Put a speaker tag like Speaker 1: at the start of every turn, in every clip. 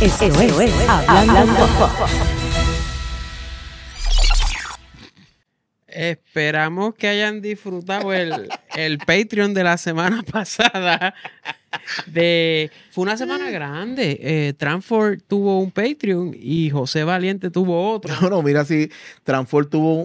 Speaker 1: Esto es Hablando Pop.
Speaker 2: Esperamos que hayan disfrutado el Patreon de la semana pasada. Fue una semana grande. Transford tuvo un Patreon y José Valiente tuvo otro.
Speaker 3: No, mira, si Transform tuvo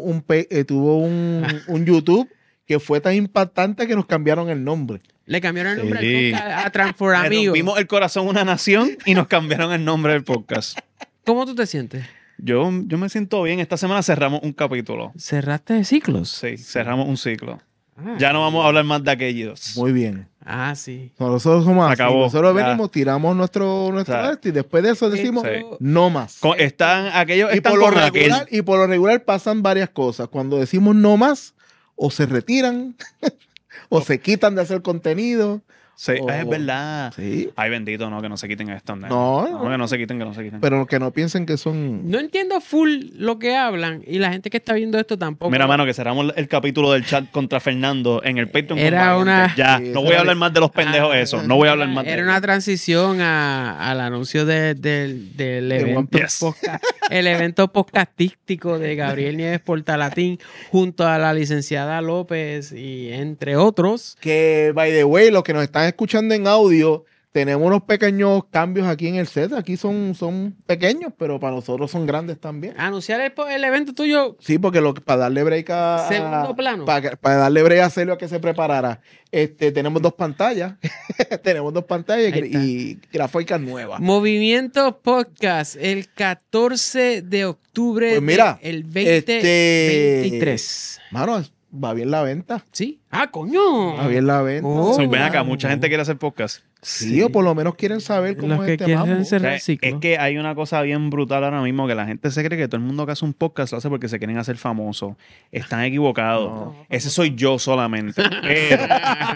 Speaker 3: un YouTube que fue tan impactante que nos cambiaron el nombre.
Speaker 2: Le cambiaron el nombre
Speaker 4: Sí.
Speaker 2: al podcast a Transford
Speaker 4: Le
Speaker 2: Amigo.
Speaker 4: rompimos el corazón a una nación y nos cambiaron el nombre del podcast.
Speaker 2: ¿Cómo tú te sientes?
Speaker 4: Yo me siento bien. Esta semana cerramos un capítulo.
Speaker 2: ¿Cerraste ciclos?
Speaker 4: Sí, cerramos un ciclo.
Speaker 2: Ah,
Speaker 4: Ya no vamos a hablar más de aquellos.
Speaker 3: Muy bien.
Speaker 2: sí.
Speaker 3: Nosotros somos así.
Speaker 4: Acabó,
Speaker 3: Nosotros
Speaker 4: ya.
Speaker 3: venimos, tiramos nuestro
Speaker 4: O sea,
Speaker 3: esto y después de eso decimos
Speaker 4: sí.
Speaker 3: no más.
Speaker 4: Aquellos
Speaker 3: Y
Speaker 4: están
Speaker 3: por, lo
Speaker 4: con Raquel.
Speaker 3: regular, y por lo regular pasan varias cosas. Cuando decimos no más, o se retiran, o se quitan de hacer contenido.
Speaker 4: Sí,
Speaker 3: Oh.
Speaker 4: es verdad.
Speaker 3: Sí.
Speaker 4: Ay, bendito, no, que no se quiten esto.
Speaker 3: No.
Speaker 4: Que no se quiten, que no se quiten.
Speaker 3: Pero que no piensen que son...
Speaker 2: No entiendo full lo que hablan y la gente que está viendo esto tampoco.
Speaker 4: Mira, mano, que cerramos el capítulo del chat contra Fernando en el Patreon.
Speaker 2: Era
Speaker 4: con
Speaker 2: una-
Speaker 4: Valiente. Ya,
Speaker 3: Sí,
Speaker 4: no
Speaker 3: eso
Speaker 4: voy a
Speaker 3: era
Speaker 4: hablar más de los pendejos eso. No voy a hablar más de
Speaker 2: Era
Speaker 4: eso.
Speaker 2: una transición al anuncio del evento,
Speaker 4: Yes.
Speaker 2: el evento podcastístico de Gabriel Nieves Portalatín junto a la licenciada López y entre otros.
Speaker 3: Que, by the way, los que nos están escuchando en audio, tenemos unos pequeños cambios aquí en el set. Aquí son pequeños, pero para nosotros son grandes también.
Speaker 2: Anunciar el evento tuyo.
Speaker 3: Sí, porque para darle break a...
Speaker 2: Segundo plano.
Speaker 3: Para darle break a Celio a que se preparara, tenemos dos pantallas. Tenemos dos pantallas
Speaker 2: Ahí está.
Speaker 3: y gráficas nuevas.
Speaker 2: Movimiento Podcast el 14 de octubre
Speaker 3: Pues mira,
Speaker 2: del 2023.
Speaker 3: Mano, va bien la venta.
Speaker 2: ¿Sí? ¡Ah, coño!
Speaker 3: Va bien la venta.
Speaker 2: Oh.
Speaker 4: So, ven acá,
Speaker 2: wow.
Speaker 4: mucha gente quiere hacer podcast.
Speaker 3: Sí, o por lo menos quieren saber cómo
Speaker 2: Los
Speaker 3: es
Speaker 2: que
Speaker 3: este
Speaker 2: quieren
Speaker 3: mambo.
Speaker 2: cerrar
Speaker 4: O
Speaker 2: el
Speaker 4: sea,
Speaker 2: ciclo.
Speaker 4: es que hay una cosa bien brutal ahora mismo que la gente se cree que todo el mundo que hace un podcast lo hace porque se quieren hacer famosos. Están equivocados.
Speaker 3: No.
Speaker 4: Ese soy yo solamente. Pero-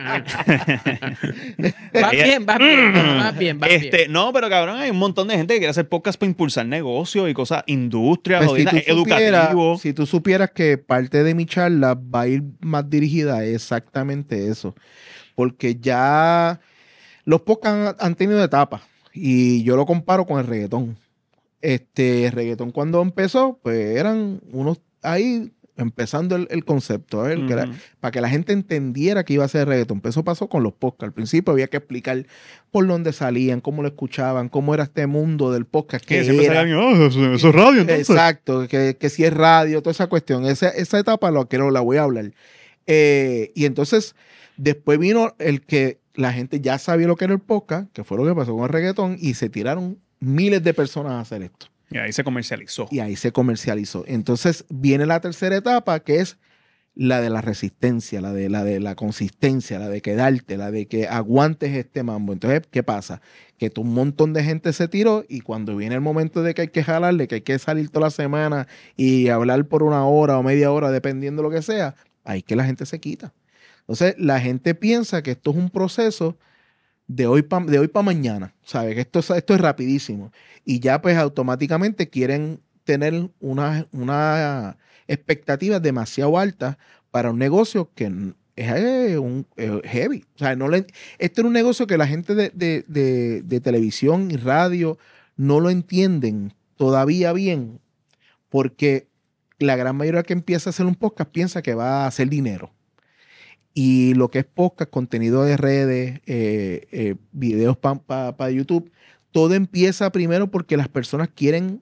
Speaker 2: Va bien, va bien, va bien, va bien.
Speaker 4: No, pero cabrón, hay un montón de gente que quiere hacer podcast para impulsar negocios y cosas, industrias,
Speaker 3: Pues,
Speaker 4: jodidas, educativo.
Speaker 3: si tú supieras que parte de mi charla va a ir más dirigida a exactamente eso. Porque ya los podcasts han tenido etapas y yo lo comparo con el reggaetón. El reggaetón cuando empezó, pues eran unos ahí empezando el concepto, a ver, que era,
Speaker 4: Ujú.
Speaker 3: para que la gente entendiera que iba a ser reggaetón. Eso pasó con los podcasts. Al principio había que explicar por dónde salían, cómo lo escuchaban, cómo era este mundo del podcast.
Speaker 4: Que
Speaker 3: qué
Speaker 4: siempre
Speaker 3: era.
Speaker 4: salían, eso es radio, entonces.
Speaker 3: Exacto, que si es radio, toda esa cuestión. Esa etapa la voy a hablar. Y entonces, después vino el que la gente ya sabía lo que era el podcast, que fue lo que pasó con el reggaetón, y se tiraron miles de personas a hacer esto.
Speaker 4: Y ahí se comercializó.
Speaker 3: Y ahí se comercializó. Entonces viene la tercera etapa, que es la de la resistencia, la de la consistencia, la de quedarte, la de que aguantes este mambo. Entonces, ¿qué pasa? Que un montón de gente se tiró y cuando viene el momento de que hay que jalarle, que hay que salir toda la semana y hablar por una hora o media hora, dependiendo de lo que sea, ahí que la gente se quita. Entonces, la gente piensa que esto es un proceso de hoy para mañana, ¿sabes? Que esto es rapidísimo. Y ya pues automáticamente quieren tener una expectativas demasiado altas para un negocio que es heavy. O sea, este es un negocio que la gente de televisión y radio no lo entienden todavía bien, porque la gran mayoría que empieza a hacer un podcast piensa que va a hacer dinero. Y lo que es podcast, contenido de redes, videos para YouTube, todo empieza primero porque las personas quieren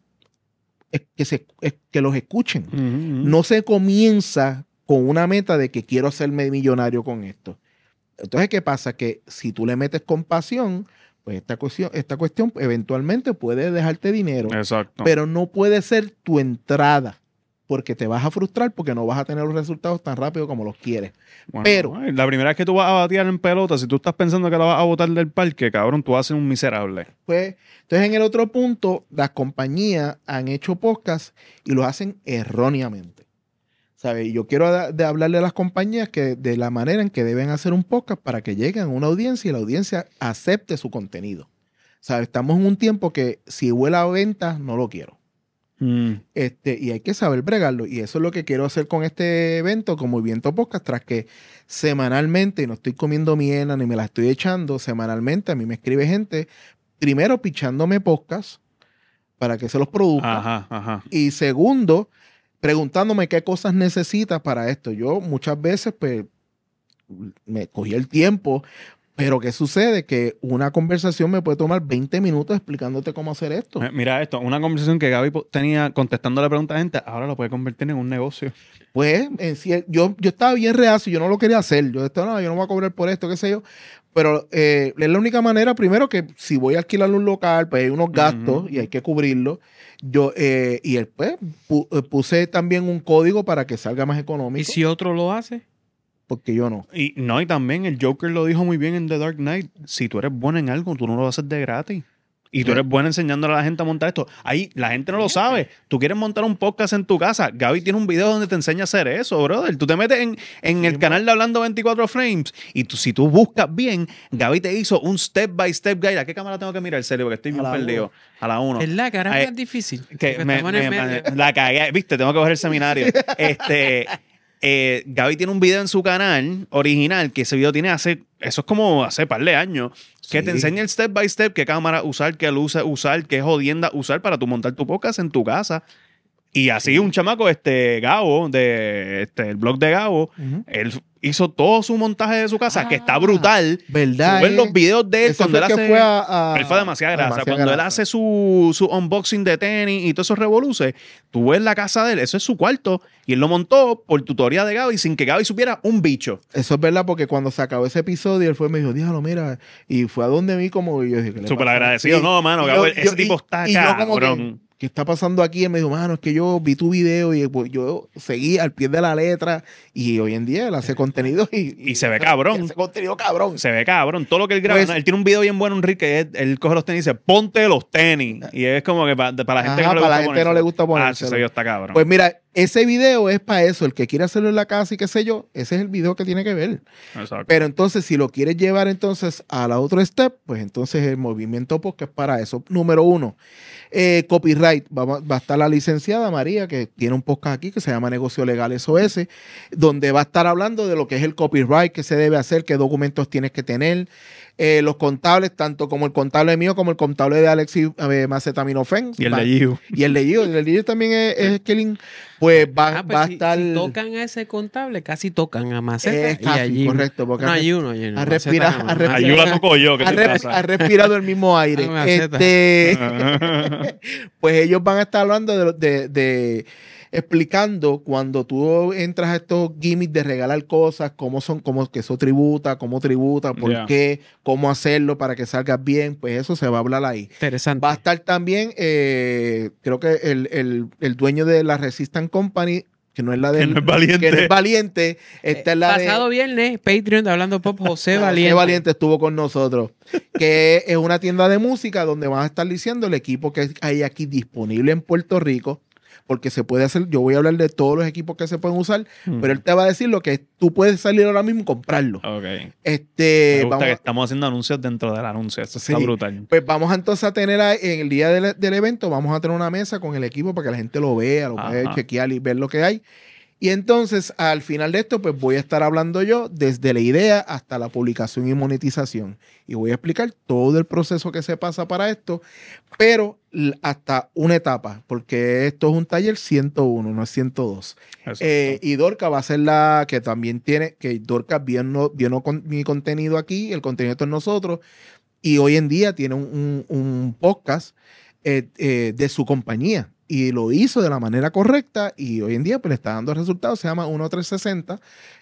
Speaker 3: que los escuchen.
Speaker 4: Ujú.
Speaker 3: No se comienza con una meta de que quiero hacerme millonario con esto. Entonces, ¿qué pasa? Que si tú le metes compasión, pues esta cuestión eventualmente puede dejarte dinero,
Speaker 4: Exacto.
Speaker 3: pero no puede ser tu entrada, porque te vas a frustrar porque no vas a tener los resultados tan rápido como los quieres.
Speaker 4: Bueno,
Speaker 3: pero-
Speaker 4: la primera vez que tú vas a batear en pelota, si tú estás pensando que la vas a botar del parque, cabrón, tú vas a ser un miserable.
Speaker 3: Pues, entonces, en el otro punto, las compañías han hecho podcasts y lo hacen erróneamente. ¿Sabes? Yo quiero de hablarle a las compañías que de la manera en que deben hacer un podcast para que lleguen a una audiencia y la audiencia acepte su contenido. ¿Sabes? Estamos en un tiempo que si huele a ventas, no lo quiero. Y hay que saber bregarlo. Y eso es lo que quiero hacer con este evento, con Movimiento Podcast, tras que semanalmente, y no estoy comiendo mierda ni me la estoy echando, semanalmente a mí me escribe gente, primero pichándome podcast, para que se los produzca.
Speaker 4: Ajá.
Speaker 3: Y segundo, preguntándome qué cosas necesitas para esto. Yo muchas veces pues me cogí el tiempo, pero ¿qué sucede? Que una conversación me puede tomar 20 minutos explicándote cómo hacer esto.
Speaker 4: Mira esto, una conversación que Gaby tenía contestando la pregunta a gente, ahora lo puede convertir en un negocio.
Speaker 3: Pues yo estaba bien reacio, yo no lo quería hacer. Yo estaba, no, yo no voy a cobrar por esto, qué sé yo. Pero es la única manera, primero, que si voy a alquilar un local, pues hay unos gastos y hay que cubrirlos. Y después puse también un código para que salga más económico.
Speaker 2: ¿Y si otro lo hace?
Speaker 3: Porque yo no.
Speaker 4: Y también el Joker lo dijo muy bien en The Dark Knight. Si tú eres bueno en algo, tú no lo haces de gratis. Y tú eres bueno enseñándole a la gente a montar esto. Ahí la gente no lo sabe. Tú quieres montar un podcast en tu casa. Gaby tiene un video donde te enseña a hacer eso, brother. Tú te metes en el canal de Hablando 24 Frames y si tú buscas bien, Gaby te hizo un step by step guide. ¿A qué cámara tengo que mirar, serio? Porque estoy bien perdido. A la 1.
Speaker 2: Es la cara más difícil.
Speaker 4: Que la cagué. Viste, tengo que coger el seminario. Gaby tiene un video en su canal original que ese video tiene eso es como hace par de años, que te enseña el step by step, qué cámara usar, qué luz usar, qué jodienda usar para tú montar tu podcast en tu casa. Y así un chamaco, Gabo, el blog de Gabo, él hizo todo su montaje de su casa, que está brutal.
Speaker 3: ¿Verdad?
Speaker 4: Tú ves los videos de él
Speaker 3: Ese
Speaker 4: cuando él
Speaker 3: fue
Speaker 4: hace...
Speaker 3: que fue a
Speaker 4: él fue demasiada grasa.
Speaker 3: demasiada
Speaker 4: Cuando él
Speaker 3: grasa.
Speaker 4: hace su unboxing de tenis y todos esos revoluces, tú ves la casa de él, eso es su cuarto, y él lo montó por tutoría de Gaby sin que Gaby supiera un bicho.
Speaker 3: Eso es verdad, porque cuando se acabó ese episodio, él fue y me dijo, dígalo, mira, y fue a donde mí como y yo dije, ¿qué le
Speaker 4: Súper
Speaker 3: pasa?
Speaker 4: agradecido.
Speaker 3: Sí.
Speaker 4: No, mano,
Speaker 3: Y
Speaker 4: Gabo, ese tipo está
Speaker 3: y yo como
Speaker 4: cabrón.
Speaker 3: ¿qué está pasando aquí? Él me dijo, mano, es que yo vi tu video y pues, yo seguí al pie de la letra y hoy en día él hace contenido
Speaker 4: Y se ve cabrón.
Speaker 3: Hace contenido cabrón.
Speaker 4: Se ve cabrón. Todo lo que él graba.
Speaker 3: Pues-
Speaker 4: Él tiene un video bien bueno, Enrique, que él coge los tenis y dice, ponte los tenis. Y es como que para la gente que no le
Speaker 3: Ajá,
Speaker 4: gusta
Speaker 3: para la gente no le gusta ponérselo.
Speaker 4: ese video está cabrón.
Speaker 3: Pues mira, ese video es para eso. El que quiere hacerlo en la casa y qué sé yo, ese es el video que tiene que ver.
Speaker 4: Exacto.
Speaker 3: Pero entonces, si lo quieres llevar entonces a la otro step, pues entonces el movimiento podcast es para eso. Número 1, copyright. Va a estar la licenciada María, que tiene un podcast aquí que se llama Negocio Legal SOS, donde va a estar hablando de lo que es el copyright, qué se debe hacer, qué documentos tienes que tener. Los contables, tanto como el contable mío como el contable de Alexis Macetaminofen.
Speaker 4: Y el de Giu.
Speaker 3: Y el de Gio. El de Gio también es Kelly. Pues va a estar...
Speaker 2: Si tocan a ese contable, casi tocan a Maceta
Speaker 3: Es casi,
Speaker 2: y allí.
Speaker 3: correcto, porque
Speaker 2: no,
Speaker 3: ha-
Speaker 2: allí uno. Allí no.
Speaker 3: ha
Speaker 2: Maceta
Speaker 3: respirado-
Speaker 2: no.
Speaker 3: ha respirado-
Speaker 4: Allí la toco yo, ¿qué
Speaker 3: ha,
Speaker 4: te
Speaker 3: re-
Speaker 4: pasa?
Speaker 3: ha respirado el mismo aire.
Speaker 2: Ah, Maceta.
Speaker 3: Pues ellos van a estar hablando de explicando cuando tú entras a estos gimmicks de regalar cosas, cómo que eso tributa, por
Speaker 4: Ya.
Speaker 3: qué, cómo hacerlo para que salgas bien, pues eso se va a hablar ahí.
Speaker 2: Interesante.
Speaker 3: Va a estar también, creo que el dueño de la Resistant Company, que no es la de
Speaker 4: Que no es Valiente.
Speaker 3: que no es Valiente, esta es la de...
Speaker 2: Pasado viernes, Patreon de Hablando Pop, José Valiente.
Speaker 3: José Valiente estuvo con nosotros, que es una tienda de música donde van a estar diciendo el equipo que hay aquí disponible en Puerto Rico, porque se puede hacer, yo voy a hablar de todos los equipos que se pueden usar, pero él te va a decir lo que tú puedes salir ahora mismo y comprarlo.
Speaker 4: Ok. Me gusta
Speaker 3: Vamos
Speaker 4: que estamos haciendo anuncios dentro del anuncio. Eso está
Speaker 3: Sí.
Speaker 4: brutal.
Speaker 3: Pues vamos entonces a tener en el día del evento, vamos a tener una mesa con el equipo para que la gente lo vea, lo pueda
Speaker 4: Ajá.
Speaker 3: chequear y ver lo que hay. Y entonces, al final de esto, pues voy a estar hablando yo desde la idea hasta la publicación y monetización. Y voy a explicar todo el proceso que se pasa para esto, pero hasta una etapa, porque esto es un taller 101, no es 102.
Speaker 4: Exacto.
Speaker 3: Y Dorca va a ser la que también tiene, que Dorca vio con mi contenido aquí, el contenido está en nosotros, y hoy en día tiene un podcast de su compañía. Y lo hizo de la manera correcta y hoy en día pues le está dando resultados. Se llama 1360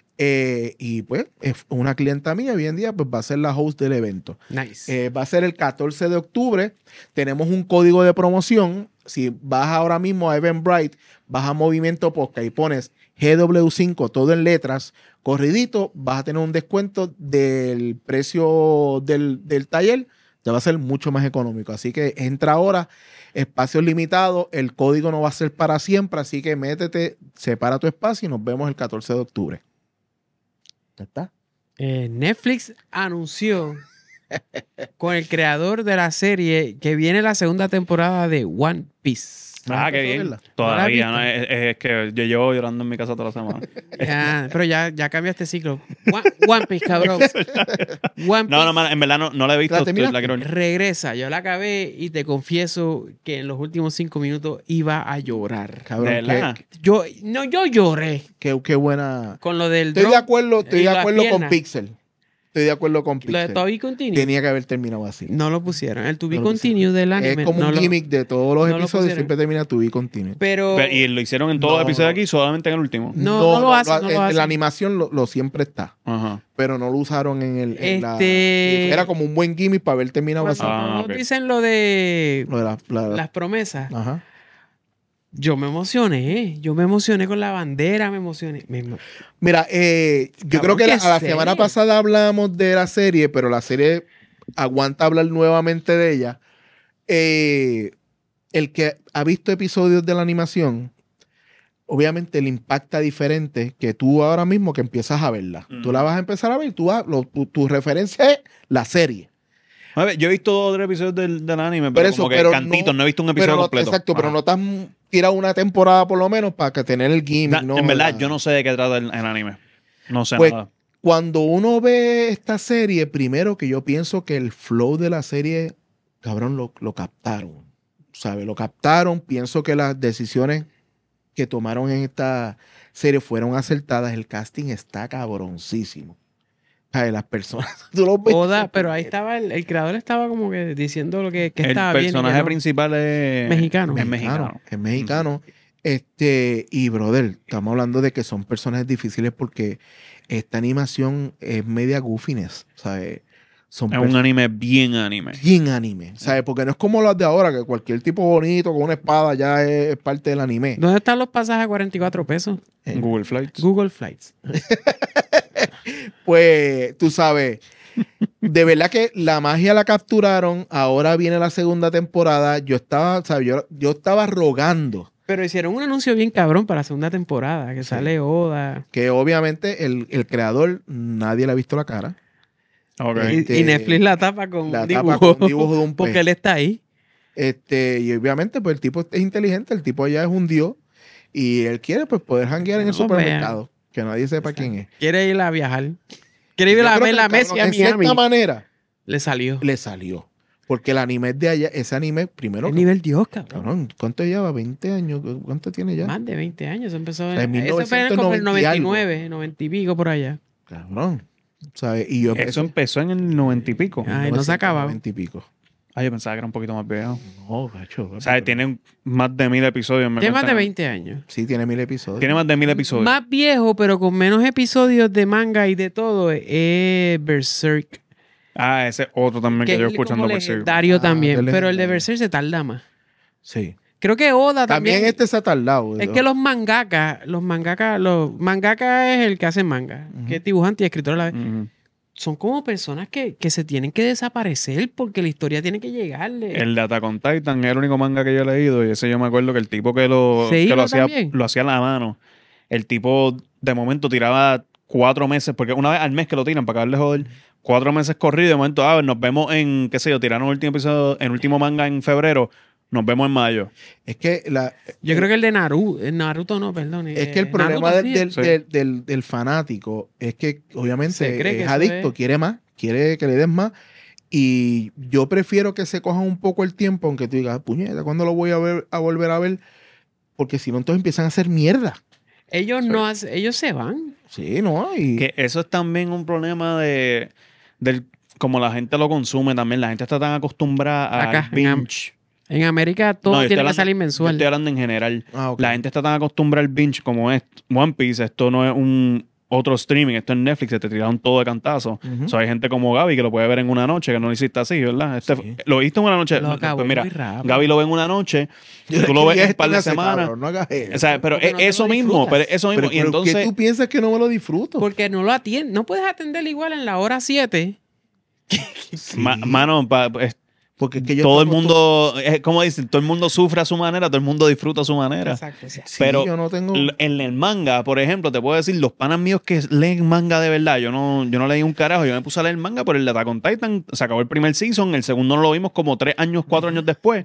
Speaker 3: y pues es una clienta mía. Hoy en día pues va a ser la host del evento.
Speaker 2: Nice.
Speaker 3: Va a ser el 14 de octubre. Tenemos un código de promoción. Si vas ahora mismo a Eventbrite, vas a Movimiento Podcast y pones GW5 todo en letras, corridito, vas a tener un descuento del precio del taller. Te va a ser mucho más económico. Así que entra ahora. Espacios limitados, el código no va a ser para siempre, así que métete, separa tu espacio y nos vemos el 14 de octubre. ¿Ya está?
Speaker 2: Netflix anunció con el creador de la serie que viene la segunda temporada de One Piece.
Speaker 4: Ah, qué bien. Todavía, no, es que yo llevo llorando en mi casa toda la semana.
Speaker 2: Pero ya cambiaste ciclo. One Piece, cabrón. One Piece
Speaker 4: No, mano, en verdad no la he visto. La quiero...
Speaker 2: regresa. Yo la acabé y te confieso que en los últimos 5 minutos iba a llorar.
Speaker 3: Cabrón,
Speaker 4: ¿De verdad?
Speaker 2: Yo lloré
Speaker 3: qué buena.
Speaker 2: con lo del
Speaker 3: Estoy de acuerdo
Speaker 2: y las
Speaker 3: con
Speaker 2: piernas.
Speaker 3: Pixel. Estoy de acuerdo con
Speaker 2: Lo de
Speaker 3: Pixel.
Speaker 2: To Be Continued.
Speaker 3: Tenía que haber terminado así.
Speaker 2: No lo pusieron. El To Be
Speaker 3: No lo
Speaker 2: Continued del anime.
Speaker 3: Es como
Speaker 2: no
Speaker 3: un
Speaker 2: lo-
Speaker 3: gimmick de todos los
Speaker 2: no lo
Speaker 3: episodios,
Speaker 2: pusieron.
Speaker 3: siempre termina To Be Continued.
Speaker 2: Pero
Speaker 4: Y lo hicieron en todos los episodios aquí, solamente en el último.
Speaker 2: No lo hacen, no lo
Speaker 3: en
Speaker 2: hacen.
Speaker 3: la animación lo siempre está,
Speaker 4: Ajá.
Speaker 3: pero no lo usaron en la...
Speaker 2: Este-
Speaker 3: Era como un buen gimmick para haber terminado así.
Speaker 2: cuando
Speaker 4: ok.
Speaker 2: dicen lo de
Speaker 3: Lo de
Speaker 2: las promesas,
Speaker 3: Ajá.
Speaker 2: yo me emocioné con la bandera, me emocioné.
Speaker 3: Mira, yo
Speaker 2: Cabrón,
Speaker 3: creo que
Speaker 2: ¿qué
Speaker 3: a la
Speaker 2: serie?
Speaker 3: semana pasada hablamos de la serie, pero la serie aguanta hablar nuevamente de ella. El que ha visto episodios de la animación, obviamente le impacta diferente que tú ahora mismo que empiezas a verla. Tú la vas a empezar a ver, tu referencia es la serie.
Speaker 4: A ver, yo he visto 2 o 3 episodios del anime,
Speaker 3: Por
Speaker 4: pero
Speaker 3: eso,
Speaker 4: como que
Speaker 3: pero
Speaker 4: cantitos, no he visto un episodio
Speaker 3: pero no,
Speaker 4: completo.
Speaker 3: exacto, pero
Speaker 4: Ajá.
Speaker 3: no te has tirado una temporada por lo menos para que tener el gimmick. ¿no?
Speaker 4: En verdad, yo no sé de qué trata el anime. No sé
Speaker 3: Pues,
Speaker 4: nada.
Speaker 3: Cuando uno ve esta serie, primero que yo pienso que el flow de la serie, cabrón, lo captaron. ¿Sabes? Lo captaron. Pienso que las decisiones que tomaron en esta serie fueron acertadas. El casting está cabroncísimo. ¿Sabes? Las personas. Tú lo ves.
Speaker 2: Oda, pero ahí estaba, el creador estaba como que diciendo lo que
Speaker 4: El
Speaker 2: estaba bien. y que
Speaker 4: personaje
Speaker 2: no.
Speaker 4: principal es
Speaker 2: Mexicano.
Speaker 4: Es mexicano.
Speaker 3: Es mexicano. Y brother, estamos hablando de que son personajes difíciles porque esta animación es media goofiness, ¿sabes? Son
Speaker 4: Es un anime bien anime.
Speaker 3: bien anime, ¿sabes? Porque no es como las de ahora, que cualquier tipo bonito con una espada ya es parte del anime.
Speaker 2: ¿Dónde están los pasajes a 44 pesos?
Speaker 3: Eh,
Speaker 4: Google Flights.
Speaker 2: Google Flights.
Speaker 3: Pues, tú sabes, de verdad que la magia la capturaron, ahora viene la segunda temporada, yo estaba, ¿sabes? Yo estaba rogando
Speaker 2: Pero hicieron un anuncio bien cabrón para la segunda temporada, que sale Oda.
Speaker 3: que obviamente el creador, nadie le ha visto la cara.
Speaker 4: Ok.
Speaker 2: Y Netflix la tapa con
Speaker 3: La
Speaker 2: un
Speaker 3: tapa
Speaker 2: dibujo.
Speaker 3: con un dibujo de un
Speaker 2: Porque
Speaker 3: pez.
Speaker 2: él está ahí.
Speaker 3: Y obviamente, pues el tipo es inteligente, el tipo ya es un dios y él quiere pues poder janguear en el
Speaker 2: No,
Speaker 3: supermercado, que nadie sepa quién es.
Speaker 2: Quiere ir a viajar. Quiere ir
Speaker 3: Yo
Speaker 2: a
Speaker 3: creo
Speaker 2: ver
Speaker 3: que,
Speaker 2: la Messi
Speaker 3: cabrón,
Speaker 2: a
Speaker 3: en
Speaker 2: Miami.
Speaker 3: cierta manera
Speaker 2: Le salió.
Speaker 3: le salió, porque el anime es de allá, ese anime primero,
Speaker 2: El nivel Dios, cabrón.
Speaker 3: cabrón, ¿cuánto lleva? 20 años, ¿cuánto tiene ya?
Speaker 2: Más de 20 años. Eso empezó
Speaker 3: sea, en
Speaker 2: eso fue como el
Speaker 3: 1990 y algo.
Speaker 2: 99, 90 y pico por allá.
Speaker 3: Cabrón, ¿sabes? Y yo
Speaker 4: Eso empezó en el 90 y pico.
Speaker 2: Ay, no se ha acabado.
Speaker 3: 20 y pico.
Speaker 4: Ah, yo pensaba que era un poquito más viejo.
Speaker 3: No, gacho.
Speaker 4: O sea, tiene más de 1000 episodios.
Speaker 2: Tiene más de 20 años.
Speaker 3: Sí, tiene 1000 episodios.
Speaker 4: Tiene más de 1000 episodios.
Speaker 2: Más viejo, pero con menos episodios de manga y de todo, es Berserk.
Speaker 4: Ah, ese otro también que yo
Speaker 2: es
Speaker 4: escuchando
Speaker 2: como
Speaker 4: por ser.
Speaker 2: legendario también.
Speaker 3: es
Speaker 2: Pero el de
Speaker 3: legendario.
Speaker 2: Berserk se tarda más.
Speaker 3: Sí.
Speaker 2: Creo que Oda también.
Speaker 3: También este se ha tardado.
Speaker 2: Es que los mangaka es el que hace manga, que es dibujante y escritor a la vez.
Speaker 4: Ujú.
Speaker 2: Son como personas que se tienen que desaparecer porque la historia tiene que llegarle.
Speaker 4: El de Attack on Titan es el único manga que yo he leído y ese yo me acuerdo que el tipo que lo hacía
Speaker 2: también.
Speaker 4: lo hacía a la mano. El tipo de momento tiraba 4 meses, porque una vez al mes que lo tiran para acabar de joder, 4 meses corrido, de momento, nos vemos en, qué sé yo, tiraron el último episodio, el último manga en febrero, nos vemos en mayo.
Speaker 3: Es que
Speaker 2: Yo creo que el de Naruto no, perdón.
Speaker 3: Es que el problema
Speaker 2: Naruto, sí.
Speaker 3: del fanático es que
Speaker 2: Se
Speaker 3: obviamente
Speaker 2: cree que
Speaker 3: es
Speaker 2: eso
Speaker 3: adicto,
Speaker 2: es-
Speaker 3: quiere más, quiere que le des más. Y yo prefiero que se cojan un poco el tiempo, aunque tú digas, puñeta, ¿cuándo lo voy a volver a ver? Porque si no, entonces empiezan a hacer mierda.
Speaker 2: Ellos ellos se van.
Speaker 3: Sí, ¿no? Y
Speaker 4: Que eso es también un problema del como la gente lo consume también. La gente está tan acostumbrada a
Speaker 2: Acá,
Speaker 4: binge.
Speaker 2: En América todo
Speaker 4: No, yo
Speaker 2: tiene
Speaker 4: estoy
Speaker 2: que salir
Speaker 4: Yo
Speaker 2: mensual.
Speaker 4: estoy hablando en general.
Speaker 3: ok.
Speaker 4: La gente está tan acostumbrada al binge como es One Piece. Esto no es un otro streaming. Esto es Netflix. Se te tiraron todo de cantazo.
Speaker 3: Ujú.
Speaker 4: O sea, hay gente como Gaby que lo puede ver en una noche, que no lo hiciste así, ¿verdad?
Speaker 3: Sí.
Speaker 4: Lo viste en una noche.
Speaker 2: Lo acabó
Speaker 4: Pues mira,
Speaker 2: muy rápido.
Speaker 4: Gaby lo ve en una noche.
Speaker 3: Yo
Speaker 4: Tú lo ves
Speaker 3: escribí
Speaker 4: en un par de
Speaker 3: esto en ese,
Speaker 4: semanas.
Speaker 3: cabrón, no hagas eso.
Speaker 4: O sea, pero
Speaker 2: Porque no te
Speaker 4: eso
Speaker 2: lo
Speaker 4: mismo.
Speaker 2: disfrutas.
Speaker 4: Pero eso mismo.
Speaker 3: Pero
Speaker 4: Y entonces.
Speaker 3: ¿qué tú piensas que no me lo disfruto?
Speaker 2: Porque no lo atienden. No puedes atender igual en la hora 7.
Speaker 3: Sí.
Speaker 4: Mano,
Speaker 3: Porque es que yo
Speaker 4: todo el
Speaker 3: tengo
Speaker 4: mundo, como dicen, todo el mundo sufre a su manera, todo el mundo disfruta a su manera.
Speaker 2: Exacto.
Speaker 3: Sí,
Speaker 4: pero
Speaker 3: yo no tengo...
Speaker 4: En el manga, por ejemplo, te puedo decir, los panas míos que leen manga de verdad, yo no leí un carajo, yo me puse a leer manga por el de Attack on Titan, se acabó el primer season, el segundo no lo vimos como 3 años, 4 años después.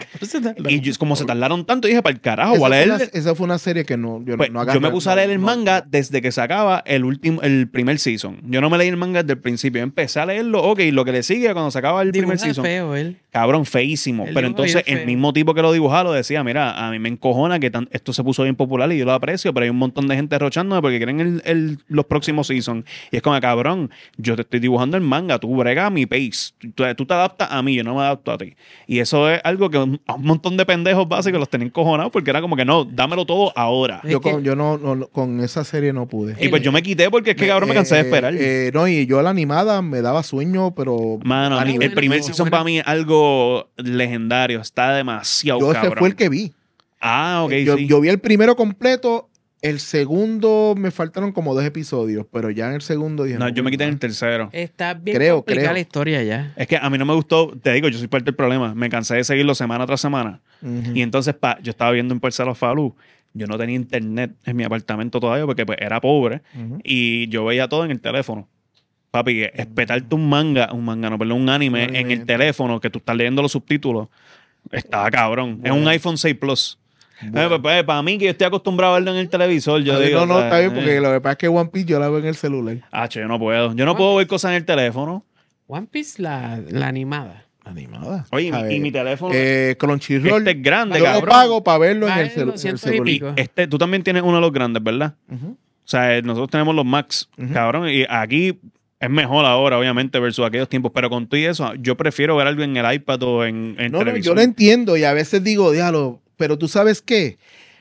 Speaker 4: Y como se tardaron tanto, dije, para el carajo, voy a leer.
Speaker 3: Esa fue una serie que no, yo
Speaker 4: Pues,
Speaker 3: no agarré.
Speaker 4: yo me puse a leer el
Speaker 3: no.
Speaker 4: manga desde que se acaba el primer season. Yo no me leí el manga desde el principio. Yo empecé a leerlo, ok, lo que le sigue cuando se acaba el primer
Speaker 2: Dibuja
Speaker 4: season.
Speaker 2: feo él.
Speaker 4: Cabrón, feísimo.
Speaker 2: El
Speaker 4: Pero
Speaker 2: dibujo
Speaker 4: entonces
Speaker 2: bien
Speaker 4: el
Speaker 2: feo.
Speaker 4: mismo tipo que lo dibujaba lo decía, mira, a mí me encojona que esto se puso bien popular y yo lo aprecio, pero hay un montón de gente rochándome porque quieren los próximos seasons. Y es como, cabrón, yo te estoy dibujando el manga, tú brega a mi pace. Tú te adaptas a mí, yo no me adapto a ti. Y eso es algo que a un montón de pendejos básicos los tenían encojonados porque era como que no, dámelo todo ahora.
Speaker 2: Es
Speaker 3: Yo,
Speaker 2: que-
Speaker 3: yo no, con esa serie no pude.
Speaker 4: Y pues yo me quité porque es que cabrón me cansé de esperar.
Speaker 3: No, y yo la animada me daba sueño, pero...
Speaker 4: Mano, a mí,
Speaker 2: bueno,
Speaker 4: el primer
Speaker 2: no,
Speaker 4: season
Speaker 2: bueno.
Speaker 4: para mí es algo legendario. Está demasiado
Speaker 3: yo
Speaker 4: cabrón.
Speaker 3: ese fue el que vi.
Speaker 4: Ah, ok,
Speaker 3: yo,
Speaker 4: sí.
Speaker 3: yo vi el primero completo, el segundo me faltaron como 2 episodios, pero ya en el segundo dije...
Speaker 4: No, yo me
Speaker 3: voy
Speaker 4: quité en
Speaker 3: más.
Speaker 4: el tercero.
Speaker 2: Está bien
Speaker 3: Creo,
Speaker 2: complicada
Speaker 3: creo.
Speaker 2: la historia ya.
Speaker 4: Es que a mí no me gustó, te digo, yo soy parte del problema. Me cansé de seguirlo semana tras semana.
Speaker 3: Ujú.
Speaker 4: Y entonces yo estaba viendo en Parcel of Falú. Yo no tenía internet en mi apartamento todavía porque pues, era pobre.
Speaker 3: Ujú.
Speaker 4: Y yo veía todo en el teléfono. Papi, espetarte un manga, no, perdón, un anime
Speaker 3: Un anime.
Speaker 4: en el teléfono que tú estás leyendo los subtítulos, estaba cabrón. Es un
Speaker 3: Bueno.
Speaker 4: iPhone 6 Plus.
Speaker 3: Bueno.
Speaker 4: Pues, para mí que yo estoy acostumbrado a verlo en el televisor, yo digo...
Speaker 3: no,
Speaker 4: o sea,
Speaker 3: está bien, porque lo que pasa es que One Piece yo la veo en el celular.
Speaker 4: yo no puedo. Yo no puedo ver cosas en el teléfono.
Speaker 2: One Piece, la animada.
Speaker 3: Animada.
Speaker 4: Oye,
Speaker 3: A
Speaker 4: y
Speaker 3: ver,
Speaker 4: mi teléfono...
Speaker 3: Crunchyroll.
Speaker 4: este es grande,
Speaker 3: yo lo
Speaker 4: cabrón.
Speaker 3: pago para verlo en
Speaker 2: Vale
Speaker 3: el, en el
Speaker 2: 200 y
Speaker 3: celular.
Speaker 2: pico.
Speaker 4: Tú también tienes uno de los grandes, ¿verdad?
Speaker 3: Ujú.
Speaker 4: O sea, nosotros tenemos los Max,
Speaker 3: Ujú.
Speaker 4: cabrón, y aquí es mejor ahora, obviamente, versus aquellos tiempos, pero con todo y eso, yo prefiero ver algo en el iPad o en
Speaker 3: No, yo
Speaker 4: televisor.
Speaker 3: lo entiendo y a veces digo, diablo, pero tú sabes qué,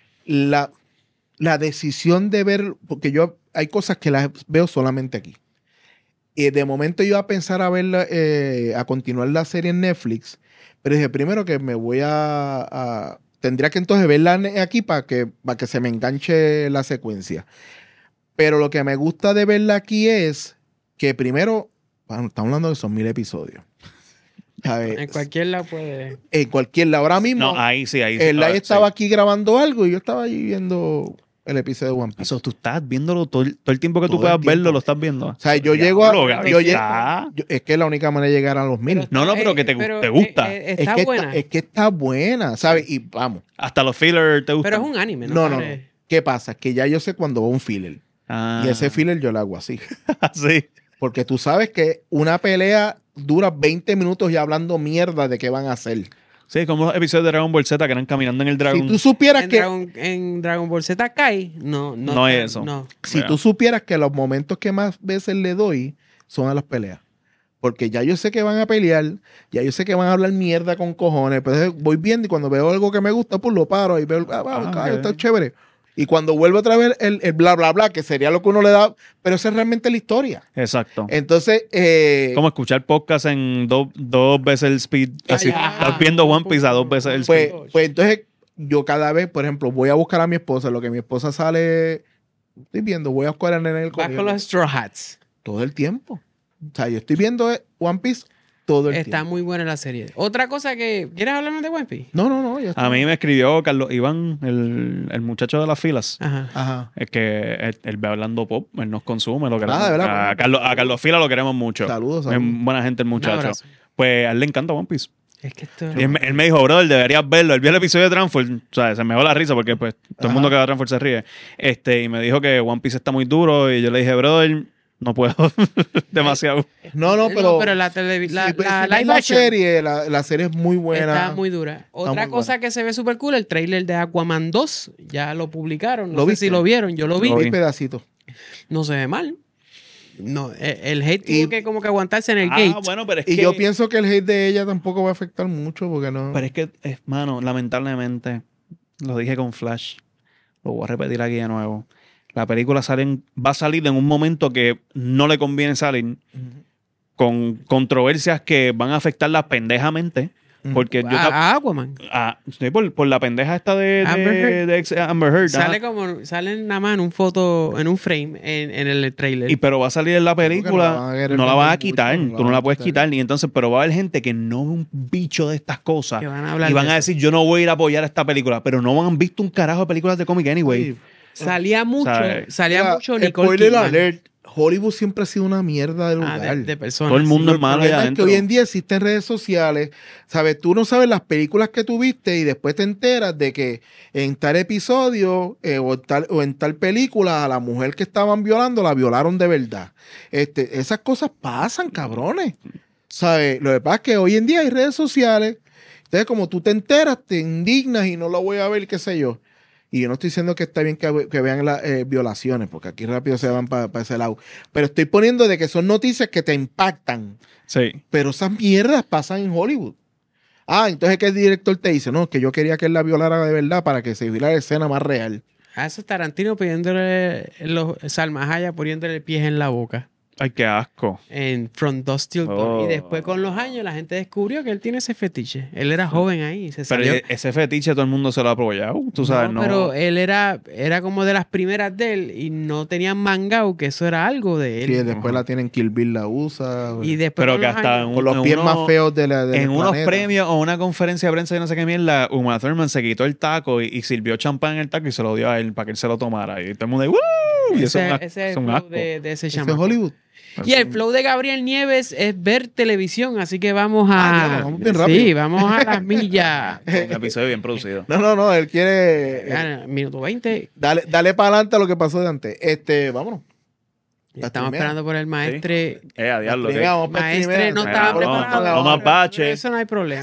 Speaker 3: la decisión de ver, porque yo hay cosas que las veo solamente aquí. Y de momento yo iba a pensar a verla, a continuar la serie en Netflix, pero dije primero que me voy tendría que entonces verla aquí para que se me enganche la secuencia. Pero lo que me gusta de verla aquí es que primero, bueno, estamos hablando de son 1000 episodios. ¿Sabes?
Speaker 2: En cualquier lado puede.
Speaker 3: En cualquier lado. Ahora mismo,
Speaker 4: No, ahí sí.
Speaker 3: el live
Speaker 4: sí.
Speaker 3: estaba aquí grabando algo y yo estaba ahí viendo el episodio de One Piece.
Speaker 4: Eso, tú estás viéndolo todo el tiempo que tú
Speaker 3: Todo
Speaker 4: puedas
Speaker 3: el tiempo.
Speaker 4: verlo, lo estás viendo.
Speaker 3: O sea, yo llego a...
Speaker 4: Diablo, Gaby,
Speaker 3: yo
Speaker 4: está.
Speaker 3: es que es la única manera de llegar a los 1000.
Speaker 4: No, pero que te gusta.
Speaker 2: Está
Speaker 3: que
Speaker 2: buena.
Speaker 3: es que está buena, ¿sabes? Y vamos.
Speaker 4: Hasta los fillers te gustan.
Speaker 2: Pero es un anime, ¿no?
Speaker 3: No, no, no.
Speaker 2: Pare-
Speaker 3: ¿Qué pasa? Que ya yo sé cuando va un filler.
Speaker 4: Ah,
Speaker 3: Y ese filler yo lo hago así.
Speaker 4: sí.
Speaker 3: Porque tú sabes que una pelea dura 20 minutos ya hablando mierda de qué van a hacer.
Speaker 4: Sí, como los episodios de Dragon Ball Z que eran caminando en el
Speaker 3: Si
Speaker 4: dragón.
Speaker 3: tú supieras
Speaker 2: En
Speaker 3: que...
Speaker 2: Dragon Ball Z Kai, no
Speaker 4: No es eso.
Speaker 2: No.
Speaker 3: Si
Speaker 4: Vea.
Speaker 3: tú supieras que los momentos que más veces le doy son a las peleas. Porque ya yo sé que van a pelear, ya yo sé que van a hablar mierda con cojones. Pues voy viendo y cuando veo algo que me gusta, pues lo paro y veo,
Speaker 4: ok.
Speaker 3: está chévere. Y cuando vuelvo otra vez el bla, bla, bla, que sería lo que uno le da, pero esa es realmente la historia.
Speaker 4: Exacto.
Speaker 3: Entonces,
Speaker 4: Como escuchar podcast en dos veces el speed. Así,
Speaker 2: ya.
Speaker 4: estás viendo One Piece a 2 veces el speed.
Speaker 3: pues entonces yo cada vez, por ejemplo, voy a buscar a mi esposa, lo que mi esposa sale, estoy viendo, voy a buscar a nene en el
Speaker 2: Vas
Speaker 3: colegio.
Speaker 2: con los Straw Hats.
Speaker 3: Todo el tiempo. O sea, yo estoy viendo One Piece todo el
Speaker 2: Está
Speaker 3: tiempo.
Speaker 2: muy buena la serie. Otra cosa que... ¿Quieres hablarnos de One Piece?
Speaker 3: No, ya está.
Speaker 4: A mí me escribió Carlos Iván, el muchacho de las filas.
Speaker 2: Ajá.
Speaker 3: Ajá.
Speaker 4: Es que él ve hablando pop, él nos consume, lo queremos.
Speaker 3: Ah, de verdad.
Speaker 4: A Carlos Fila lo queremos mucho.
Speaker 3: Saludos,
Speaker 4: Es
Speaker 3: saludos.
Speaker 4: buena gente el
Speaker 2: Un
Speaker 4: muchacho.
Speaker 2: abrazo.
Speaker 4: Pues a él le encanta One Piece.
Speaker 2: Es que esto...
Speaker 4: Y él me dijo, brother, deberías verlo. Él vio el episodio de Transform, o sea, se me dio la risa porque pues todo
Speaker 3: Ajá.
Speaker 4: el mundo que va a Transform se ríe. Y me dijo que One Piece está muy duro y yo le dije, brother, no puedo. Demasiado.
Speaker 3: No, pero
Speaker 2: la,
Speaker 3: si ves
Speaker 2: la
Speaker 3: la
Speaker 2: live action
Speaker 3: serie, la serie es muy buena.
Speaker 2: está muy dura. Otra
Speaker 3: muy
Speaker 2: cosa que se ve súper cool, el trailer de Aquaman 2, ya lo publicaron. No
Speaker 3: ¿Lo
Speaker 2: sé
Speaker 3: viste?
Speaker 2: si lo vieron, yo lo vi.
Speaker 4: Lo
Speaker 3: Vi
Speaker 4: vi.
Speaker 3: pedacitos.
Speaker 2: No se ve mal. No, el hate
Speaker 3: Y-
Speaker 2: tuvo que como que aguantarse en el gate.
Speaker 4: Bueno, pero es
Speaker 3: Y
Speaker 4: que...
Speaker 3: yo pienso que el hate de ella tampoco va a afectar mucho porque no.
Speaker 4: Pero es que, mano, lamentablemente, lo dije con Flash, lo voy a repetir aquí de nuevo. La película va a salir en un momento que no le conviene salir,
Speaker 3: Ujú.
Speaker 4: con controversias que van a afectarla pendejamente, Porque yo...
Speaker 2: A Aquaman.
Speaker 4: Sí, por la pendeja esta de Amber Heard.
Speaker 2: Salen nada más en un foto, en un frame, en el trailer.
Speaker 4: Pero va a salir en la película, no la vas a quitar, tú no la puedes quitar. Y entonces, pero va a haber gente que no es un bicho de estas cosas.
Speaker 2: Que van a hablar
Speaker 4: y van
Speaker 2: de
Speaker 4: a
Speaker 2: eso.
Speaker 4: decir, yo no voy a ir a apoyar esta película. Pero no han visto un carajo de películas de cómic anyway.
Speaker 3: Oye,
Speaker 2: Salía mucho
Speaker 3: mira,
Speaker 2: Nicole
Speaker 3: spoiler
Speaker 2: Kidman.
Speaker 3: alert, Hollywood siempre ha sido una mierda de lugar.
Speaker 2: De personas.
Speaker 4: Todo el mundo
Speaker 3: El
Speaker 4: es malo
Speaker 3: problema
Speaker 4: allá
Speaker 3: es que
Speaker 4: adentro.
Speaker 3: hoy en día existen redes sociales, ¿sabes? Tú no sabes las películas que tuviste y después te enteras de que en tal episodio o en tal película a la mujer que estaban violando la violaron de verdad. Esas cosas pasan, cabrones. ¿Sabes? Lo que pasa es que hoy en día hay redes sociales, entonces como tú te enteras, te indignas y no lo voy a ver, qué sé yo. Y yo no estoy diciendo que está bien que vean las violaciones, porque aquí rápido se van para ese lado. Pero estoy poniendo de que son noticias que te impactan.
Speaker 4: Sí.
Speaker 3: Pero esas mierdas pasan en Hollywood. Entonces que el director te dice, no, que yo quería que él la violara de verdad para que se viera la escena más real.
Speaker 2: Eso es Tarantino pidiéndole Salma Hayek poniéndole pies en la boca.
Speaker 4: Ay, qué asco.
Speaker 2: En From Dusk Till Dawn.
Speaker 4: Oh.
Speaker 2: Y después con los años la gente descubrió que él tiene ese fetiche. Él era joven ahí y se
Speaker 4: Pero
Speaker 2: salió.
Speaker 4: ese fetiche todo el mundo se lo ha apoyado. Tú sabes, no.
Speaker 2: Pero él era como de las primeras de él y no tenían mangao que eso era algo de él.
Speaker 3: Sí, después la tienen Kill Bill, la usa.
Speaker 2: Y después
Speaker 4: Pero
Speaker 2: con
Speaker 4: que
Speaker 2: los
Speaker 4: hasta
Speaker 2: años-
Speaker 3: con los pies más feos del
Speaker 4: en unos
Speaker 3: planeta.
Speaker 4: premios o una conferencia de prensa y no sé qué mierda, Uma Thurman se quitó el taco y sirvió champán en el taco y se lo dio a él para que él se lo tomara. Y todo el mundo de ¡woo! Y eso
Speaker 2: ese
Speaker 4: es
Speaker 2: es
Speaker 4: un
Speaker 2: el
Speaker 4: asco.
Speaker 2: flow de ese
Speaker 3: Eso es
Speaker 2: chamaco.
Speaker 3: Hollywood.
Speaker 2: Y el flow de Gabriel Nieves es ver televisión, así que vamos a...
Speaker 3: ya, vamos bien rápido.
Speaker 2: Sí, vamos a las millas.
Speaker 4: Un episodio bien producido.
Speaker 3: No, él quiere...
Speaker 2: Minuto 20.
Speaker 3: Dale para adelante a lo que pasó de antes. Vámonos.
Speaker 2: Estamos esperando por el maestre.
Speaker 4: A diablo.
Speaker 3: Venga, vamos para
Speaker 2: Maestre
Speaker 3: streamear.
Speaker 2: no estaba
Speaker 4: No,
Speaker 2: preparado.
Speaker 4: no más bache.
Speaker 2: Eso no hay problema.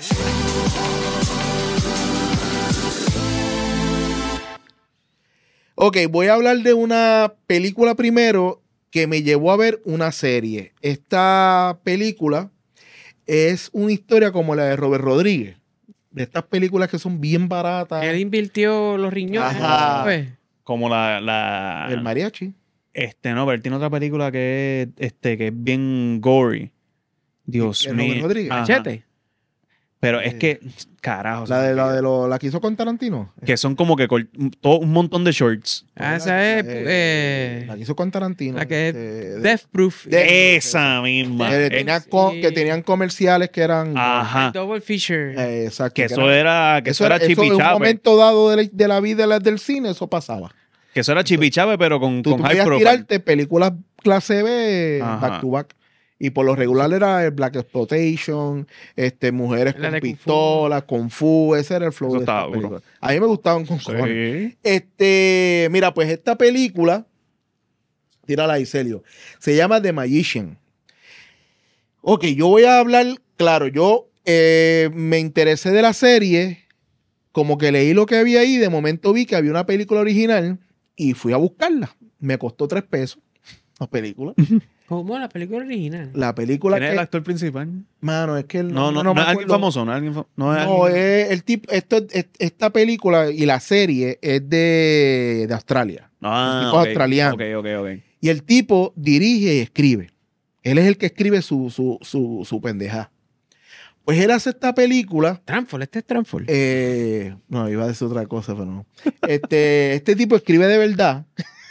Speaker 3: Ok, voy a hablar de una película primero que me llevó a ver una serie. Esta película es una historia como la de Robert Rodríguez. De estas películas que son bien baratas.
Speaker 2: Él invirtió los riñones.
Speaker 3: Ajá.
Speaker 2: Pues.
Speaker 4: Como la
Speaker 3: El mariachi.
Speaker 4: no, pero él tiene otra película que es bien gory. Dios
Speaker 3: ¿El Robert
Speaker 4: mío.
Speaker 3: Rodríguez?
Speaker 4: Ajá.
Speaker 2: Machete.
Speaker 4: Pero es que, carajo.
Speaker 3: La que hizo con Tarantino.
Speaker 4: que son como que todo un montón de shorts.
Speaker 2: Esa es
Speaker 3: La que hizo con Tarantino.
Speaker 2: la que es
Speaker 3: de-
Speaker 2: Death Proof.
Speaker 4: Esa misma.
Speaker 3: que tenían comerciales que eran...
Speaker 4: Ajá.
Speaker 2: Double Feature.
Speaker 3: exacto.
Speaker 4: Que eso era
Speaker 3: en un
Speaker 4: chipichape.
Speaker 3: momento dado de la vida del cine, eso pasaba.
Speaker 4: Que eso era chipichape, pero con
Speaker 3: Tú
Speaker 4: high
Speaker 3: podías
Speaker 4: profile.
Speaker 3: tirarte películas clase B
Speaker 4: Ajá.
Speaker 3: back to back. Y por lo regular era el Black Exploitation, mujeres
Speaker 2: La
Speaker 3: con
Speaker 2: de Kung Fu.
Speaker 3: pistolas, Kung Fu, ese era el flow
Speaker 4: Eso
Speaker 3: de esta
Speaker 4: estaba duro.
Speaker 3: película. A mí me gustaban con cojones.
Speaker 4: Sí.
Speaker 3: Mira, pues esta película, tírala ahí, Celio, se llama The Magician. Ok, yo voy a hablar, claro, yo me interesé de la serie, como que leí lo que había ahí, de momento vi que había una película original y fui a buscarla. Me costó $3 la película.
Speaker 2: Como la película original.
Speaker 3: La película
Speaker 4: ¿Quién es
Speaker 3: que...
Speaker 4: el actor principal?
Speaker 3: Mano, es que...
Speaker 4: No es
Speaker 3: me
Speaker 4: alguien
Speaker 3: acuerdo.
Speaker 4: famoso, no es alguien no es
Speaker 3: No,
Speaker 4: alguien-
Speaker 3: es el tipo... Esta película y la serie es de Australia. el tipo
Speaker 4: ok.
Speaker 3: australiano.
Speaker 4: Ok.
Speaker 3: Y el tipo dirige y escribe. Él es el que escribe su pendeja. Pues él hace esta película.
Speaker 2: Transform, este es Transform.
Speaker 3: No, iba a decir otra cosa, pero no. Este tipo escribe de verdad.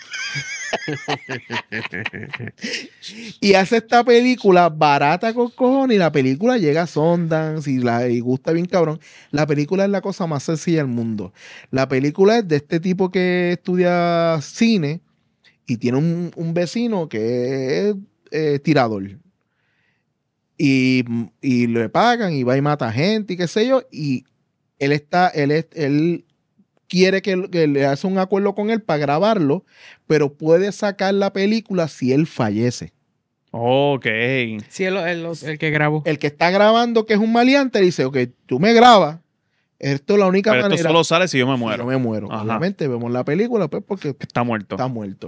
Speaker 3: Y hace esta película barata con cojones y la película llega a Sundance y gusta bien cabrón. La película es la cosa más sencilla del mundo. La película es de este tipo que estudia cine y tiene un vecino que es tirador. Y le pagan y va y mata gente y qué sé yo. Y él quiere que le hace un acuerdo con él para grabarlo, pero puede sacar la película si él fallece.
Speaker 4: Ok.
Speaker 2: Sí, el que grabó.
Speaker 3: El que está grabando, que es un maleante, dice, ok, tú me grabas, esto es la única
Speaker 4: Pero
Speaker 3: manera.
Speaker 4: esto solo sale si yo me
Speaker 3: si
Speaker 4: muero.
Speaker 3: yo me muero.
Speaker 4: Ajá.
Speaker 3: Obviamente vemos la película, pues, porque
Speaker 4: Está muerto.
Speaker 3: está muerto.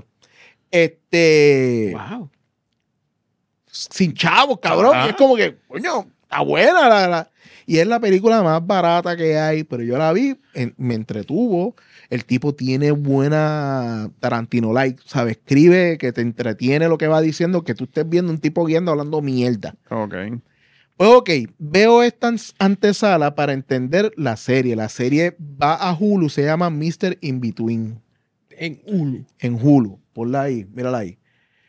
Speaker 2: Wow.
Speaker 3: Sin chavos, cabrón.
Speaker 4: Ajá.
Speaker 3: Y es como que, coño, está buena y es la película más barata que hay, pero yo la vi, me entretuvo. El tipo tiene buena Tarantino-like, ¿sabes? Escribe que te entretiene lo que va diciendo, que tú estés viendo un tipo guiando hablando mierda.
Speaker 4: Ok.
Speaker 3: Pues ok, veo esta antesala para entender la serie. La serie va a Hulu, se llama Mr. In Between.
Speaker 2: En Hulu.
Speaker 3: En Hulu, ponla ahí, mírala ahí.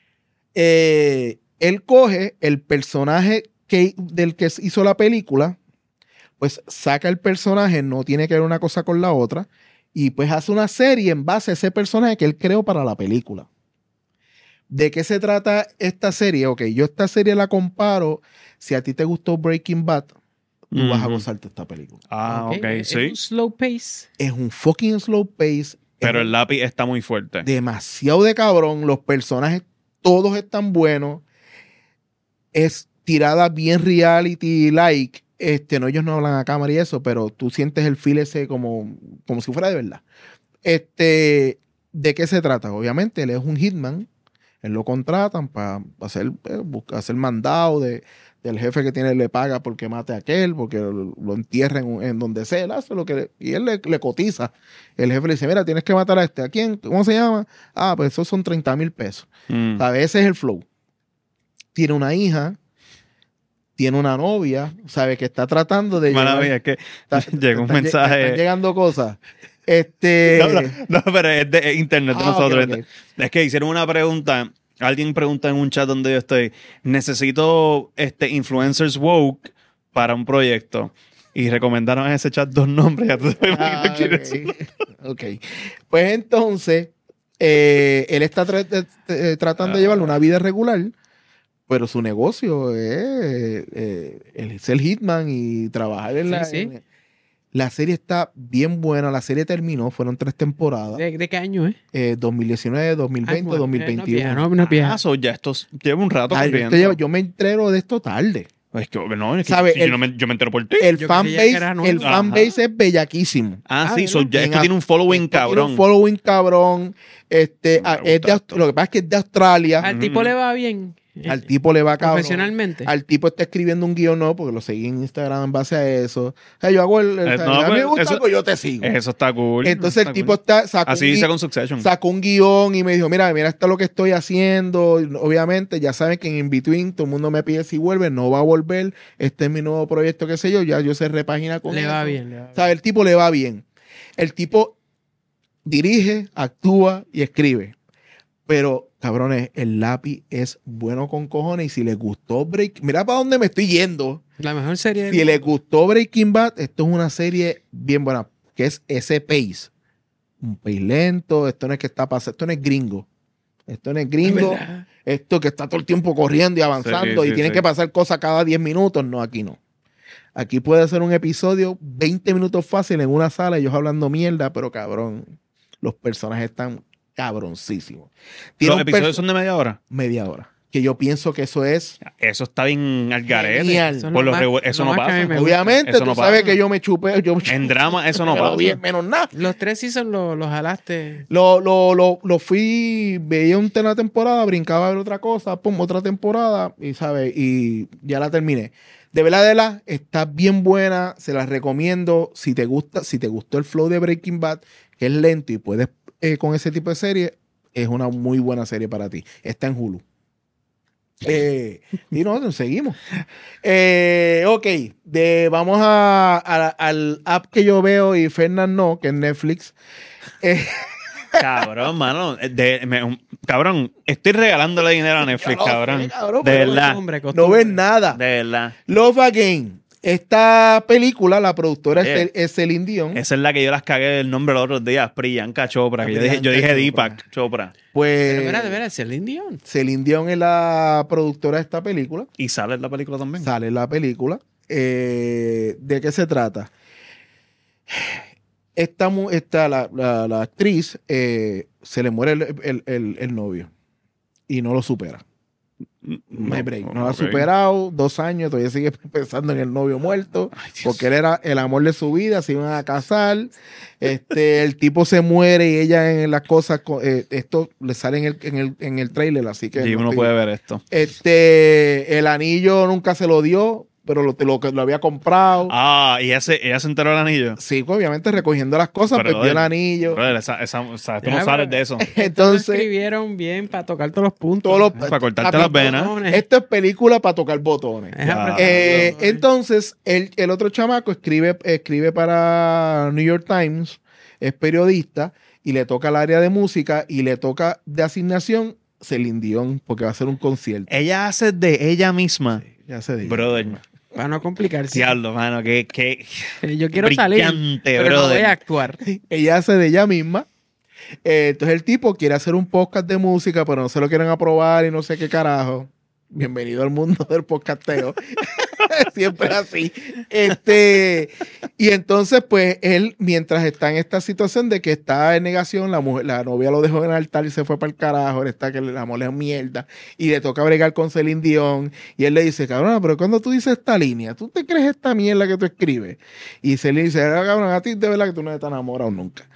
Speaker 3: Él coge el personaje del que hizo la película, pues saca el personaje, no tiene que ver una cosa con la otra, y pues hace una serie en base a ese personaje que él creó para la película. ¿De qué se trata esta serie? Ok, yo esta serie la comparo, si a ti te gustó Breaking Bad, tú vas a gozarte esta película.
Speaker 4: Ah, ok,
Speaker 2: Es
Speaker 4: sí.
Speaker 2: un slow pace.
Speaker 3: Es un fucking slow pace.
Speaker 4: Pero
Speaker 3: es
Speaker 4: el lápiz está muy fuerte.
Speaker 3: demasiado de cabrón, los personajes todos están buenos, es tirada bien reality-like, no, ellos no hablan a cámara y eso, pero tú sientes el feel ese como si fuera de verdad. ¿De qué se trata? Obviamente, él es un hitman, él lo contratan para hacer mandado del jefe que tiene, le paga porque mate a aquel, porque lo entierra en donde sea, él hace lo que y él le cotiza. El jefe le dice, mira, tienes que matar a este. ¿A quién? ¿Cómo se llama? Ah, pues esos son 30,000 pesos.
Speaker 4: Mm.
Speaker 3: ¿Sabes? Ese es el flow. Tiene una hija, tiene una novia, ¿sabe? Que está tratando de
Speaker 4: Mala mía, es que llegó un mensaje.
Speaker 3: Están llegando cosas.
Speaker 4: No, pero es de internet de nosotros.
Speaker 3: Ok.
Speaker 4: Es que hicieron una pregunta. Alguien pregunta en un chat donde yo estoy. Necesito influencers woke para un proyecto. Y recomendaron en ese chat 2 nombres. Ya tú te imaginas quién es.
Speaker 3: Ok. Pues entonces, él está tratando de llevarle una vida regular, pero su negocio es ser hitman y trabajar en
Speaker 2: Sí.
Speaker 3: la serie está bien buena. La serie terminó, fueron 3 temporadas.
Speaker 2: ¿De qué año,
Speaker 3: 2019, 2020,
Speaker 2: Ay,
Speaker 3: 2021.
Speaker 2: No es vieja.
Speaker 4: Ah, ya esto lleva un rato
Speaker 3: Ay,
Speaker 4: corriendo.
Speaker 3: yo me entero de esto tarde.
Speaker 4: Es que, no, es que
Speaker 3: ¿Sabe?
Speaker 4: si yo me entero por ti.
Speaker 3: El
Speaker 2: Yo creía que era nuevo.
Speaker 3: fanbase es bellaquísimo.
Speaker 4: Sí,
Speaker 2: ¿verdad?
Speaker 4: ya esto tiene un following
Speaker 3: Esto tiene
Speaker 4: cabrón.
Speaker 3: un following cabrón. Es
Speaker 4: gusta esto.
Speaker 3: lo que pasa es que es de Australia.
Speaker 2: Al tipo le va bien.
Speaker 3: Al tipo le va cabrón.
Speaker 2: Profesionalmente.
Speaker 3: Al tipo está escribiendo un guión, no, porque lo seguí en Instagram en base a eso. O sea, yo hago
Speaker 4: no,
Speaker 3: a mí me
Speaker 4: pues,
Speaker 3: gusta
Speaker 4: eso-
Speaker 3: algo, yo te sigo.
Speaker 4: Eso está cool.
Speaker 3: Entonces
Speaker 4: Está
Speaker 3: el tipo
Speaker 4: cool.
Speaker 3: sacó
Speaker 4: Así dice con Succession.
Speaker 3: sacó un guión y me dijo, mira, esto es lo que estoy haciendo. Y obviamente, ya saben que en In Between todo el mundo me pide si vuelve, no va a volver. Este es mi nuevo proyecto, qué sé yo, ya yo sé repagina con
Speaker 2: Le
Speaker 3: eso.
Speaker 2: va bien.
Speaker 3: O sea, el tipo le va bien. El tipo dirige, actúa y escribe. Pero, cabrones, el lápiz es bueno con cojones. Y si les gustó mira para dónde me estoy yendo.
Speaker 2: La mejor serie.
Speaker 3: Si les gustó Breaking Bad, esto es una serie bien buena, que es ese pace. Un pace lento, esto no es que está pasando, esto no es gringo. Esto no es gringo,
Speaker 2: ¿Verdad?
Speaker 3: esto que está todo el tiempo corriendo y avanzando
Speaker 4: Sí,
Speaker 3: y
Speaker 4: sí,
Speaker 3: tienen
Speaker 4: sí.
Speaker 3: que pasar cosas cada 10 minutos. No, aquí no. Aquí puede ser un episodio 20 minutos fácil en una sala, ellos hablando mierda, pero cabrón, los personajes están cabroncísimos. Tiene
Speaker 4: Los
Speaker 3: un
Speaker 4: episodios son de media hora.
Speaker 3: media hora. Que yo pienso que eso es
Speaker 4: Eso está bien al garete.
Speaker 3: genial.
Speaker 2: Eso
Speaker 4: Por lo
Speaker 2: más-
Speaker 4: eso
Speaker 2: lo
Speaker 4: no
Speaker 2: más que a mí
Speaker 4: pasa.
Speaker 2: me gusta.
Speaker 3: Obviamente,
Speaker 4: Eso
Speaker 3: tú
Speaker 4: no
Speaker 3: sabes
Speaker 4: pasa.
Speaker 3: que yo me chupé.
Speaker 4: En drama eso no
Speaker 3: pero
Speaker 4: pasa.
Speaker 3: bien, menos nada.
Speaker 2: Los 3 seasons los jalaste.
Speaker 3: Lo fui, veía una temporada, brincaba a ver otra cosa, pum, otra temporada, y ¿sabes? Y ya la terminé. De verdad, está bien buena, se la recomiendo. Si te gustó el flow de Breaking Bad, que es lento y puedes con ese tipo de serie, es una muy buena serie para ti. Está en Hulu. Y no, seguimos. Ok, vamos al app que yo veo y Fernan no, que es Netflix.
Speaker 4: Cabrón, mano. Cabrón, estoy regalándole dinero a Netflix,
Speaker 3: Yo lo sé,
Speaker 4: cabrón.
Speaker 3: cabrón,
Speaker 4: De
Speaker 3: pero
Speaker 4: verdad.
Speaker 2: Costumbre,
Speaker 3: No
Speaker 2: costumbre.
Speaker 3: ves nada.
Speaker 4: De verdad.
Speaker 3: Love Again. Esta película, la productora
Speaker 4: Yeah.
Speaker 3: es Celine Dion.
Speaker 4: Esa es la que yo las cagué el nombre los otros días. Priyanka Chopra. Que yo dije
Speaker 3: Priyanka
Speaker 4: Deepak Chopra.
Speaker 3: Pues
Speaker 2: Pero de veras, Celine Dion.
Speaker 3: Celine Dion es la productora de esta película.
Speaker 4: Y sale en la película también.
Speaker 3: Sale en la película. ¿De qué se trata? La actriz se le muere el novio y no lo supera. No hay break. No lo ha
Speaker 4: ok.
Speaker 3: superado, 2 años, todavía sigue pensando en el novio muerto,
Speaker 4: Ay, Dios.
Speaker 3: porque él era el amor de su vida, se iban a casar, el tipo se muere y ella en las cosas, esto le sale en el trailer, así que
Speaker 4: Y
Speaker 3: no
Speaker 4: uno
Speaker 3: estoy-
Speaker 4: puede ver esto.
Speaker 3: el anillo nunca se lo dio, pero lo había comprado.
Speaker 4: Ah, y ella se enteró del anillo.
Speaker 3: Sí, pues, obviamente recogiendo las cosas,
Speaker 4: Pero,
Speaker 3: perdió el
Speaker 4: brother,
Speaker 3: anillo.
Speaker 4: Brother, o sea, tú
Speaker 2: Ya,
Speaker 4: no sales de eso.
Speaker 2: Entonces
Speaker 3: Entonces,
Speaker 2: escribieron bien para tocar todos los puntos.
Speaker 3: todos los-
Speaker 4: Para cortarte
Speaker 3: papi,
Speaker 4: las venas.
Speaker 2: botones.
Speaker 3: Esto es película para tocar botones.
Speaker 2: Es
Speaker 4: Ya.
Speaker 2: apretar los botones.
Speaker 3: Entonces, el otro chamaco escribe para New York Times, es periodista, y le toca el área de música y le toca de asignación Celine Dion, porque va a hacer un concierto.
Speaker 4: Ella hace de ella misma.
Speaker 3: Ya se dijo.
Speaker 4: Brother,
Speaker 2: Para no complicarse.
Speaker 4: diablo, mano, que
Speaker 2: Yo quiero salir,
Speaker 4: brillante,
Speaker 2: pero no
Speaker 4: brother.
Speaker 2: voy a actuar.
Speaker 3: Ella hace de ella misma. Entonces el tipo quiere hacer un podcast de música, pero no se lo quieren aprobar y no sé qué carajo. Bienvenido al mundo del podcasteo. Siempre así. Y entonces, pues, él, mientras está en esta situación de que está en negación, la novia lo dejó en el altar y se fue para el carajo, él está que el amor es mierda, y le toca bregar con Celine Dion, y él le dice, cabrón, pero cuando tú dices esta línea, ¿tú te crees esta mierda que tú escribes? Y Celine dice, cabrón, a ti de verdad que tú no estás enamorado nunca.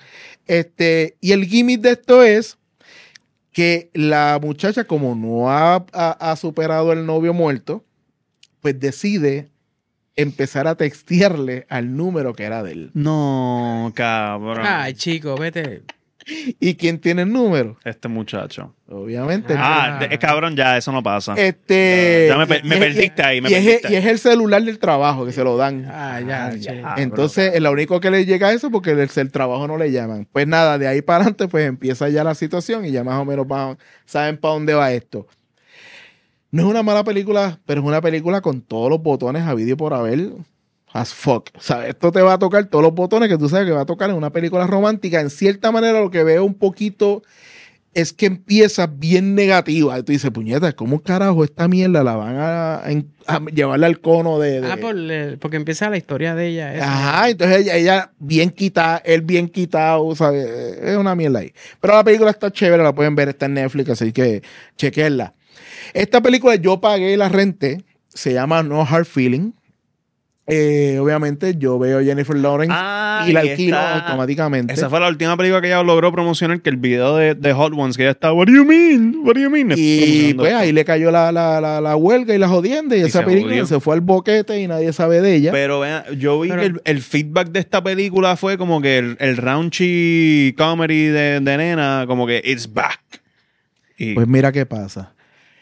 Speaker 3: Y el gimmick de esto es que la muchacha, como no ha superado el novio muerto, pues decide empezar a textearle al número que era de él.
Speaker 4: No, cabrón.
Speaker 2: Ay, chico, vete.
Speaker 3: ¿Y quién tiene el número?
Speaker 4: Este muchacho.
Speaker 3: Obviamente.
Speaker 4: Cabrón, ya, eso no pasa.
Speaker 3: Ya
Speaker 4: me perdiste ahí, me
Speaker 3: y es
Speaker 4: perdiste.
Speaker 3: el celular del trabajo que se lo dan.
Speaker 2: Ah, ya, che.
Speaker 3: Entonces, lo único que le llega a eso porque el trabajo no le llaman. Pues nada, de ahí para adelante, pues empieza ya la situación y ya más o menos saben para dónde va esto. No es una mala película, pero es una película con todos los botones a vídeo por haber. As fuck. O sea, esto te va a tocar todos los botones que tú sabes que va a tocar en una película romántica. En cierta manera, lo que veo un poquito es que empieza bien negativa. Y tú dices, puñeta, ¿cómo carajo esta mierda la van a llevarle al cono de...
Speaker 2: Porque empieza la historia de ella. esa.
Speaker 3: Ajá, entonces ella bien quitada, él bien quitado, ¿sabes? Es una mierda ahí. Pero la película está chévere, la pueden ver, está en Netflix, así que chequenla. Esta película yo pagué la renté, se llama No Hard Feeling. Obviamente yo veo a Jennifer Lawrence y la alquilo automáticamente.
Speaker 4: Esa fue la última película que ella logró promocionar, que el video de Hot Ones, que ella estaba, what do you mean? What do you mean?
Speaker 3: Y pues ahí le cayó la huelga y la jodienda y esa
Speaker 4: se
Speaker 3: película
Speaker 4: jodió.
Speaker 3: se fue al boquete y nadie sabe de ella.
Speaker 4: Pero vean, yo vi que el feedback de esta película fue como que el raunchy comedy de nena, como que it's back. Y
Speaker 3: Pues mira qué pasa.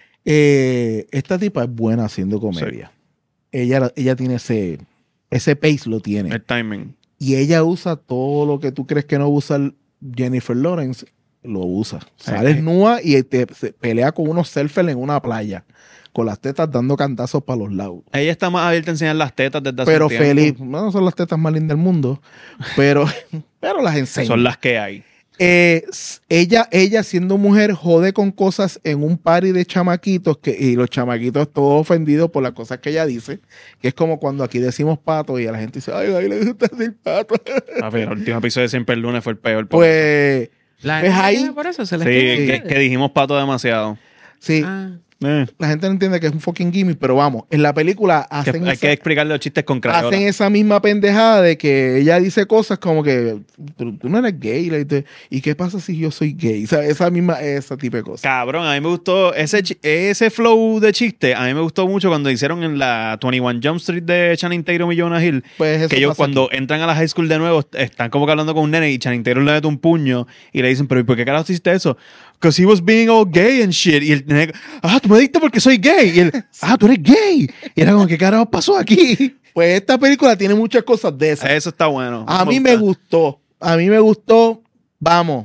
Speaker 3: Esta tipa es buena haciendo comedia. Ella tiene ese pace, lo tiene.
Speaker 4: el timing.
Speaker 3: Y ella usa todo lo que tú crees que no usa Jennifer Lawrence, lo usa. Sale nua y se pelea con unos surfers en una playa, con las tetas dando cantazos para los lados.
Speaker 4: Ella está más abierta a enseñar las tetas desde hace
Speaker 3: Pero
Speaker 4: un tiempo.
Speaker 3: feliz. No son las tetas más lindas del mundo, pero las enseña.
Speaker 4: Son las que hay.
Speaker 3: Ella siendo mujer jode con cosas en un party de chamaquitos y los chamaquitos todos ofendidos por las cosas que ella dice, que es como cuando aquí decimos pato y a la gente dice, ay, le gusta decir pato.
Speaker 4: A ver, el último episodio de Siempre el Lunes fue el peor.
Speaker 3: Pues
Speaker 2: La
Speaker 3: pues
Speaker 2: gente
Speaker 3: ahí-
Speaker 2: tiene por eso se les
Speaker 4: sí,
Speaker 2: queda a
Speaker 4: que
Speaker 2: ustedes.
Speaker 4: dijimos pato demasiado.
Speaker 3: sí,
Speaker 2: Ah,
Speaker 3: la gente no entiende que es un fucking gimmick, pero vamos, en la película
Speaker 4: Que
Speaker 3: hacen
Speaker 4: hay que explicarle los chistes con crayola.
Speaker 3: hacen esa misma pendejada de que ella dice cosas como que tú no eres gay, ¿y qué pasa si yo soy gay? O sea, ese tipo de cosas.
Speaker 4: Cabrón, a mí me gustó ese flow de chiste. A mí me gustó mucho cuando hicieron en la 21 Jump Street de Channing Tatum y Jonah Hill.
Speaker 3: Pues eso
Speaker 4: Que ellos
Speaker 3: pasa
Speaker 4: cuando
Speaker 3: aquí.
Speaker 4: entran a la high school de nuevo están como que hablando con un nene y Channing Tatum le mete un puño y le dicen, pero ¿y por qué carajo hiciste eso? Because he was being all gay and shit. Y el nene, tú me diste porque soy gay. Y él, tú eres gay. Y era como, ¿qué carajo pasó aquí?
Speaker 3: Pues esta película tiene muchas cosas de esas.
Speaker 4: Eso está bueno.
Speaker 3: A mí me gustó. Vamos.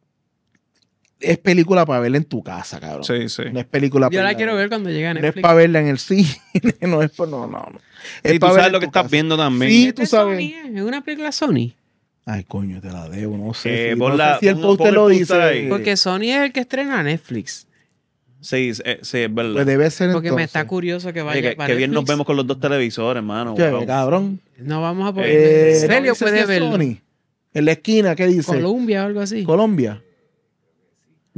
Speaker 3: Es película para verla en tu casa, cabrón.
Speaker 4: Sí, sí.
Speaker 3: No es película
Speaker 2: yo
Speaker 3: para
Speaker 2: la quiero ver cuando llegue a
Speaker 3: No es
Speaker 2: Netflix.
Speaker 3: para verla en el cine. No es por. No. Es
Speaker 4: Y tú
Speaker 3: para verla
Speaker 4: sabes
Speaker 3: en
Speaker 4: lo que
Speaker 3: tu
Speaker 4: estás
Speaker 3: casa.
Speaker 4: viendo también.
Speaker 3: Sí,
Speaker 2: ¿Es
Speaker 3: tú
Speaker 2: de
Speaker 3: sabes.
Speaker 2: Sony? ¿Es una película Sony?
Speaker 3: Ay, coño, te la debo. No sé.
Speaker 4: Pon
Speaker 3: No sé si el
Speaker 4: pon
Speaker 3: póster
Speaker 4: el
Speaker 3: lo
Speaker 4: póster
Speaker 3: dice.
Speaker 4: ahí.
Speaker 2: Porque Sony es el que estrena Netflix.
Speaker 4: Sí, es verdad.
Speaker 3: Pues debe ser
Speaker 2: Porque me
Speaker 3: entonces.
Speaker 2: está curioso que vaya
Speaker 4: Oye,
Speaker 2: para
Speaker 4: que bien nos
Speaker 2: Netflix.
Speaker 4: vemos con los dos televisores, hermano.
Speaker 3: Che,
Speaker 4: Wow.
Speaker 3: cabrón.
Speaker 2: No vamos a poder.
Speaker 3: ¿no
Speaker 2: Celio
Speaker 3: dice
Speaker 2: puede
Speaker 3: si es
Speaker 2: verlo.
Speaker 3: Sony? En la esquina, ¿qué dice?
Speaker 2: Colombia o algo así.
Speaker 3: Colombia.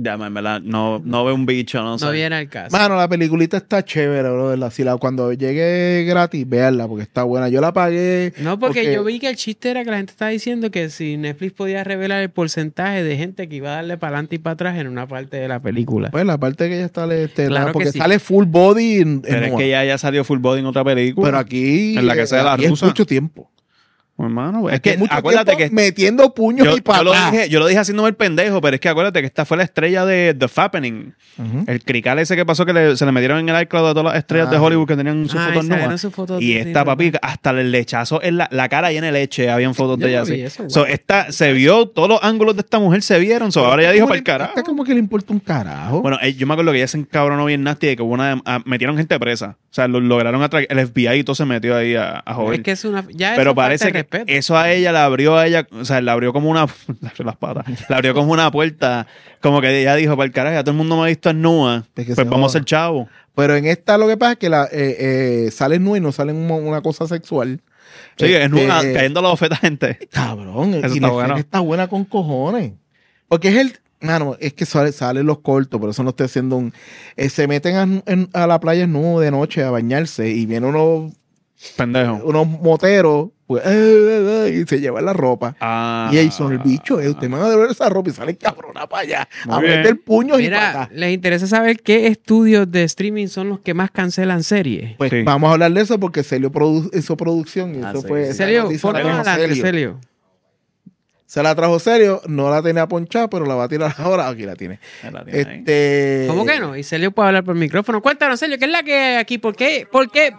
Speaker 4: Ya, en verdad, no veo un bicho, no sé.
Speaker 2: No viene al caso.
Speaker 3: Mano, la peliculita está chévere, bro. Si cuando llegue gratis, véanla, porque está buena. Yo la pagué.
Speaker 2: No, porque yo vi que el chiste era que la gente estaba diciendo que si Netflix podía revelar el porcentaje de gente que iba a darle para adelante y para atrás en una parte de la película.
Speaker 3: Pues la parte que ella está,
Speaker 2: Claro
Speaker 3: porque
Speaker 2: que sí.
Speaker 3: sale full body
Speaker 4: Pero es que ya salió full body en otra película.
Speaker 3: Pero aquí,
Speaker 4: En la que sea la
Speaker 3: aquí es
Speaker 4: rusa.
Speaker 3: mucho tiempo.
Speaker 4: Hermano, es que
Speaker 3: Mucho
Speaker 4: acuérdate
Speaker 3: tiempo
Speaker 4: que
Speaker 3: metiendo puños y
Speaker 4: yo
Speaker 3: patadas.
Speaker 4: lo dije haciéndome el pendejo, pero es que acuérdate que esta fue la estrella de The Fappening.
Speaker 3: Ujú.
Speaker 4: El crical ese que pasó que se le metieron en el iCloud a todas las estrellas de Hollywood que tenían sus fotos nuevas. Y esta, papi, hasta el lechazo en la cara llena de leche, habían fotos
Speaker 2: Yo
Speaker 4: de ella
Speaker 2: no vi
Speaker 4: así.
Speaker 2: eso,
Speaker 4: So,
Speaker 2: guau.
Speaker 4: esta se vio, todos los ángulos de esta mujer se vieron. So, ahora ya dijo para el carajo.
Speaker 3: Esta como que le importa un carajo.
Speaker 4: Bueno, yo me acuerdo que ella se encabronó bien nasty de que hubo metieron gente presa. O sea, lograron atraer. El FBI y todo se metió ahí a joder.
Speaker 2: Es que es una. Ya
Speaker 4: Pero
Speaker 2: eso
Speaker 4: parece
Speaker 2: falta de
Speaker 4: que
Speaker 2: respeto.
Speaker 4: eso a ella la abrió a ella, o sea, la abrió como una, las patas, la abrió como una puerta, como que ella dijo, para el carajo, ya todo el mundo me ha visto en nua,
Speaker 3: Es que
Speaker 4: pues
Speaker 3: se
Speaker 4: vamos a
Speaker 3: joda.
Speaker 4: ser chavos.
Speaker 3: Pero en esta lo que pasa es que sale nu y no sale una cosa sexual.
Speaker 4: Sí, en una,
Speaker 3: Este,
Speaker 4: cayendo la bofeta a gente.
Speaker 3: Cabrón,
Speaker 4: Eso
Speaker 3: y
Speaker 4: está
Speaker 3: la
Speaker 4: bueno.
Speaker 3: escena está buena con cojones. Porque es mano, es que salen los cortos, por eso no estoy haciendo se meten a la playa nu de noche a bañarse y vienen
Speaker 4: Pendejo.
Speaker 3: unos moteros pues, y se llevan la ropa.
Speaker 4: Ah.
Speaker 3: Y ahí son el bicho, usted me va a devolver esa ropa y salen cabrona para allá
Speaker 4: Muy
Speaker 3: a
Speaker 4: bien.
Speaker 3: meter puños y
Speaker 2: Mira,
Speaker 3: patas.
Speaker 2: les interesa saber qué estudios de streaming son los que más cancelan series.
Speaker 3: Pues
Speaker 4: Sí.
Speaker 3: vamos a hablar de eso porque Celio hizo producción y
Speaker 1: Ah,
Speaker 3: eso
Speaker 1: sí,
Speaker 3: fue.
Speaker 1: sí.
Speaker 3: esa
Speaker 2: Celio,
Speaker 3: noticia
Speaker 2: por
Speaker 3: la trajo
Speaker 2: adelante,
Speaker 3: Celio.
Speaker 2: Celio.
Speaker 3: Se la trajo Celio, no la tenía ponchada, pero la va a tirar ahora. Aquí la tiene.
Speaker 4: Ahí la tiene ahí.
Speaker 2: ¿Cómo que no? Y Celio puede hablar por micrófono. Cuéntanos, Celio, ¿qué es la que hay aquí? ¿Por qué? ¿Por qué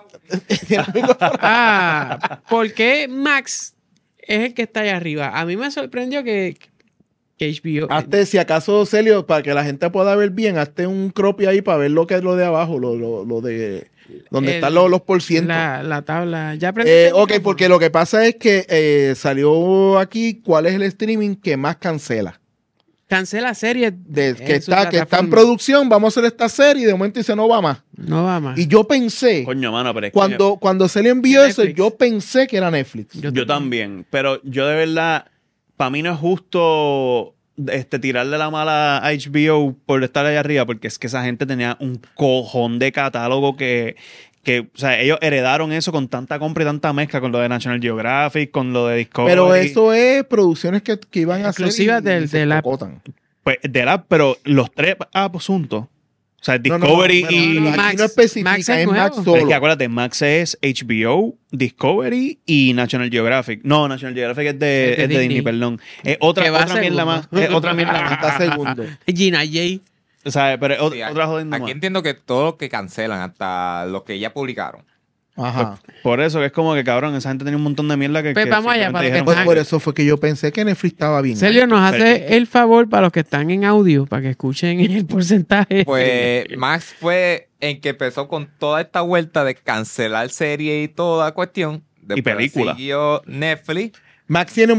Speaker 2: Max es el que está allá arriba? A mí me sorprendió que HBO...
Speaker 3: Hazte, si acaso, Celio, para que la gente pueda ver bien, hazte un croppy ahí para ver lo que es lo de abajo, lo de donde están los porcientos.
Speaker 2: la tabla. Ya aprendí.
Speaker 3: Ok, porque lo que pasa es que salió aquí cuál es el streaming que más cancela.
Speaker 2: Cancela series.
Speaker 3: Que
Speaker 2: en su
Speaker 3: está en
Speaker 2: plataforma.
Speaker 3: producción, vamos a hacer esta serie y de momento dice no va más.
Speaker 2: No va más.
Speaker 3: Y yo pensé,
Speaker 4: Coño, mano, pero es
Speaker 3: cuando se le envió eso,
Speaker 2: Netflix.
Speaker 3: yo pensé que era Netflix.
Speaker 4: que yo también, pero yo de verdad, para mí no es justo tirarle la mala a HBO por estar allá arriba, porque es que esa gente tenía un cojón de catálogo que o sea, ellos heredaron eso con tanta compra y tanta mezcla con lo de National Geographic, con lo de Discovery.
Speaker 3: Pero eso es producciones que iban a hacer
Speaker 2: Exclusivas
Speaker 3: y
Speaker 2: del-
Speaker 3: se
Speaker 2: del app.
Speaker 3: cocotan.
Speaker 4: Pues, pero los tres asuntos, o sea,
Speaker 3: No, no,
Speaker 4: Discovery
Speaker 3: bueno,
Speaker 4: y...
Speaker 3: aquí
Speaker 2: Max-
Speaker 3: no especifica,
Speaker 2: Max es
Speaker 3: es Max
Speaker 2: nuevo.
Speaker 3: solo.
Speaker 4: Es que acuérdate, Max es HBO, Discovery y National Geographic. No, National Geographic es de
Speaker 2: Disney.
Speaker 4: Disney, perdón. Es otra
Speaker 2: Que va
Speaker 4: mierda
Speaker 2: segundo.
Speaker 4: más. Es otra mierda más.
Speaker 3: Está segundo.
Speaker 2: Gina J.
Speaker 4: O sea, pero es
Speaker 5: Sí,
Speaker 4: otra jodienda
Speaker 5: aquí
Speaker 4: más.
Speaker 5: entiendo que todos los que cancelan, hasta los que ya publicaron.
Speaker 3: Ajá.
Speaker 4: Por eso que es como que, cabrón, esa gente tenía un montón de mierda que...
Speaker 2: Pues
Speaker 4: que
Speaker 2: vamos allá,
Speaker 4: simplemente
Speaker 2: para que
Speaker 4: dijeron,
Speaker 3: Pues
Speaker 2: Ajá.
Speaker 3: por eso fue que yo pensé que Netflix estaba bien.
Speaker 2: Celio nos
Speaker 4: Pero-
Speaker 2: hace el favor para los que están en audio, para que escuchen el porcentaje.
Speaker 5: Pues Max fue en que empezó con toda esta vuelta de cancelar serie y toda cuestión. Después
Speaker 4: película.
Speaker 5: siguió Netflix.
Speaker 3: Max tiene un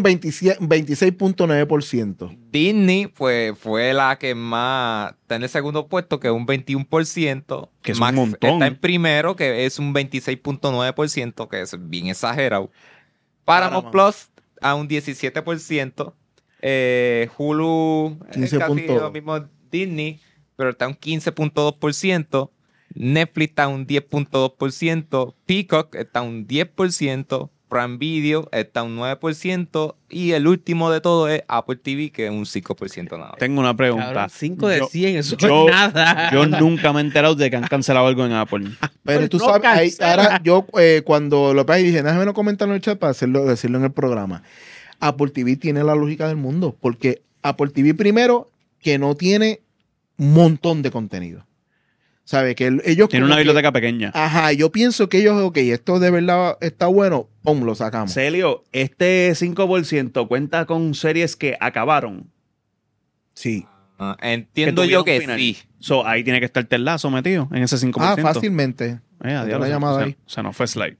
Speaker 3: 26.9%.
Speaker 5: Disney pues, fue la que más está en el segundo puesto, que es un 21%.
Speaker 4: Que es un
Speaker 5: Max
Speaker 4: montón.
Speaker 5: está en primero, que es un 26.9%, que es bien exagerado. Paramount Plus a un 17%. Hulu es
Speaker 3: 15
Speaker 5: casi
Speaker 3: punto.
Speaker 5: lo mismo Disney, pero está un 15.2%. Netflix está un 10.2%. Peacock está un 10%. Prime Video está un 9%. Y el último de todo es Apple TV, que es un 5% nada más.
Speaker 4: Tengo una pregunta.
Speaker 2: Cabrón, 5 de
Speaker 4: Yo-
Speaker 2: 100, eso
Speaker 4: yo-
Speaker 2: es nada.
Speaker 4: Yo nunca me he enterado de que han cancelado algo en Apple.
Speaker 3: Pero
Speaker 2: Pues
Speaker 3: tú
Speaker 2: no
Speaker 3: sabes,
Speaker 2: cancela.
Speaker 3: ahora yo cuando lo pedí dije, déjame no comentarlo en el chat para decirlo en el programa. Apple TV tiene la lógica del mundo, porque Apple TV primero que no tiene un montón de contenido. ¿Sabe? Que ellos
Speaker 4: Tiene
Speaker 3: como
Speaker 4: una
Speaker 3: que-
Speaker 4: biblioteca pequeña.
Speaker 3: Ajá, yo pienso que ellos, ok, esto de verdad está bueno, pum, lo sacamos.
Speaker 4: Celio, este 5% cuenta con series que acabaron.
Speaker 3: Sí.
Speaker 5: Entiendo
Speaker 4: Que
Speaker 5: yo
Speaker 4: tuvieron
Speaker 5: que
Speaker 4: final.
Speaker 5: sí.
Speaker 4: So, ahí tiene que estar Terlazo metido en ese 5%.
Speaker 3: Ah, fácilmente.
Speaker 4: Adiós,
Speaker 3: Una llamada ahí.
Speaker 4: O sea, no fue slide.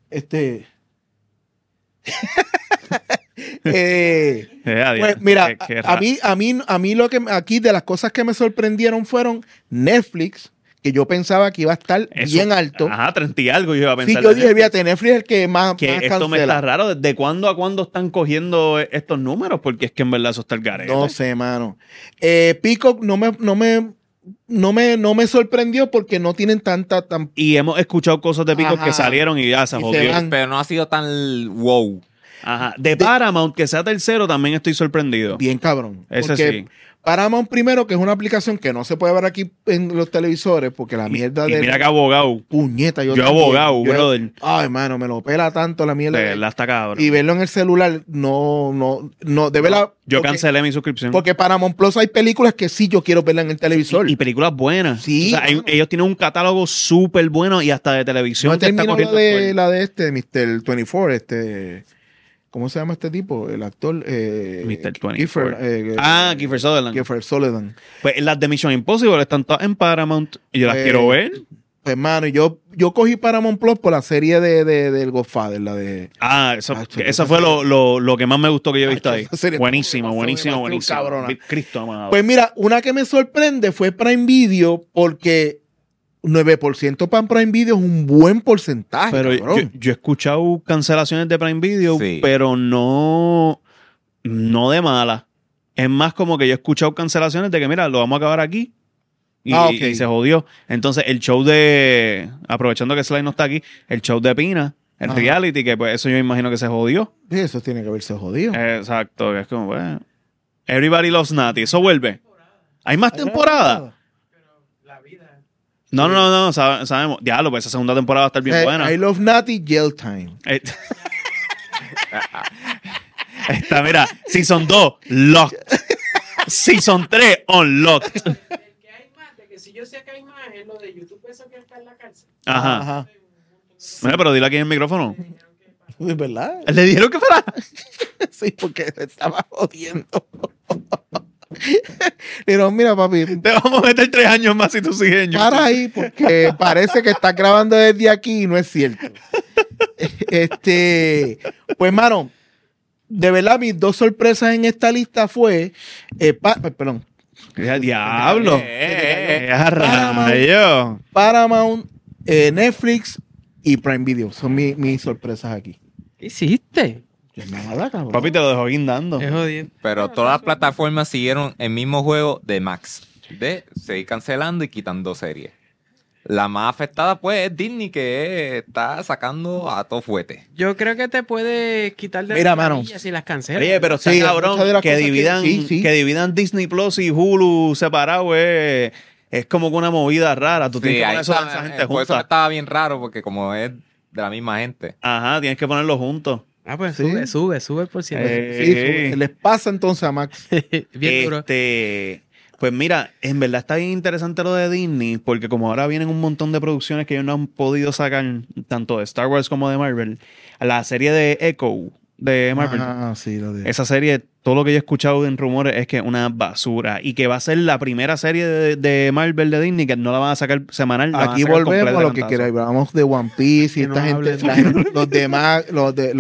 Speaker 4: Adiós.
Speaker 3: Pues mira,
Speaker 4: Qué
Speaker 3: a mí lo que aquí de las cosas que me sorprendieron fueron Netflix, que yo pensaba que iba a estar
Speaker 4: Eso-
Speaker 3: bien alto.
Speaker 4: Ajá, 30 y algo yo iba a
Speaker 3: Sí,
Speaker 4: pensar.
Speaker 3: yo dije, fíjate, Netflix es el que más
Speaker 4: que esto
Speaker 3: cancela.
Speaker 4: me está raro. ¿Desde cuándo a cuándo están cogiendo estos números? Porque es que en verdad eso está el garete.
Speaker 3: No sé, mano. Peacock no me sorprendió porque no tienen tanta...
Speaker 4: Y hemos escuchado cosas de Pico
Speaker 3: Ajá.
Speaker 4: que salieron y ya se
Speaker 3: Y se
Speaker 4: jodió.
Speaker 3: van.
Speaker 5: Pero no ha sido tan wow.
Speaker 4: Ajá. De Paramount, que sea tercero, también estoy sorprendido.
Speaker 3: Bien cabrón.
Speaker 4: Ese
Speaker 3: Porque
Speaker 4: sí.
Speaker 3: Paramount primero, que es una aplicación que no se puede ver aquí en los televisores porque la mierda
Speaker 4: Y
Speaker 3: de
Speaker 4: mira que abogado.
Speaker 3: puñeta.
Speaker 4: Yo
Speaker 3: también.
Speaker 4: abogado, brother.
Speaker 3: Ay, mano, me lo pela tanto la mierda.
Speaker 4: De la está cabrón.
Speaker 3: Y verlo en el celular, de verdad.
Speaker 4: Yo
Speaker 3: porque-
Speaker 4: cancelé mi suscripción.
Speaker 3: Porque Paramount Plus hay películas que sí yo quiero verla en el televisor.
Speaker 4: Y películas buenas.
Speaker 3: Sí,
Speaker 4: O sea,
Speaker 3: mano.
Speaker 4: ellos tienen un catálogo súper bueno y hasta de televisión
Speaker 3: no he
Speaker 4: que está
Speaker 3: terminado
Speaker 4: corriendo.
Speaker 3: la de este, Mr. 24, ¿cómo se llama este tipo? El actor.
Speaker 4: Mr. 24.
Speaker 3: Kiefer,
Speaker 4: Kiefer Sutherland.
Speaker 3: Kiefer Sutherland.
Speaker 4: Pues las de Mission Impossible están todas en Paramount y yo las quiero ver.
Speaker 3: Pues, mano, yo cogí Paramount Plus por la serie del Godfather, la de...
Speaker 4: Eso,
Speaker 3: Acho,
Speaker 4: eso
Speaker 3: esa
Speaker 4: fue
Speaker 3: serie-
Speaker 4: lo que más me gustó que yo he visto
Speaker 3: Acho,
Speaker 4: ahí.
Speaker 3: esa serie-
Speaker 4: Buenísimo,
Speaker 3: esa
Speaker 4: buenísimo,
Speaker 3: serie
Speaker 4: buenísimo.
Speaker 3: cabrona.
Speaker 4: Cristo amado.
Speaker 3: Pues mira, una que me sorprende fue Prime Video porque 9% para Prime Video es un buen porcentaje,
Speaker 4: Pero
Speaker 3: cabrón.
Speaker 4: yo he escuchado cancelaciones de Prime Video,
Speaker 5: Sí.
Speaker 4: pero no de mala. Es más como que yo he escuchado cancelaciones de que, mira, lo vamos a acabar aquí.
Speaker 3: Ok.
Speaker 4: Y se jodió. Entonces, el show aprovechando que Sly no está aquí, el show de Pina, el
Speaker 3: Ajá.
Speaker 4: reality, que pues eso yo imagino que se jodió.
Speaker 3: Sí, eso tiene que haberse jodido.
Speaker 4: Exacto, que es como, bueno. Everybody Loves Natty, eso vuelve. ¿Hay más temporada? No, sabemos. Diablo, pues esa segunda temporada va a estar bien buena.
Speaker 3: I Love Natty, Jail Time.
Speaker 4: Está, mira, Season 2, Locked. Season 3, Unlocked.
Speaker 2: El que hay más, de que si yo sé que hay más, es lo de YouTube, eso que está en la cárcel.
Speaker 4: Ajá. Mira, pero dile aquí en el micrófono.
Speaker 3: ¿Es verdad?
Speaker 4: ¿Le dijeron que fuera?
Speaker 3: Sí, porque se estaba jodiendo. Pero mira, papi,
Speaker 4: Te vamos a meter 3 años más si tú sigues.
Speaker 3: para ahí porque parece que estás grabando desde aquí y no es cierto. Pues, mano, de verdad, mis dos sorpresas en esta lista fue, perdón,
Speaker 4: Diablo. A rayo.
Speaker 3: Paramount, Netflix y Prime Video. Son mis sorpresas aquí.
Speaker 2: ¿Qué hiciste?
Speaker 3: Pues nada, cabrón.
Speaker 4: Papi, te lo dejo guindando.
Speaker 2: Es jodido.
Speaker 5: Pero todas las plataformas siguieron el mismo juego de Max. De seguir cancelando y quitando series. La más afectada, pues, es Disney, que está sacando a todo fuete.
Speaker 2: Yo creo que te puedes quitar de
Speaker 3: Mira,
Speaker 2: las
Speaker 3: mano.
Speaker 2: planillas si las cancelas.
Speaker 4: Oye, pero está
Speaker 3: Sí,
Speaker 4: cabrón
Speaker 3: muchas de las
Speaker 4: que
Speaker 3: cosas que-
Speaker 4: dividan,
Speaker 3: sí.
Speaker 4: que dividan Disney Plus y Hulu separado, es como que una movida rara. Tú tienes que poner
Speaker 5: ahí
Speaker 4: eso,
Speaker 5: está,
Speaker 4: esa gente
Speaker 5: por eso
Speaker 4: junta.
Speaker 5: estaba bien raro, porque como es de la misma gente.
Speaker 4: Ajá, tienes que ponerlo juntos.
Speaker 2: Ah, pues
Speaker 3: Sí.
Speaker 2: sube el por ciento.
Speaker 3: Sí, les pasa entonces a Max.
Speaker 2: Bien duro.
Speaker 4: Pues mira, en verdad está bien interesante lo de Disney, porque como ahora vienen un montón de producciones que ellos no han podido sacar, tanto de Star Wars como de Marvel, la serie de Echo de Marvel,
Speaker 3: Ah, sí, lo de...
Speaker 4: esa serie, todo lo que yo he escuchado en rumores es que es una basura y que va a ser la primera serie de Marvel de Disney que no la van a sacar semanal. la van
Speaker 3: Aquí
Speaker 4: sacar
Speaker 3: volvemos
Speaker 4: completa
Speaker 3: a
Speaker 4: de
Speaker 3: lo que
Speaker 4: cantazo.
Speaker 3: quieras. Hablamos de One Piece y
Speaker 2: Que no
Speaker 3: esta gente,
Speaker 2: hablen
Speaker 3: la gente- los demás, lo de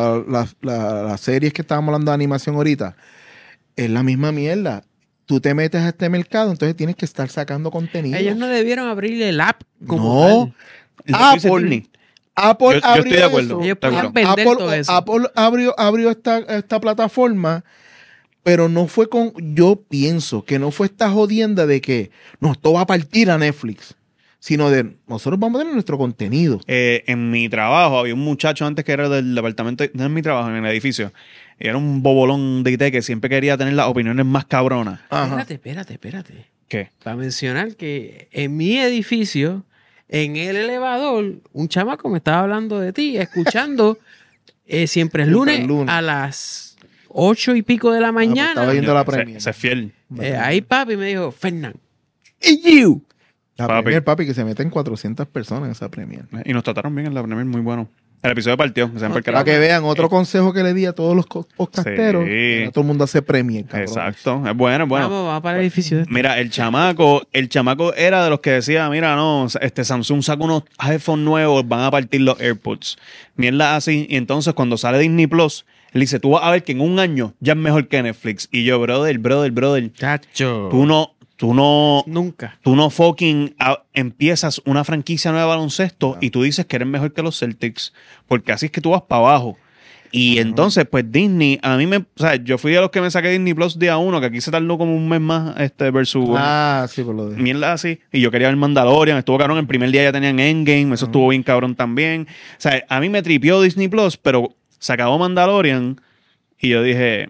Speaker 3: las series que estábamos hablando de animación ahorita, es la misma mierda. Tú te metes a este mercado, entonces tienes que estar sacando contenido.
Speaker 2: Ellos no debieron abrir el app como
Speaker 3: No.
Speaker 2: tal.
Speaker 4: Lo que dice
Speaker 3: Apple,
Speaker 4: Disney.
Speaker 3: Apple
Speaker 4: Yo estoy
Speaker 3: abrió
Speaker 4: de acuerdo.
Speaker 3: eso.
Speaker 2: Ellos
Speaker 4: Está
Speaker 2: podían
Speaker 4: claro.
Speaker 2: vender todo eso.
Speaker 3: Apple abrió esta plataforma, pero no fue con. Yo pienso que no fue esta jodienda de que no, esto va a partir a Netflix, sino de nosotros vamos a tener nuestro contenido.
Speaker 4: En mi trabajo había un muchacho antes que era del departamento, no en mi trabajo, en el edificio. Era un bobolón de IT que siempre quería tener las opiniones más cabronas.
Speaker 3: Ajá.
Speaker 2: Espérate.
Speaker 4: ¿Qué?
Speaker 2: Para mencionar que en mi edificio, en el elevador, un chamaco me estaba hablando de ti, escuchando siempre es lunes, a las 8 y pico de la mañana.
Speaker 3: estaba viendo la premiere.
Speaker 4: Se es fiel.
Speaker 2: Ahí papi me dijo, Fernán, ¿y you?
Speaker 3: La
Speaker 4: Papi.
Speaker 3: premier, papi, que se meten 400 personas en esa premier.
Speaker 4: Y nos trataron bien en la premier, muy bueno. El episodio partió. Que se ven por
Speaker 3: Para
Speaker 4: carajo.
Speaker 3: que vean, otro consejo que le di a todos los podcasteros,
Speaker 4: Sí.
Speaker 3: que no todo el mundo hace premier, cabrón.
Speaker 4: Exacto. Es bueno, es bueno.
Speaker 2: Vamos para el edificio.
Speaker 4: Mira, el chamaco era de los que decía, mira, no, Samsung saca unos iPhone nuevos, van a partir los AirPods. Mierda así. Y entonces cuando sale Disney Plus, él dice, tú vas a ver que en un año ya es mejor que Netflix. Y yo, brother,
Speaker 2: Chacho.
Speaker 4: tú no
Speaker 2: Nunca.
Speaker 4: fucking empiezas una franquicia nueva de baloncesto y tú dices que eres mejor que los Celtics, porque así es que tú vas para abajo. Y entonces, pues Disney, o sea, yo fui de los que me saqué Disney Plus día 1, que aquí se tardó como un mes más, versus
Speaker 3: Sí, por lo de.
Speaker 4: mierda así. Y yo quería ver Mandalorian, estuvo cabrón, el primer día ya tenían Endgame, eso estuvo bien cabrón también. O sea, a mí me tripió Disney Plus, pero se acabó Mandalorian y yo dije,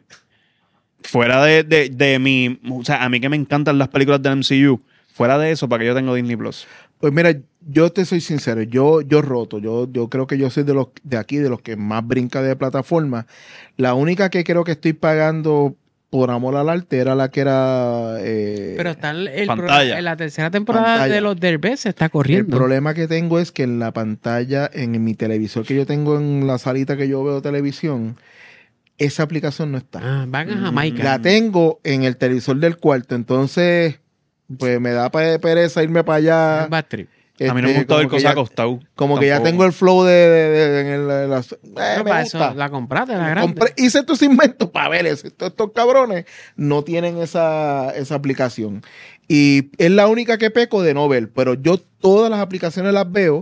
Speaker 4: fuera de mi, o sea, a mí que me encantan las películas del MCU, fuera de eso, ¿para que yo tengo Disney Plus?
Speaker 3: Pues mira, yo te soy sincero, yo roto, yo creo que yo soy de los de aquí, de los que más brinca de plataforma. La única que creo que estoy pagando por amor al arte era la que era
Speaker 2: Pero está
Speaker 4: Pantalla.
Speaker 2: en la tercera temporada
Speaker 3: Pantalla.
Speaker 2: de los Derbez se está
Speaker 3: el
Speaker 2: corriendo.
Speaker 3: problema que tengo es que en la pantalla, en mi televisor que yo tengo en la salita que yo veo televisión, esa aplicación no está.
Speaker 2: Van a Jamaica.
Speaker 3: La tengo en el televisor del cuarto, entonces pues me da pereza irme para allá.
Speaker 2: Bad trip.
Speaker 4: A mí no me gusta ver
Speaker 3: como que
Speaker 4: cosas
Speaker 3: ya-
Speaker 4: acostadas.
Speaker 3: Como que ya
Speaker 4: Tampoco.
Speaker 3: tengo el flow me
Speaker 2: Para eso
Speaker 3: gusta.
Speaker 2: la compraste, la grande.
Speaker 3: Hice estos inventos para ver eso. Estos cabrones no tienen esa aplicación. Y es la única que peco de no ver. Pero yo todas las aplicaciones las veo.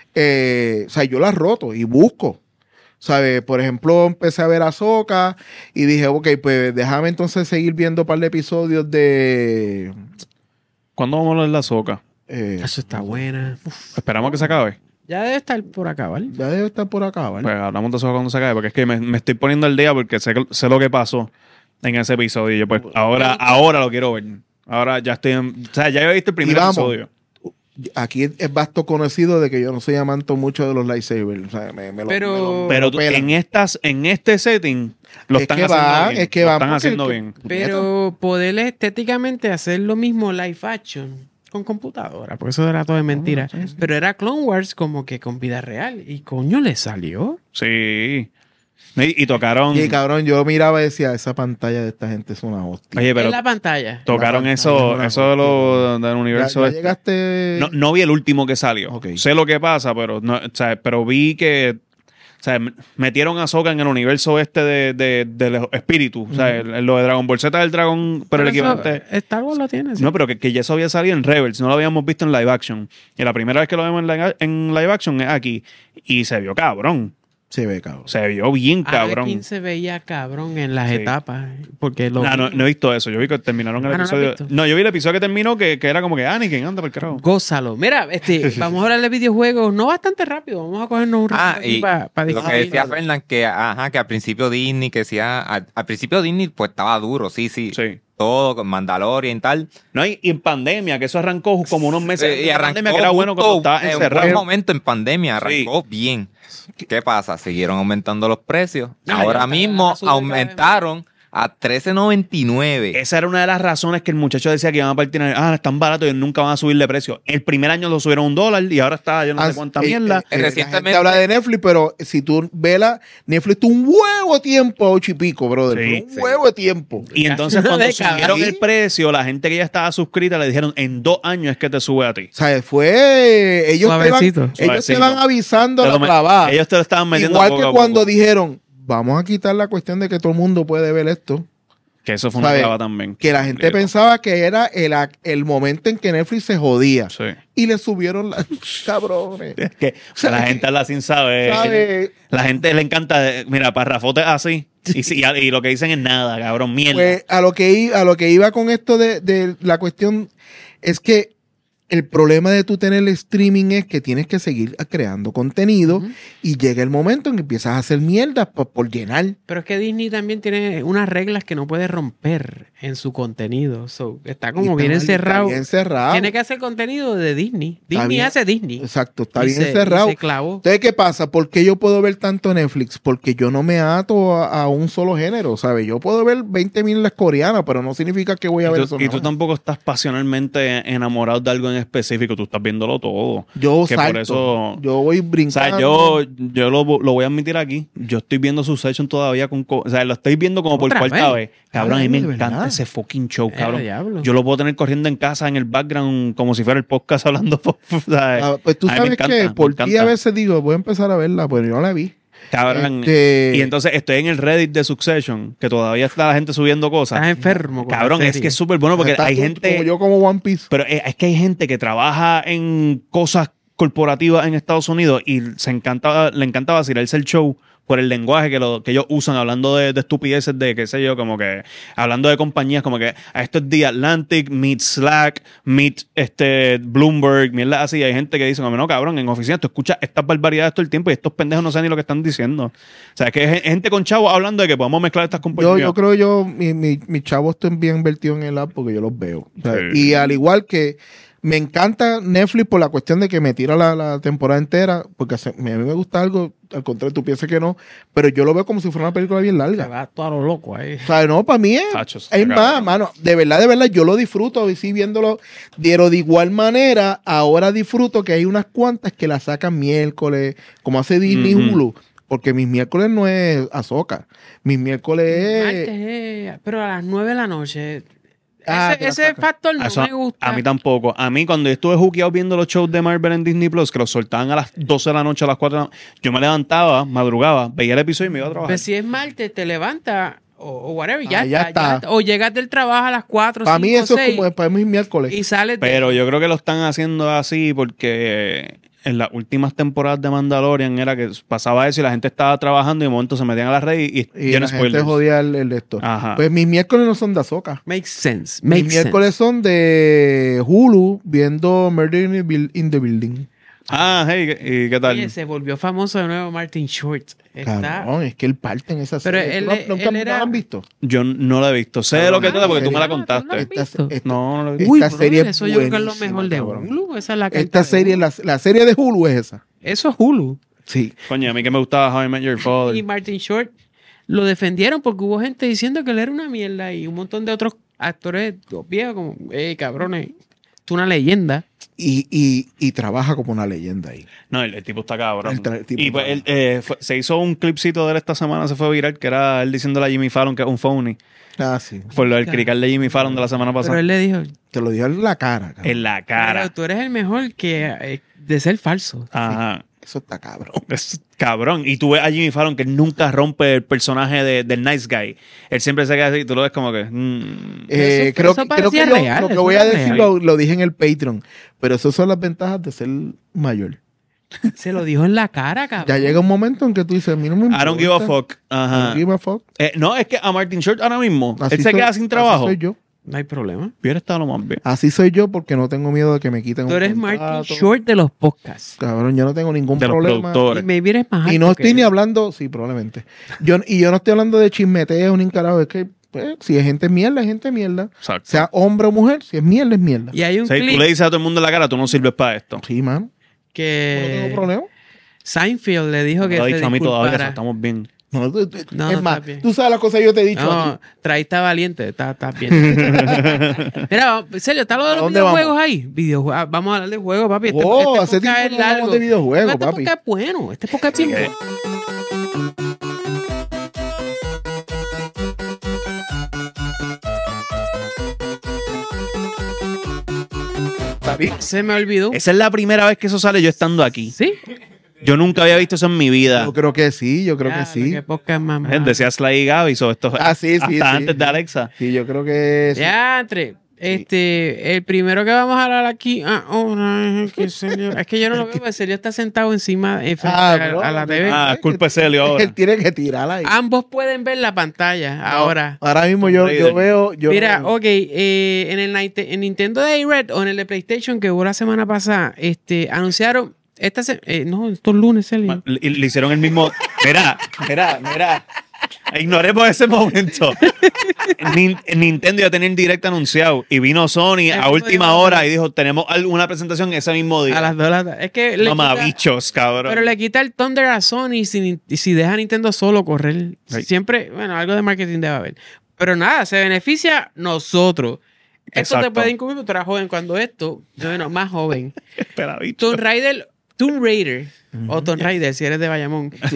Speaker 3: O sea, yo las roto y busco. ¿Sabes? Por ejemplo, empecé a ver Ahsoka y dije, ok, pues déjame entonces seguir viendo un par de episodios de...
Speaker 4: ¿Cuándo vamos a hablar de la soca?
Speaker 2: Eso está buena. Uf,
Speaker 4: Esperamos a que se acabe.
Speaker 2: ya debe estar por acá, ¿vale?
Speaker 3: Ya debe estar por acá, ¿vale?
Speaker 4: Pues hablamos de eso cuando se acabe, porque es que me estoy poniendo al día porque sé lo que pasó en ese episodio. Y yo, pues, ahora lo quiero ver. Ahora ya estoy o sea, ya he visto el primer
Speaker 3: Y vamos.
Speaker 4: episodio.
Speaker 3: Aquí es vasto conocido de que yo no soy amante mucho de los lightsabers. O sea,
Speaker 2: Pero-
Speaker 4: Pero
Speaker 3: pelan.
Speaker 4: en este setting lo
Speaker 3: Es
Speaker 4: están
Speaker 3: que
Speaker 4: haciendo
Speaker 3: van,
Speaker 4: bien.
Speaker 3: es que
Speaker 4: Lo
Speaker 3: van,
Speaker 4: están
Speaker 3: porque
Speaker 4: haciendo
Speaker 3: es que-
Speaker 4: bien.
Speaker 2: Pero poder estéticamente hacer lo mismo live action con computadora, porque eso era todo de mentira. Pero era Clone Wars como que con vida real. Y coño, le salió.
Speaker 4: Sí. Y tocaron.
Speaker 3: Y cabrón, yo miraba y decía, esa pantalla de esta gente es una hostia.
Speaker 4: Oye, pero
Speaker 2: En la pantalla.
Speaker 4: tocaron
Speaker 3: la
Speaker 4: eso
Speaker 3: pantalla es una
Speaker 4: del
Speaker 3: ¿Ya,
Speaker 4: universo.
Speaker 3: ya
Speaker 4: este.
Speaker 3: llegaste?
Speaker 4: No vi el último que salió.
Speaker 3: Ok.
Speaker 4: Sé lo que pasa, pero no, o sea, pero vi que o sea, metieron a Ahsoka en el universo este de los espíritus. O sea, lo de Dragon Ball Z del dragón, pero el equivalente.
Speaker 2: Star Wars lo tiene. sí.
Speaker 4: No, pero que ya eso había salido en Rebels, no lo habíamos visto en live action. Y la primera vez que lo vemos en live action es aquí. Y se vio cabrón.
Speaker 3: Se ve, cabrón.
Speaker 4: Se vio bien cabrón.
Speaker 2: Anakin se veía cabrón en las
Speaker 4: Sí.
Speaker 2: etapas. Porque lo
Speaker 4: No he visto eso. Yo vi que terminaron el
Speaker 2: Ah, ¿no lo has
Speaker 4: episodio.
Speaker 2: visto?
Speaker 4: No, yo vi el episodio que terminó que era como que Anakin, anda por el carajo.
Speaker 2: Gózalo. Mira, vamos a hablar de videojuegos, no bastante rápido, vamos a cogernos un rato
Speaker 5: y
Speaker 2: para
Speaker 5: lo que
Speaker 2: discutir.
Speaker 5: decía Fernan, que al principio Disney, que decía, al principio Disney pues estaba duro, sí.
Speaker 4: Sí.
Speaker 5: Todo con Mandalorian y tal.
Speaker 4: No, y en pandemia, que eso arrancó como unos meses.
Speaker 5: Y
Speaker 4: en
Speaker 5: arrancó
Speaker 4: pandemia, que era bueno cuando
Speaker 5: justo
Speaker 4: estaba
Speaker 5: en un
Speaker 4: encerrado.
Speaker 5: buen momento en pandemia, arrancó bien. ¿Qué pasa? Siguieron aumentando los precios.
Speaker 2: No,
Speaker 5: Ahora
Speaker 2: ya está,
Speaker 5: mismo
Speaker 2: ahora sube cada vez
Speaker 5: aumentaron a $13.99.
Speaker 4: Esa era una de las razones que el muchacho decía que iban a partir. Están baratos y nunca van a subir de precio. El primer año lo subieron $1 y ahora está, yo no sé cuánta mierda.
Speaker 3: La
Speaker 5: Recientemente-
Speaker 3: gente habla de Netflix, pero si tú velas, Netflix tuvo un huevo de tiempo a 8 y pico, brother.
Speaker 4: Sí,
Speaker 3: Pero un
Speaker 5: sí.
Speaker 3: huevo de tiempo.
Speaker 4: Y entonces
Speaker 2: Una
Speaker 4: cuando
Speaker 2: década.
Speaker 4: subieron
Speaker 3: ¿Sí?
Speaker 4: el precio, la gente que ya estaba suscrita le dijeron, en 2 años es que te sube a ti.
Speaker 3: O sea, fue... Ellos
Speaker 2: Suavecito.
Speaker 3: te van
Speaker 4: Suavecito.
Speaker 3: avisando
Speaker 4: Te
Speaker 3: la
Speaker 4: lo me-
Speaker 3: clavada.
Speaker 4: Ellos te lo estaban metiendo
Speaker 3: Igual
Speaker 4: poco
Speaker 3: que
Speaker 4: a
Speaker 3: cuando
Speaker 4: poco.
Speaker 3: dijeron, vamos a quitar la cuestión de que todo el mundo puede ver esto.
Speaker 4: Que eso fue una
Speaker 3: ¿Sabes?
Speaker 4: clava también.
Speaker 3: Que la gente
Speaker 4: Completo.
Speaker 3: pensaba que era el momento en que Netflix se jodía.
Speaker 4: Sí.
Speaker 3: Y le subieron las cabrones.
Speaker 4: Es que la gente habla sin saber.
Speaker 3: ¿Sabe?
Speaker 4: La gente le encanta, mira, parrafotes así. Y lo que dicen es nada, cabrón, mierda.
Speaker 3: Pues a lo que iba con esto de la cuestión es que el problema de tú tener el streaming es que tienes que seguir creando contenido y llega el momento en que empiezas a hacer mierda por llenar.
Speaker 2: Pero es que Disney también tiene unas reglas que no puede romper en su contenido. So, está como bien encerrado.
Speaker 3: Bien encerrado.
Speaker 2: Tiene que hacer contenido de Disney. Disney
Speaker 3: bien.
Speaker 2: hace Disney.
Speaker 3: Exacto, está
Speaker 2: Y
Speaker 3: bien
Speaker 2: se-
Speaker 3: encerrado.
Speaker 2: y se clavó.
Speaker 3: Entonces, ¿qué pasa? ¿Por qué yo puedo ver tanto Netflix? Porque yo no me ato a un solo género, ¿sabes? Yo puedo ver 20.000 coreanas, pero no significa que voy a ver eso.
Speaker 4: Y tú
Speaker 3: nada más.
Speaker 4: tampoco estás pasionalmente enamorado de algo en específico, tú estás viéndolo todo.
Speaker 3: Yo
Speaker 4: que por
Speaker 3: salto,
Speaker 4: eso-
Speaker 3: yo voy
Speaker 4: O
Speaker 3: brincando.
Speaker 4: sea, yo lo voy a admitir aquí. Yo estoy viendo Succession todavía o sea, lo estoy viendo como por
Speaker 2: ¿Otra
Speaker 4: cuarta
Speaker 2: vez?
Speaker 4: vez. Cabrón, a mí me
Speaker 3: ¿de
Speaker 4: encanta
Speaker 3: verdad?
Speaker 4: ese fucking show, cabrón.
Speaker 2: diablo.
Speaker 4: Yo lo puedo tener corriendo en casa en el background como si fuera el podcast hablando. ¿sabes?
Speaker 3: Ah, pues tú
Speaker 4: A mí me
Speaker 3: sabes
Speaker 4: encanta,
Speaker 3: que
Speaker 4: me
Speaker 3: por ti
Speaker 4: encanta.
Speaker 3: a veces digo, voy a empezar a verla, pues yo no la vi.
Speaker 4: Cabrón.
Speaker 3: Este-
Speaker 4: Y entonces estoy en el Reddit de Succession, que todavía está la gente subiendo cosas.
Speaker 2: Estás enfermo. con la
Speaker 4: Cabrón, es
Speaker 2: serie.
Speaker 4: que es súper bueno porque
Speaker 3: Estás
Speaker 4: hay
Speaker 3: tú,
Speaker 4: gente...
Speaker 3: como yo como One Piece.
Speaker 4: Pero es que hay gente que trabaja en cosas corporativas en Estados Unidos y le encanta vacilarse el show por el lenguaje que ellos usan hablando de estupideces de, qué sé yo, como que hablando de compañías como que esto es The Atlantic, meet Slack, meet Bloomberg, mierda así. Hay gente que dice, como, no, cabrón, en oficina tú escuchas estas barbaridades todo el tiempo y estos pendejos no saben ni lo que están diciendo. O sea, es que es gente con chavos hablando de que podemos mezclar estas compañías.
Speaker 3: Yo creo mis chavos están bien invertidos en el app porque yo los veo. O sea,
Speaker 4: Sí.
Speaker 3: Y al igual que me encanta Netflix por la cuestión de que me tira la temporada entera, porque a mí me gusta algo, al contrario, tú piensas que no, pero yo lo veo como si fuera una película bien
Speaker 2: Se
Speaker 3: larga.
Speaker 2: va todo a lo loco ahí.
Speaker 3: O sea, no, para mí es,
Speaker 4: Tacho, eso
Speaker 3: es
Speaker 4: está
Speaker 3: más,
Speaker 4: cabrón.
Speaker 3: mano, de verdad, yo lo disfruto y sí viéndolo, pero de igual manera, ahora disfruto que hay unas cuantas que la sacan miércoles, como hace Disney
Speaker 4: Ujú.
Speaker 3: Hulu, porque mis miércoles no es Ahsoka, mis miércoles es...
Speaker 2: Martes, pero a las 9 de la noche.
Speaker 3: Ah, que la
Speaker 2: ese
Speaker 3: sacan.
Speaker 2: factor no
Speaker 4: Eso
Speaker 2: me gusta.
Speaker 4: a mí tampoco. A mí, cuando yo estuve juqueado viendo los shows de Marvel en Disney Plus, que los soltaban a las 12 de la noche, a las 4 de la noche, yo me levantaba, madrugaba, veía el episodio y me iba a trabajar.
Speaker 2: Pues si es martes, te levantas o whatever,
Speaker 3: Ah, ya está.
Speaker 2: O llegas del trabajo a las 4,
Speaker 3: Para
Speaker 2: 5,
Speaker 3: mí eso
Speaker 2: 6,
Speaker 3: es como para mis miércoles.
Speaker 2: y sales de-
Speaker 4: Pero yo creo que lo están haciendo así porque en las últimas temporadas de Mandalorian era que pasaba eso y la gente estaba trabajando y de momento se metían a las redes y
Speaker 3: Y
Speaker 4: lleno
Speaker 3: la
Speaker 4: de
Speaker 3: gente
Speaker 4: spoilers.
Speaker 3: jodía el de esto.
Speaker 4: Ajá.
Speaker 3: Pues mis miércoles no son de Ahsoka.
Speaker 2: Makes sense.
Speaker 3: Mis
Speaker 2: Makes
Speaker 3: miércoles son de Hulu viendo Murder in the Building.
Speaker 4: Ah, hey, ¿y qué tal?
Speaker 2: Oye, se volvió famoso de nuevo Martin Short. Está...
Speaker 3: Cabrón, es que él parte en esa
Speaker 2: Pero
Speaker 3: serie.
Speaker 2: él-
Speaker 3: ¿Tú
Speaker 2: él
Speaker 3: ¿No
Speaker 2: era-
Speaker 3: lo han visto?
Speaker 4: Yo no la he visto. Sé de lo que trata porque tú me la
Speaker 2: ¿tú no
Speaker 4: contaste.
Speaker 2: la has visto?
Speaker 4: No la he visto.
Speaker 2: Uy,
Speaker 3: esta
Speaker 2: brother,
Speaker 3: serie es
Speaker 2: eso yo creo que es lo
Speaker 3: buenísima,
Speaker 2: mejor de
Speaker 3: cabrón.
Speaker 2: Hulu. Esa es la
Speaker 3: Esta
Speaker 2: carta de
Speaker 3: serie,
Speaker 2: Hulu.
Speaker 3: la serie de Hulu es esa.
Speaker 2: Eso es Hulu.
Speaker 3: Sí.
Speaker 4: Coño, a mí que me gustaba How I Met Your
Speaker 2: Y
Speaker 4: Father.
Speaker 2: Martin Short lo defendieron porque hubo gente diciendo que él era una mierda y un montón de otros actores viejos como, cabrones, tú una leyenda.
Speaker 3: Y trabaja como una leyenda ahí.
Speaker 4: No, el tipo está cabrón.
Speaker 3: El tipo
Speaker 4: Y pues
Speaker 3: está
Speaker 4: él, se hizo un clipcito de él esta semana, se fue viral, que era él diciéndole a Jimmy Fallon que es un phony.
Speaker 3: Ah, sí.
Speaker 4: Por lo del crical de Jimmy Fallon de la semana
Speaker 2: Pero
Speaker 4: pasada.
Speaker 2: él le dijo,
Speaker 3: Te lo dio en la cara, cabrón.
Speaker 4: En la cara.
Speaker 2: pero tú eres el mejor que de ser falso.
Speaker 4: Ajá.
Speaker 3: Eso está cabrón.
Speaker 4: Es cabrón. Y tú ves a Jimmy Fallon que nunca rompe el personaje del nice guy. Él siempre se queda así. Tú lo ves como que...
Speaker 2: Eso
Speaker 3: Creo que
Speaker 2: parecía
Speaker 3: yo,
Speaker 2: real,
Speaker 3: lo que
Speaker 2: eso
Speaker 3: voy
Speaker 2: era
Speaker 3: a decir
Speaker 2: real.
Speaker 3: lo dije en el Patreon. Pero esas son las ventajas de ser mayor.
Speaker 2: Se lo dijo en la cara, cabrón.
Speaker 3: Ya llega un momento en que tú dices, a mí no me importa.
Speaker 4: I don't give a fuck.
Speaker 3: I
Speaker 4: Ajá.
Speaker 3: don't give a fuck.
Speaker 4: No, es que a Martin Short ahora mismo,
Speaker 3: Así
Speaker 4: él se
Speaker 3: soy-
Speaker 4: queda sin trabajo.
Speaker 3: Así soy yo.
Speaker 2: No hay problema.
Speaker 4: Hubiera estado lo más bien.
Speaker 3: Así soy yo porque no tengo miedo de que me quiten
Speaker 2: Tú
Speaker 3: un
Speaker 2: eres
Speaker 3: contrato.
Speaker 2: Martin Short de los podcasts.
Speaker 3: Cabrón, yo no tengo ningún
Speaker 4: De los
Speaker 3: problema.
Speaker 4: productores.
Speaker 2: Y maybe eres más
Speaker 3: Y
Speaker 2: alto
Speaker 3: no
Speaker 2: que
Speaker 3: estoy
Speaker 2: él.
Speaker 3: ni hablando, sí, probablemente. Yo no estoy hablando de chismeteo ni un carajo. Es que, pues, si es gente mierda, es gente mierda.
Speaker 4: Exacto.
Speaker 3: Sea hombre o mujer, si es mierda, es mierda.
Speaker 2: Y hay un
Speaker 4: O sea, tú
Speaker 2: clip
Speaker 4: le dices a todo el mundo en la cara, tú no sirves para esto.
Speaker 3: Sí, man. No tengo
Speaker 2: que
Speaker 3: problema.
Speaker 2: Seinfeld le dijo que
Speaker 4: Lo ha
Speaker 2: se
Speaker 4: dicho a mí todavía,
Speaker 2: disculpara.
Speaker 4: estamos bien.
Speaker 3: No,
Speaker 2: No,
Speaker 3: es más,
Speaker 2: está bien.
Speaker 3: tú sabes las cosas que yo te he dicho. a
Speaker 2: No,
Speaker 3: ti.
Speaker 2: traíste valiente, está bien. Mira, en serio, ¿está lo de
Speaker 3: ¿A
Speaker 2: los
Speaker 3: dónde
Speaker 2: videojuegos ahí? Vamos a hablar de juegos, papi. Este
Speaker 3: Hace
Speaker 2: podcast
Speaker 3: tiempo
Speaker 2: es
Speaker 3: que no hablamos
Speaker 2: largo.
Speaker 3: de videojuegos,
Speaker 2: Este
Speaker 3: papi.
Speaker 2: podcast es bueno. Este podcast es bien bueno.
Speaker 3: Papi,
Speaker 2: Se me olvidó.
Speaker 4: Esa es la primera vez que eso sale yo estando aquí.
Speaker 2: ¿Sí?
Speaker 4: Yo nunca había visto eso en mi vida.
Speaker 3: yo creo que sí, yo creo
Speaker 2: Ya,
Speaker 3: que sí.
Speaker 2: ¿qué podcast más malo?
Speaker 4: Decía Sly y Gaby sobre esto.
Speaker 3: Ah, sí,
Speaker 4: hasta
Speaker 3: sí, sí,
Speaker 4: antes de
Speaker 3: sí.
Speaker 4: Alexa.
Speaker 3: Sí, yo creo que sí.
Speaker 2: Ya, entre. El primero que vamos a hablar aquí ahora es el que Sergio. Es que yo no lo veo, porque Sergio está sentado encima frente a la TV.
Speaker 4: Ah, culpa de Celio ahora.
Speaker 3: Él tiene que tirarla ahí.
Speaker 2: Ambos pueden ver la pantalla ahora.
Speaker 3: Ahora mismo yo veo.
Speaker 2: Mira, ok, en el Nintendo Direct o en el de PlayStation que hubo la semana pasada, anunciaron estos lunes, Sergio.
Speaker 4: Le hicieron el mismo. Mira. Ignoremos ese momento. Nintendo iba a tener directo anunciado y vino Sony a última hora y dijo: tenemos una presentación ese mismo día.
Speaker 2: A las 2 de la tarde. Es que
Speaker 4: Mamabichos, cabrón.
Speaker 2: pero le quita el Thunder a Sony si deja a Nintendo solo correr.
Speaker 4: Right.
Speaker 2: Siempre, bueno, algo de marketing debe haber. Pero nada, se beneficia nosotros. Esto te
Speaker 4: Exacto.
Speaker 2: puede incluir, tú eras joven cuando esto, bueno, más joven.
Speaker 4: Espera, bicho.
Speaker 2: Tomb Raider O Tomb Raider, si eres de Bayamón.
Speaker 3: Sí.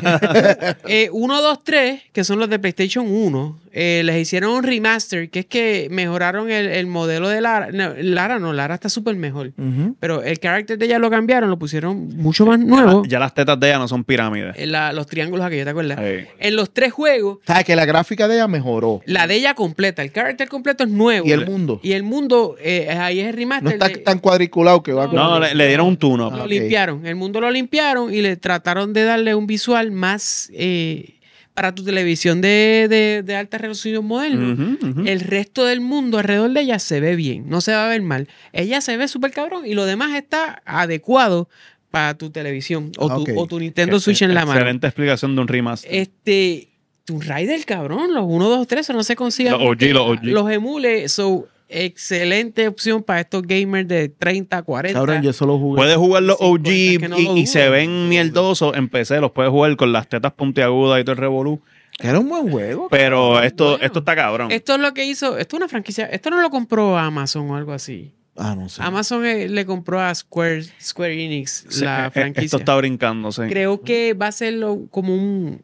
Speaker 2: 1, 2, 3, que son los de PlayStation 1, les hicieron un remaster, que es que mejoraron el modelo de Lara. No, Lara está súper mejor.
Speaker 3: Ujú.
Speaker 2: Pero el carácter de ella lo cambiaron, lo pusieron mucho más nuevo.
Speaker 4: Ya las tetas de ella no son pirámides.
Speaker 2: Los triángulos aquellos, ¿te acuerdas?
Speaker 4: Sí.
Speaker 2: En los 3 juegos,
Speaker 3: ¿Sabes que la gráfica de ella mejoró?
Speaker 2: la de ella completa, el carácter completo es nuevo.
Speaker 3: Y el mundo.
Speaker 2: Y el mundo, ahí es el
Speaker 3: No
Speaker 2: remaster.
Speaker 3: está tan cuadriculado que va
Speaker 2: No,
Speaker 3: con...
Speaker 4: No, le dieron un tuno.
Speaker 2: Lo
Speaker 3: ok.
Speaker 2: limpiaron. El mundo lo limpiaron y le trataron de darle un visual más para tu televisión de alta resolución moderno. El resto del mundo alrededor de ella se ve bien, no se va a ver mal. Ella se ve súper cabrón y lo demás está adecuado para tu televisión o,
Speaker 3: Ok.
Speaker 2: o tu Nintendo Switch en la mano.
Speaker 4: Excelente explicación de un remaster.
Speaker 2: Tomb Raider, cabrón, los 1, 2, 3 no se consiguen.
Speaker 4: Los OG, los OG.
Speaker 2: Los emule, excelente opción para estos gamers de 30, 40.
Speaker 3: Cabrón, yo solo jugué.
Speaker 4: Puedes jugar los
Speaker 2: 50,
Speaker 4: OG
Speaker 2: es que no lo
Speaker 4: y se
Speaker 2: dudo.
Speaker 4: ven mierdosos en PC. Los puedes jugar con las tetas puntiagudas y todo el revolú.
Speaker 3: Que era un buen juego.
Speaker 4: Pero esto
Speaker 2: bueno.
Speaker 4: está cabrón.
Speaker 2: Esto es lo que hizo, esto es una franquicia, esto no lo compró Amazon o algo así.
Speaker 3: Ah, no sé.
Speaker 2: Amazon le compró a Square Enix
Speaker 4: Sí,
Speaker 2: la franquicia.
Speaker 4: Esto está brincándose.
Speaker 2: Creo que va a ser como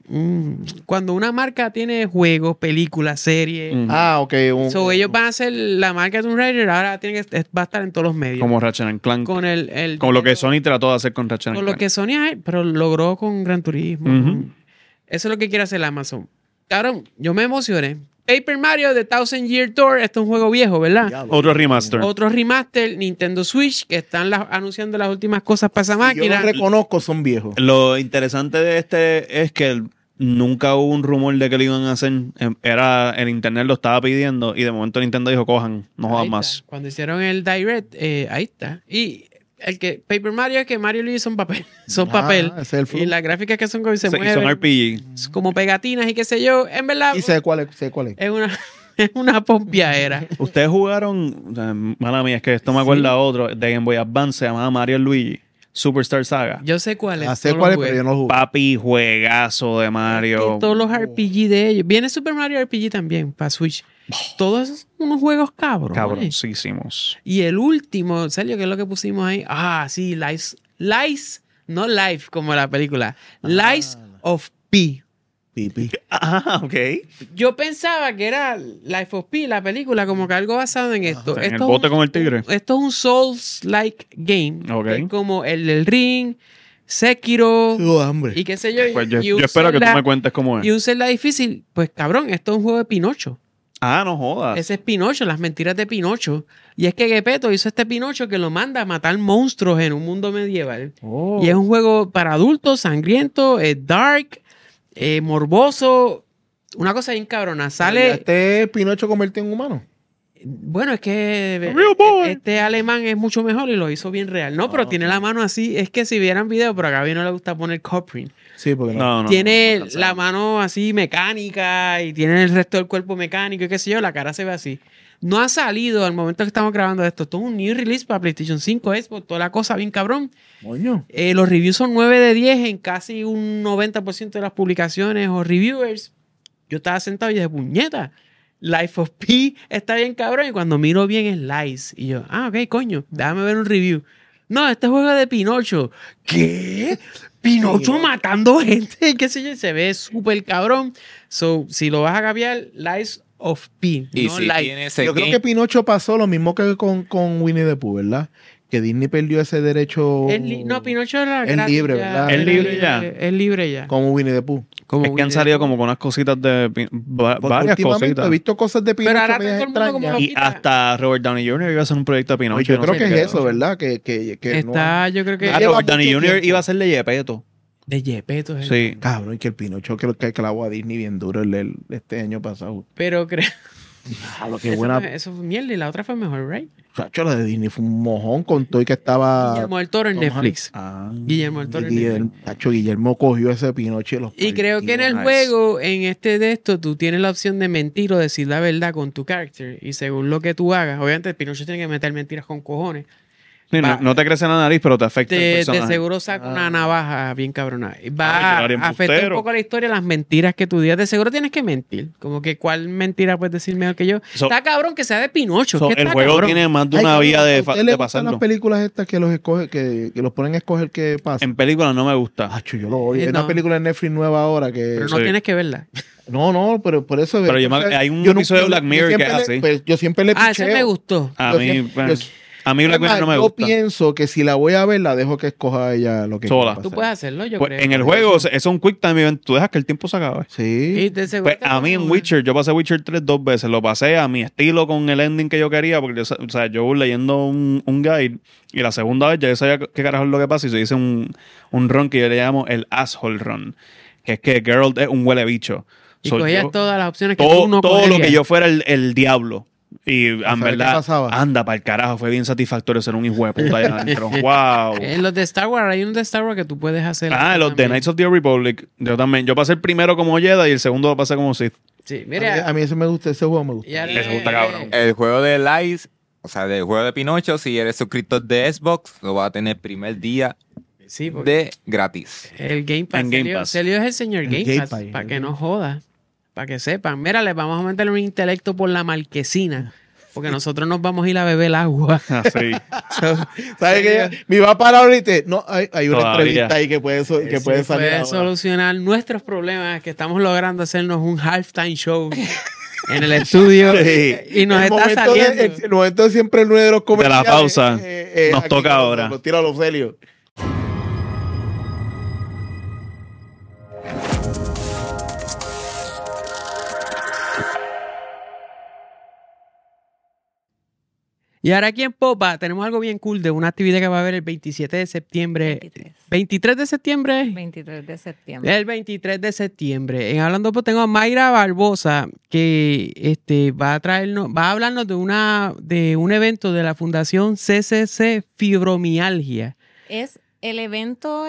Speaker 2: cuando una marca tiene juegos, películas, series.
Speaker 3: Ah, ok.
Speaker 2: So, ellos van a hacer la marca Tomb Raider, ahora va a estar en todos los medios.
Speaker 4: Como Ratchet Clank.
Speaker 2: con el
Speaker 4: Como lo que Sony trató de hacer con Ratchet
Speaker 2: con
Speaker 4: Clank.
Speaker 2: lo que Sony hay, pero logró con Gran Turismo.
Speaker 4: Ujú.
Speaker 2: Eso es lo que quiere hacer Amazon. Cabrón, yo me emocioné. Paper Mario The Thousand Year Door, esto es un juego viejo, ¿verdad?
Speaker 3: Diablo.
Speaker 4: Otro remaster.
Speaker 2: Otro remaster, Nintendo Switch, que están anunciando las últimas cosas para esa
Speaker 3: Yo
Speaker 2: máquina.
Speaker 3: los reconozco, son viejos.
Speaker 4: Lo interesante de este es que nunca hubo un rumor de que lo iban a hacer. Era el internet lo estaba pidiendo y de momento Nintendo dijo, cojan, no
Speaker 2: Ahí
Speaker 4: jodan
Speaker 2: está.
Speaker 4: más.
Speaker 2: Cuando hicieron el Direct, ahí está. Y el que Paper Mario, que Mario y Luigi son papel. Son
Speaker 3: Ah,
Speaker 2: papel.
Speaker 3: ese es el
Speaker 2: Y las gráficas que son como se
Speaker 4: Y
Speaker 2: mueven.
Speaker 4: son RPG.
Speaker 2: Como pegatinas y qué sé yo. En verdad,
Speaker 3: Y sé cuál es, sé cuál es.
Speaker 2: es una, es una pompiadera.
Speaker 4: Ustedes jugaron, o sea, mala mía, es que esto me acuerda a otro, de Game Boy Advance, se llamaba Mario y Luigi, Superstar Saga.
Speaker 2: Yo sé cuál es.
Speaker 3: Ah, sé
Speaker 2: no lo
Speaker 3: cuál es,
Speaker 2: jugué.
Speaker 3: pero yo no lo jugué.
Speaker 4: Papi, juegazo de
Speaker 2: Que
Speaker 4: Mario.
Speaker 2: todos los RPG de ellos. Viene Super Mario RPG también para Switch. Todos esos son unos juegos cabros.
Speaker 4: Cabroncísimos.
Speaker 2: Y el último, en serio, ¿qué es lo que pusimos ahí? Ah, sí, Lies, no Life como la película. Lies of P.
Speaker 3: Pipi.
Speaker 4: Ah, ok.
Speaker 2: Yo pensaba que era Life of P, la película, como que algo basado en esto.
Speaker 4: En el
Speaker 2: Esto es
Speaker 4: bote
Speaker 2: un-
Speaker 4: con el tigre.
Speaker 2: Esto es un Souls-like game.
Speaker 4: Ok.
Speaker 2: Que es como el del Ring, Sekiro
Speaker 3: Tengo hambre.
Speaker 2: y qué sé yo.
Speaker 4: Pues yo
Speaker 2: y un
Speaker 4: espero que tú
Speaker 2: Zelda-
Speaker 4: me cuentes cómo es.
Speaker 2: Y un Zelda difícil. Pues cabrón, esto es un juego de Pinocho.
Speaker 4: Ah, no jodas.
Speaker 2: Ese es Pinocho, las mentiras de Pinocho. Y es que Gepetto hizo este Pinocho que lo manda a matar monstruos en un mundo medieval.
Speaker 3: Oh.
Speaker 2: Y es un juego para adultos, sangriento, dark, morboso. Una cosa bien cabrona. Sale.
Speaker 3: Este Pinocho convertido en humano.
Speaker 2: Bueno, es que
Speaker 4: Real boy.
Speaker 2: este alemán es mucho mejor y lo hizo bien real. No, pero tiene la mano así. Es que si vieran video, pero a Gaby no le gusta poner copring.
Speaker 3: Sí, porque no.
Speaker 4: No, no.
Speaker 2: Tiene
Speaker 4: no, no,
Speaker 2: la mano así mecánica y tiene el resto del cuerpo mecánico y qué sé yo, la cara se ve así. No ha salido al momento que estamos grabando esto. Esto es un new release para PlayStation 5, Xbox, toda la cosa bien cabrón.
Speaker 3: Moño.
Speaker 2: Los reviews son 9 de 10 en casi un 90% de las publicaciones o reviewers. Yo estaba sentado y dije, puñeta, Life of P está bien cabrón. Y cuando miro bien es Lies. Y yo, ok, coño, déjame ver un review. No, este juego es de Pinocho. ¿Qué? Pinocho matando gente, qué sé yo, y se ve súper cabrón. So, si lo vas a cambiar, Lies of P,
Speaker 5: Y
Speaker 2: no
Speaker 5: si
Speaker 2: Lies.
Speaker 5: tiene ese
Speaker 3: Yo creo
Speaker 5: game-
Speaker 3: que Pinocho pasó lo mismo que con Winnie the Pooh, ¿verdad? Que Disney perdió ese derecho.
Speaker 2: No, Pinocho era
Speaker 3: Es
Speaker 2: gratis
Speaker 3: libre,
Speaker 2: ya.
Speaker 3: ¿verdad?
Speaker 4: Es libre ya.
Speaker 2: Es libre ya.
Speaker 3: Como Winnie the Pooh.
Speaker 2: Como
Speaker 4: Es que han
Speaker 2: Winnie
Speaker 4: salido
Speaker 2: the Pooh.
Speaker 4: como con unas cositas de
Speaker 3: Porque
Speaker 4: varias
Speaker 3: últimamente
Speaker 4: cositas.
Speaker 3: he visto cosas de Pinocho
Speaker 2: ahora
Speaker 3: medias
Speaker 2: todo el mundo como
Speaker 3: extrañas.
Speaker 2: lo-
Speaker 4: Y hasta Robert Downey Jr. iba a hacer un proyecto de Pinocho.
Speaker 3: Oye, yo
Speaker 4: no
Speaker 3: creo
Speaker 4: sé
Speaker 3: que
Speaker 4: qué.
Speaker 3: es eso, ¿verdad? Que
Speaker 2: Está, yo creo que
Speaker 3: Ah,
Speaker 4: Robert
Speaker 3: lleva
Speaker 4: Downey
Speaker 3: mucho
Speaker 4: Jr.
Speaker 3: tiempo.
Speaker 4: iba a ser de Yepeto.
Speaker 2: de Yepeto. es el-
Speaker 4: Sí.
Speaker 3: Cabrón, y que el Pinocho que clavó a Disney bien duro este año pasado.
Speaker 2: Pero creo.
Speaker 3: Ah, lo que
Speaker 2: Eso,
Speaker 3: buena.
Speaker 2: eso fue mierda y la otra fue mejor, ¿right?
Speaker 3: Chacho, la de Disney fue un mojón con todo y que estaba.
Speaker 2: Guillermo del Toro en
Speaker 3: Tom
Speaker 2: Netflix.
Speaker 3: Ah,
Speaker 2: Guillermo del Toro en
Speaker 3: Guillermo, chacho, Guillermo cogió ese Pinocho y los
Speaker 2: Y creo que en el
Speaker 3: partió.
Speaker 2: juego, en este de esto, tú tienes la opción de mentir o decir la verdad con tu character. Y según lo que tú hagas, obviamente el Pinocho tiene que meter mentiras con cojones.
Speaker 4: Sí, no te crece la nariz, pero te afecta el
Speaker 2: de
Speaker 4: personaje.
Speaker 2: seguro saca una navaja bien cabrona.
Speaker 4: Ay,
Speaker 2: Va
Speaker 4: quedaría
Speaker 2: a afectar un
Speaker 4: embustero.
Speaker 2: poco la historia, las mentiras que tú digas. De seguro tienes que mentir. Como que cuál mentira puedes decir mejor que yo.
Speaker 4: So-
Speaker 2: Está cabrón que sea de Pinocho.
Speaker 4: So,
Speaker 2: que
Speaker 4: el
Speaker 2: está
Speaker 4: juego
Speaker 2: cabrón.
Speaker 4: tiene más de
Speaker 3: Ay,
Speaker 4: una
Speaker 3: cabrón,
Speaker 4: vía
Speaker 3: ¿a
Speaker 4: de,
Speaker 3: usted
Speaker 4: de
Speaker 3: le gustan
Speaker 4: pasarlo.
Speaker 3: las películas estas que los escoge, que los ponen a escoger qué pasa?
Speaker 4: En películas no me gusta.
Speaker 3: Acho, yo lo odio. Hay
Speaker 2: No.
Speaker 3: una película en Netflix nueva ahora que...
Speaker 2: Pero no
Speaker 4: Sí.
Speaker 2: tienes que verla.
Speaker 3: No, pero por eso...
Speaker 4: Pero hay un episodio de Black Mirror que es así.
Speaker 3: Pues, yo siempre le
Speaker 2: Ah, ese
Speaker 3: picheo.
Speaker 2: me gustó.
Speaker 4: A
Speaker 3: Yo
Speaker 4: mí,
Speaker 3: siempre-
Speaker 4: bueno,
Speaker 3: yo-
Speaker 4: a mí Black Mirror no me
Speaker 3: yo
Speaker 4: gusta.
Speaker 3: pienso que si la voy a ver, la dejo que escoja ella lo que
Speaker 4: Sola.
Speaker 3: quiera
Speaker 2: Tú
Speaker 3: pasar.
Speaker 2: puedes hacerlo, yo
Speaker 4: Pues,
Speaker 2: creo.
Speaker 4: en el juego, eso es un quick time event. Tú dejas que el tiempo se acabe.
Speaker 3: Sí.
Speaker 2: Y de seguro
Speaker 4: Pues,
Speaker 2: te
Speaker 4: a mí en
Speaker 2: pone-
Speaker 4: Witcher, yo pasé Witcher 3 2 veces. Lo pasé a mi estilo con el ending que yo quería. Porque yo leyendo un guide. Y la segunda vez ya yo sabía qué carajo es lo que pasa. Y se dice un run que yo le llamo el asshole run. Que es que Geralt es un huele bicho.
Speaker 2: Y
Speaker 4: So,
Speaker 2: cogías
Speaker 4: yo-
Speaker 2: todas las opciones que
Speaker 4: todo,
Speaker 2: tú no
Speaker 4: todo lo
Speaker 2: cogerías.
Speaker 4: que yo fuera el diablo. Y en
Speaker 3: ¿Sabes qué
Speaker 4: verdad,
Speaker 3: pasaba?
Speaker 4: anda para el carajo. Fue bien satisfactorio ser un hijo de puta allá adentro. ¡Wow!
Speaker 2: En los de Star Wars, hay unos de Star Wars que tú puedes hacer.
Speaker 4: Ah, los de
Speaker 2: también.
Speaker 4: Knights of the Republic. Yo también. Yo pasé el primero como Jedi y el segundo lo pasé como Sith.
Speaker 2: Sí,
Speaker 3: A
Speaker 2: mira.
Speaker 3: mí ese me gusta, ese juego me gusta.
Speaker 2: ya
Speaker 4: Ese está cabrón.
Speaker 5: El juego de Lies, o sea, del juego de Pinocho, si eres suscriptor de Xbox, lo vas a tener primer día
Speaker 2: Sí, porque
Speaker 5: de gratis.
Speaker 2: el Game Pass.
Speaker 4: En Game
Speaker 2: Celio-
Speaker 4: Pass.
Speaker 2: Celio es el señor
Speaker 3: El
Speaker 2: Game,
Speaker 3: Game
Speaker 2: Pass.
Speaker 3: Pass,
Speaker 2: Para
Speaker 3: el
Speaker 2: que
Speaker 3: Game
Speaker 2: no joda. Para que sepan. Mira, les vamos a meterle un intelecto por la marquesina. Porque nosotros nos vamos a ir a beber el agua.
Speaker 4: Así.
Speaker 3: ¿Sabes qué? Me iba a parar ahorita. No, hay una
Speaker 4: Todavía.
Speaker 3: entrevista ahí que puede, que puede salir
Speaker 2: Puede
Speaker 3: ahora.
Speaker 2: solucionar nuestros problemas, que estamos logrando hacernos un halftime show en el estudio.
Speaker 3: Sí.
Speaker 2: Y nos
Speaker 3: El
Speaker 2: está
Speaker 3: momento
Speaker 2: saliendo.
Speaker 3: el momento siempre el nuevo de los comerciales.
Speaker 4: pausa. Nos
Speaker 3: aquí
Speaker 4: toca ahora.
Speaker 3: Nos tira los Celio.
Speaker 2: Y ahora aquí en Popa tenemos algo bien cool de una actividad que va a haber el 27 de septiembre. 23 de septiembre.
Speaker 6: 23 de septiembre.
Speaker 2: El 23 de septiembre. En Hablando Popa tengo a Mayra Barbosa que va a traernos, va a hablarnos de un evento de la Fundación CCC Fibromialgia.
Speaker 6: Es el evento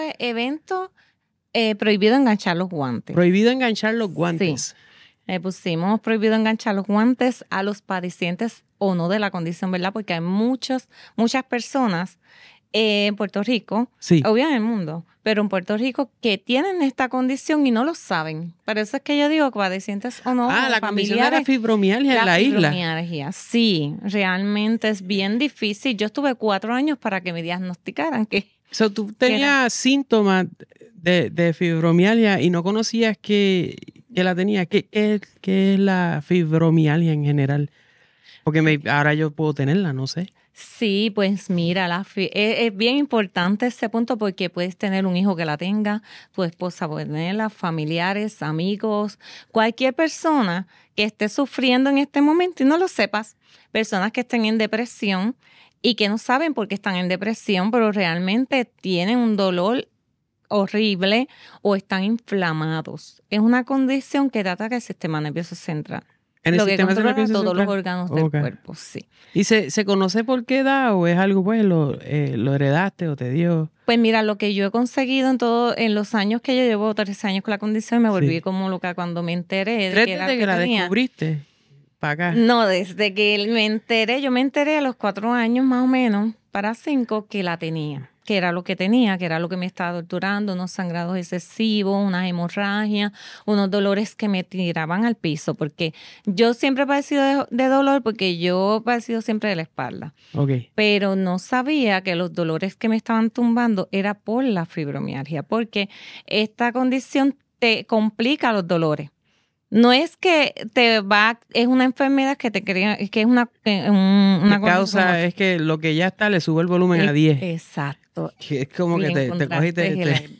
Speaker 6: prohibido enganchar los guantes.
Speaker 2: Prohibido enganchar los guantes.
Speaker 6: Pusimos prohibido enganchar los guantes a los padecientes o no de la condición, ¿verdad? Porque hay muchas personas en Puerto Rico,
Speaker 2: Sí.
Speaker 6: obvio en el mundo, pero en Puerto Rico que tienen esta condición y no lo saben. Por eso es que yo digo que padecientes o no,
Speaker 2: La condición de la
Speaker 6: familiares.
Speaker 2: fibromialgia en la isla.
Speaker 6: Fibromialgia, sí, realmente es bien difícil. Yo estuve 4 años para que me diagnosticaran que
Speaker 2: So, tú tenías síntomas de fibromialgia y no conocías que la tenías. ¿Qué es la fibromialgia en general? Porque ahora yo puedo tenerla, no sé.
Speaker 6: sí, pues mira, es bien importante ese punto porque puedes tener un hijo que la tenga, tu esposa puede tenerla, familiares, amigos, cualquier persona que esté sufriendo en este momento y no lo sepas, personas que estén en depresión y que no saben por qué están en depresión, pero realmente tienen un dolor horrible o están inflamados. Es una condición que ataca el sistema nervioso central.
Speaker 2: En el
Speaker 6: Lo que
Speaker 2: sistema
Speaker 6: controla
Speaker 2: nervioso
Speaker 6: todos los
Speaker 2: central.
Speaker 6: órganos del
Speaker 2: Ok.
Speaker 6: cuerpo, sí.
Speaker 2: ¿Y se conoce por qué da o es algo, pues, lo heredaste o te dio?
Speaker 6: Pues mira, lo que yo he conseguido en los años que yo llevo, 13 años con la condición, me volví
Speaker 2: Sí.
Speaker 6: como loca cuando me enteré de
Speaker 2: ¿Tres
Speaker 6: que era
Speaker 2: desde
Speaker 6: lo
Speaker 2: que la
Speaker 6: tenía.
Speaker 2: descubriste? Para acá.
Speaker 6: No, desde que yo me enteré a los 4 años más o menos, para 5, que la tenía, que era lo que tenía, que era lo que me estaba torturando, unos sangrados excesivos, unas hemorragias, unos dolores que me tiraban al piso, porque yo siempre he padecido de dolor, porque yo he padecido siempre de la espalda,
Speaker 2: Ok.
Speaker 6: pero no sabía que los dolores que me estaban tumbando era por la fibromialgia, porque esta condición te complica los dolores. No es que es una enfermedad que te crea, es que es una
Speaker 2: La
Speaker 6: cosa
Speaker 2: causa
Speaker 6: como-
Speaker 2: es que lo que ya está le sube el volumen a 10.
Speaker 6: Exacto.
Speaker 2: Que es como que
Speaker 6: Bien,
Speaker 2: te cogiste.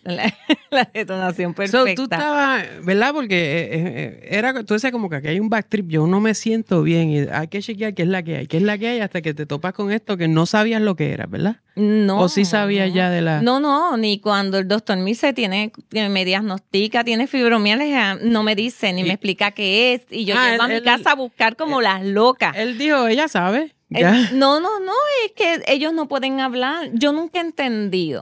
Speaker 6: la detonación
Speaker 2: So,
Speaker 6: perfecta.
Speaker 2: tú estabas, ¿verdad? Porque tú decías como que aquí hay un backtrip, yo no me siento bien y hay que chequear qué es la que hay hasta que te topas con esto que no sabías lo que era, ¿verdad?
Speaker 6: No.
Speaker 2: ¿O sí sabías
Speaker 6: no.
Speaker 2: ya de la...?
Speaker 6: No, ni cuando el doctor me dice, me diagnostica, tiene fibromialgia, no me dice, ni me explica qué es, y yo llego a mi casa a buscar como las locas.
Speaker 2: Él dijo, ella sabe. Ya.
Speaker 6: No, es que ellos no pueden hablar. Yo nunca he entendido.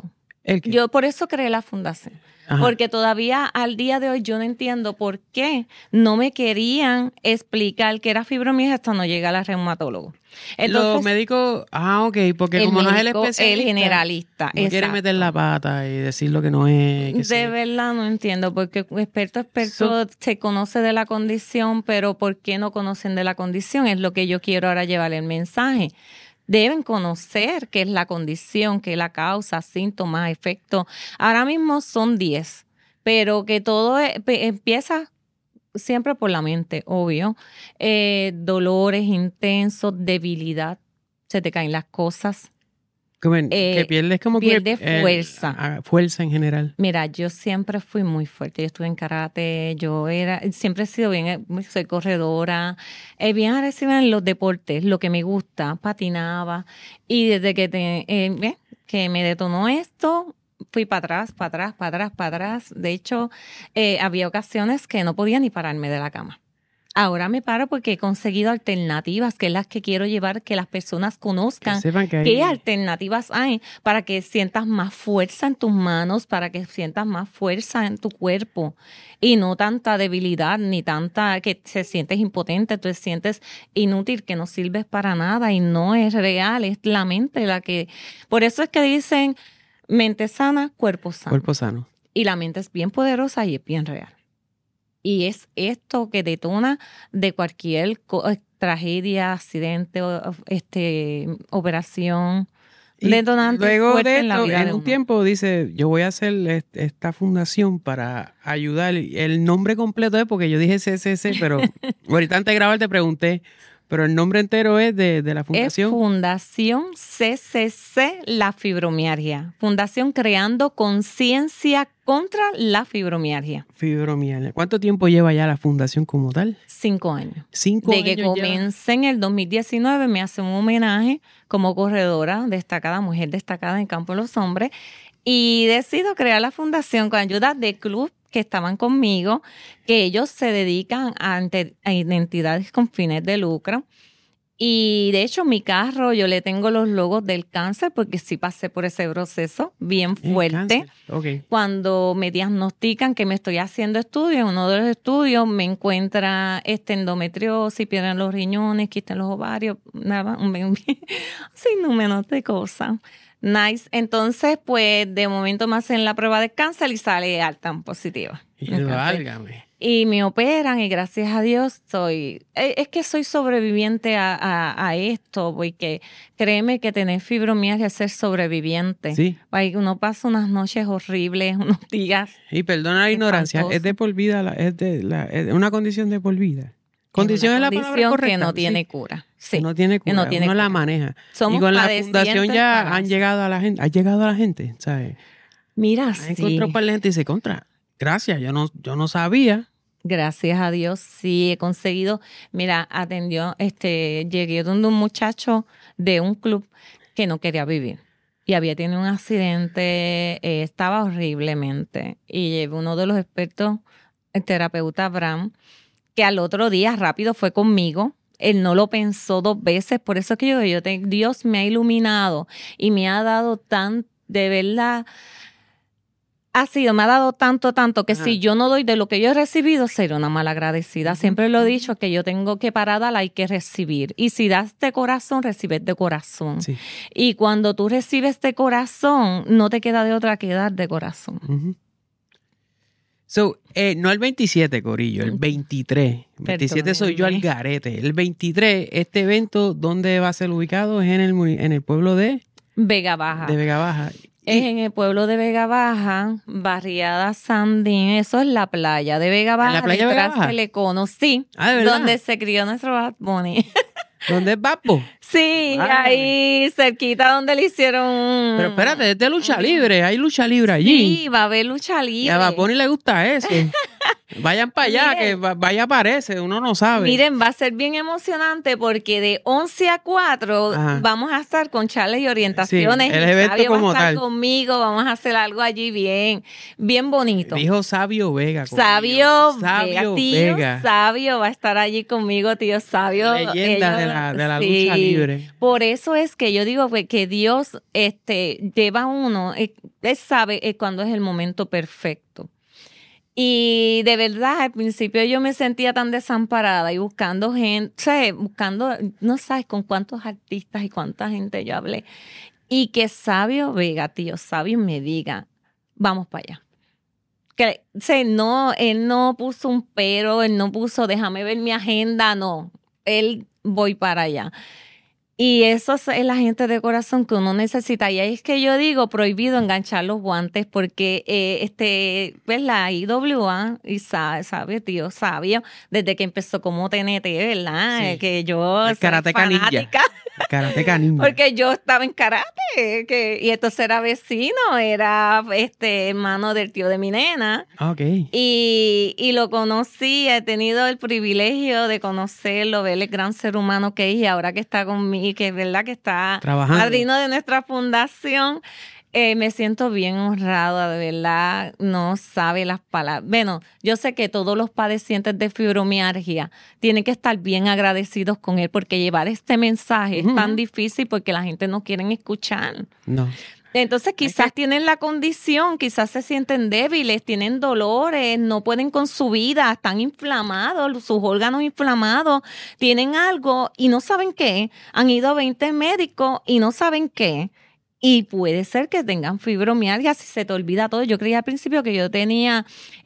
Speaker 2: ¿El qué?
Speaker 6: Yo por eso creé la fundación.
Speaker 2: Ajá.
Speaker 6: Porque todavía al día de hoy yo no entiendo por qué no me querían explicar que era fibromialgia hasta no llegar al reumatólogo.
Speaker 2: Los médicos, ok, porque
Speaker 6: el
Speaker 2: como no es el
Speaker 6: médico,
Speaker 2: especialista,
Speaker 6: el generalista,
Speaker 2: no quiere
Speaker 6: exacto.
Speaker 2: meter la pata y decir lo que no es. que sí.
Speaker 6: De verdad no entiendo, porque experto se conoce de la condición, pero ¿por qué no conocen de la condición? Es lo que yo quiero ahora llevar el mensaje. Deben conocer qué es la condición, qué es la causa, síntomas, efectos. Ahora mismo son 10, pero que todo empieza siempre por la mente, obvio. Dolores intensos, debilidad, se te caen las cosas.
Speaker 2: Que pierdes como
Speaker 6: pierde fuerza.
Speaker 2: Fuerza en general.
Speaker 6: Mira, yo siempre fui muy fuerte. Yo estuve en karate, siempre he sido bien, soy corredora, bien agresiva en los deportes, lo que me gusta, patinaba. Y desde que me detonó esto, fui para atrás. De hecho, había ocasiones que no podía ni pararme de la cama. Ahora me paro porque he conseguido alternativas, que es las que quiero llevar, que las personas conozcan
Speaker 2: Que sepan que hay-
Speaker 6: qué alternativas hay para que sientas más fuerza en tus manos, para que sientas más fuerza en tu cuerpo y no tanta debilidad ni tanta que te sientes impotente, te sientes inútil, que no sirves para nada y no es real, es la mente la que... Por eso es que dicen mente sana, cuerpo sano.
Speaker 2: Cuerpo sano.
Speaker 6: Y la mente es bien poderosa y es bien real. Y es esto que detona de cualquier tragedia, accidente, operación,
Speaker 2: Y
Speaker 6: detonante
Speaker 2: luego
Speaker 6: fuerte
Speaker 2: de
Speaker 6: en la
Speaker 2: esto,
Speaker 6: vida de
Speaker 2: en un
Speaker 6: uno.
Speaker 2: tiempo dice, yo voy a hacer esta fundación para ayudar. El nombre completo es porque yo dije CCC, pero ahorita antes de grabar te pregunté, pero el nombre entero es de la
Speaker 6: Es
Speaker 2: fundación.
Speaker 6: Fundación CCC La Fibromialgia. Fundación Creando Conciencia contra la Fibromialgia.
Speaker 2: Fibromialgia. ¿Cuánto tiempo lleva ya la fundación como tal?
Speaker 6: 5 años.
Speaker 2: 5
Speaker 6: De
Speaker 2: años
Speaker 6: que
Speaker 2: ya.
Speaker 6: comencé en el 2019, me hace un homenaje como corredora destacada, mujer destacada en el campo de los hombres, y decido crear la fundación con ayuda de club que estaban conmigo, que ellos se dedican a entidades con fines de lucro. Y de hecho, mi carro, yo le tengo los logos del cáncer porque sí pasé por ese proceso bien fuerte.
Speaker 2: Cáncer. Ok.
Speaker 6: Cuando me diagnostican que me estoy haciendo estudios, en uno de los estudios me encuentra endometriosis, piedra en los riñones, quista en los ovarios, nada, sin números de cosas. Nice. Entonces, pues, de momento me hacen la prueba de cáncer y sale alta positiva.
Speaker 2: Y
Speaker 6: Entonces,
Speaker 2: válgame.
Speaker 6: y me operan y gracias a Dios es que soy sobreviviente a esto, porque créeme que tener fibromialgia es ser sobreviviente.
Speaker 2: Sí.
Speaker 6: Ay, uno pasa unas noches horribles, unos días.
Speaker 2: Y perdona la ignorancia,
Speaker 6: Espantoso.
Speaker 2: es de por vida, es una condición de por vida. Condición es
Speaker 6: una
Speaker 2: la palabra
Speaker 6: condición
Speaker 2: correcta.
Speaker 6: que no
Speaker 2: sí.
Speaker 6: tiene cura. Sí.
Speaker 2: Que no tiene cura,
Speaker 6: que no tiene
Speaker 2: uno la
Speaker 6: cura.
Speaker 2: maneja.
Speaker 6: Somos
Speaker 2: y con la
Speaker 6: padecientes
Speaker 2: fundación ya
Speaker 6: para
Speaker 2: han
Speaker 6: eso.
Speaker 2: llegado a la gente, ha llegado a la gente, ¿sabes?
Speaker 6: Mira,
Speaker 2: Han
Speaker 6: sí.
Speaker 2: encontrado para la gente y dice, contra, gracias, yo no sabía.
Speaker 6: Gracias a Dios, sí, he conseguido. Mira, llegué donde un muchacho de un club que no quería vivir y había tenido un accidente, estaba horriblemente. Y llevé uno de los expertos, el terapeuta Abraham, que al otro día rápido fue conmigo. Él no lo pensó 2 veces, por eso es que Dios me ha iluminado y me ha dado de verdad. Me ha dado tanto que
Speaker 2: Ajá.
Speaker 6: si yo no doy de lo que yo he recibido, seré una malagradecida. Siempre lo he dicho, que yo tengo que parar, hay que recibir. Y si das de corazón, recibes de corazón.
Speaker 2: Sí.
Speaker 6: Y cuando tú recibes de corazón, no te queda de otra que dar de corazón.
Speaker 2: Ujú. So, no el 27, Corillo, el 23. El 27 soy yo al
Speaker 6: Perdónenme.
Speaker 2: garete. El 23, este evento, ¿dónde va a ser ubicado? Es en el pueblo de
Speaker 6: Vega Baja.
Speaker 2: Vega Baja.
Speaker 6: Es en el pueblo de Vega Baja, barriada Sandín, eso es la playa de Vega Baja,
Speaker 2: la playa de Vega
Speaker 6: detrás
Speaker 2: Baja?
Speaker 6: del Econo, sí,
Speaker 2: Ah, ¿de verdad?
Speaker 6: donde se crió nuestro Bad Bunny.
Speaker 2: ¿Dónde es Babbo?
Speaker 6: Sí,
Speaker 2: Válgame.
Speaker 6: ahí cerquita donde le hicieron...
Speaker 2: Pero espérate, es de lucha libre. Hay lucha libre allí.
Speaker 6: Sí, va a haber lucha
Speaker 2: Y
Speaker 6: libre.
Speaker 2: a Bad Bunny le gusta eso. Vayan para allá,
Speaker 6: Miren.
Speaker 2: que vaya aparece, uno no sabe.
Speaker 6: Miren, va a ser bien emocionante porque de 11 a 4
Speaker 2: Ajá.
Speaker 6: vamos a estar con charlas y orientaciones.
Speaker 2: Sí, el
Speaker 6: y
Speaker 2: evento
Speaker 6: Sabio
Speaker 2: como
Speaker 6: va a estar
Speaker 2: tal.
Speaker 6: conmigo, vamos a hacer algo allí bien, bien bonito.
Speaker 2: Dijo Sabio Vega. conmigo.
Speaker 6: Sabio
Speaker 2: Sabio
Speaker 6: Vega, tío
Speaker 2: Vega.
Speaker 6: Sabio va a estar allí conmigo, tío Sabio.
Speaker 2: Leyenda de la lucha libre.
Speaker 6: Por eso es que yo digo que Dios lleva a uno, él sabe cuándo es el momento perfecto. Y de verdad, al principio yo me sentía tan desamparada y buscando gente, o sea, buscando, no sabes con cuántos artistas y cuánta gente yo hablé. Y que Sabio Vega, tío Sabio, me diga, vamos para allá. Que, o sea, no, él no puso un pero, él no puso déjame ver mi agenda, no. Él voy para allá. Y eso es la gente de corazón que uno necesita. Y ahí es que yo digo prohibido enganchar los guantes porque pues la IWA y sabe, tío Sabio, desde que empezó como TNT, ¿verdad?
Speaker 2: Sí.
Speaker 6: Que yo
Speaker 2: El
Speaker 6: soy
Speaker 2: Karateka Ninja.
Speaker 6: fanática.
Speaker 2: Karateka Ninja.
Speaker 6: Porque yo estaba en karate, y entonces era vecino, era hermano del tío de mi nena.
Speaker 2: Ok.
Speaker 6: Y lo conocí, he tenido el privilegio de conocerlo, ver el gran ser humano que es y ahora que está conmigo, que es verdad que está
Speaker 2: Trabajando.
Speaker 6: padrino de nuestra fundación, me siento bien honrada, de verdad, no sabe las palabras. Bueno, yo sé que todos los padecientes de fibromialgia tienen que estar bien agradecidos con él porque llevar este mensaje es tan difícil porque la gente no quiere escuchar.
Speaker 2: No.
Speaker 6: Entonces quizás tienen la condición, quizás se sienten débiles, tienen dolores, no pueden con su vida, están inflamados, sus órganos inflamados, tienen algo y no saben qué, han ido a 20 médicos y no saben qué. Y puede ser que tengan fibromialgia si se te olvida todo. Yo creía al principio que yo tenía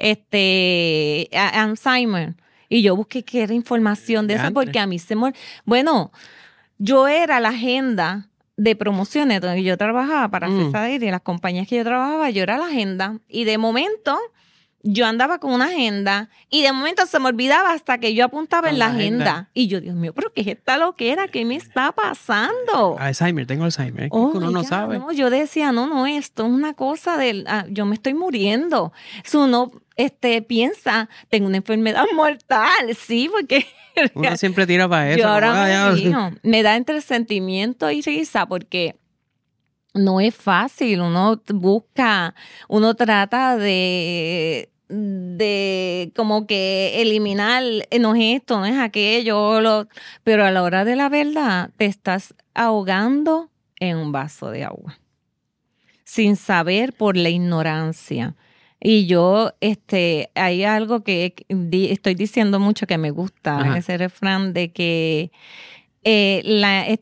Speaker 6: Alzheimer y yo busqué que era información de esa
Speaker 2: Diantre.
Speaker 6: porque a mí se me... Bueno, yo era la agenda de promociones donde yo trabajaba para CESADIR y las compañías que yo trabajaba, yo era la agenda y de momento yo andaba con una agenda y de momento se me olvidaba hasta que yo apuntaba en la agenda. Y yo, Dios mío, ¿pero qué es esta loquera? ¿Qué me está pasando?
Speaker 2: Alzheimer, tengo Alzheimer.
Speaker 6: Oh,
Speaker 2: uno no
Speaker 6: my God,
Speaker 2: sabe.
Speaker 6: no, yo decía, no, esto es una cosa yo me estoy muriendo. Si uno piensa, tengo una enfermedad mortal, sí, porque
Speaker 2: Uno siempre tira para eso.
Speaker 6: yo ahora
Speaker 2: como, "Ah,
Speaker 6: me
Speaker 2: ya".
Speaker 6: río. Me da entre sentimiento y risa porque no es fácil. Uno busca, uno trata de como que eliminar, no es esto, no es aquello, pero a la hora de la verdad te estás ahogando en un vaso de agua sin saber por la ignorancia. Y yo, hay algo que estoy diciendo mucho que me gusta,
Speaker 2: Ajá.
Speaker 6: ese refrán de que el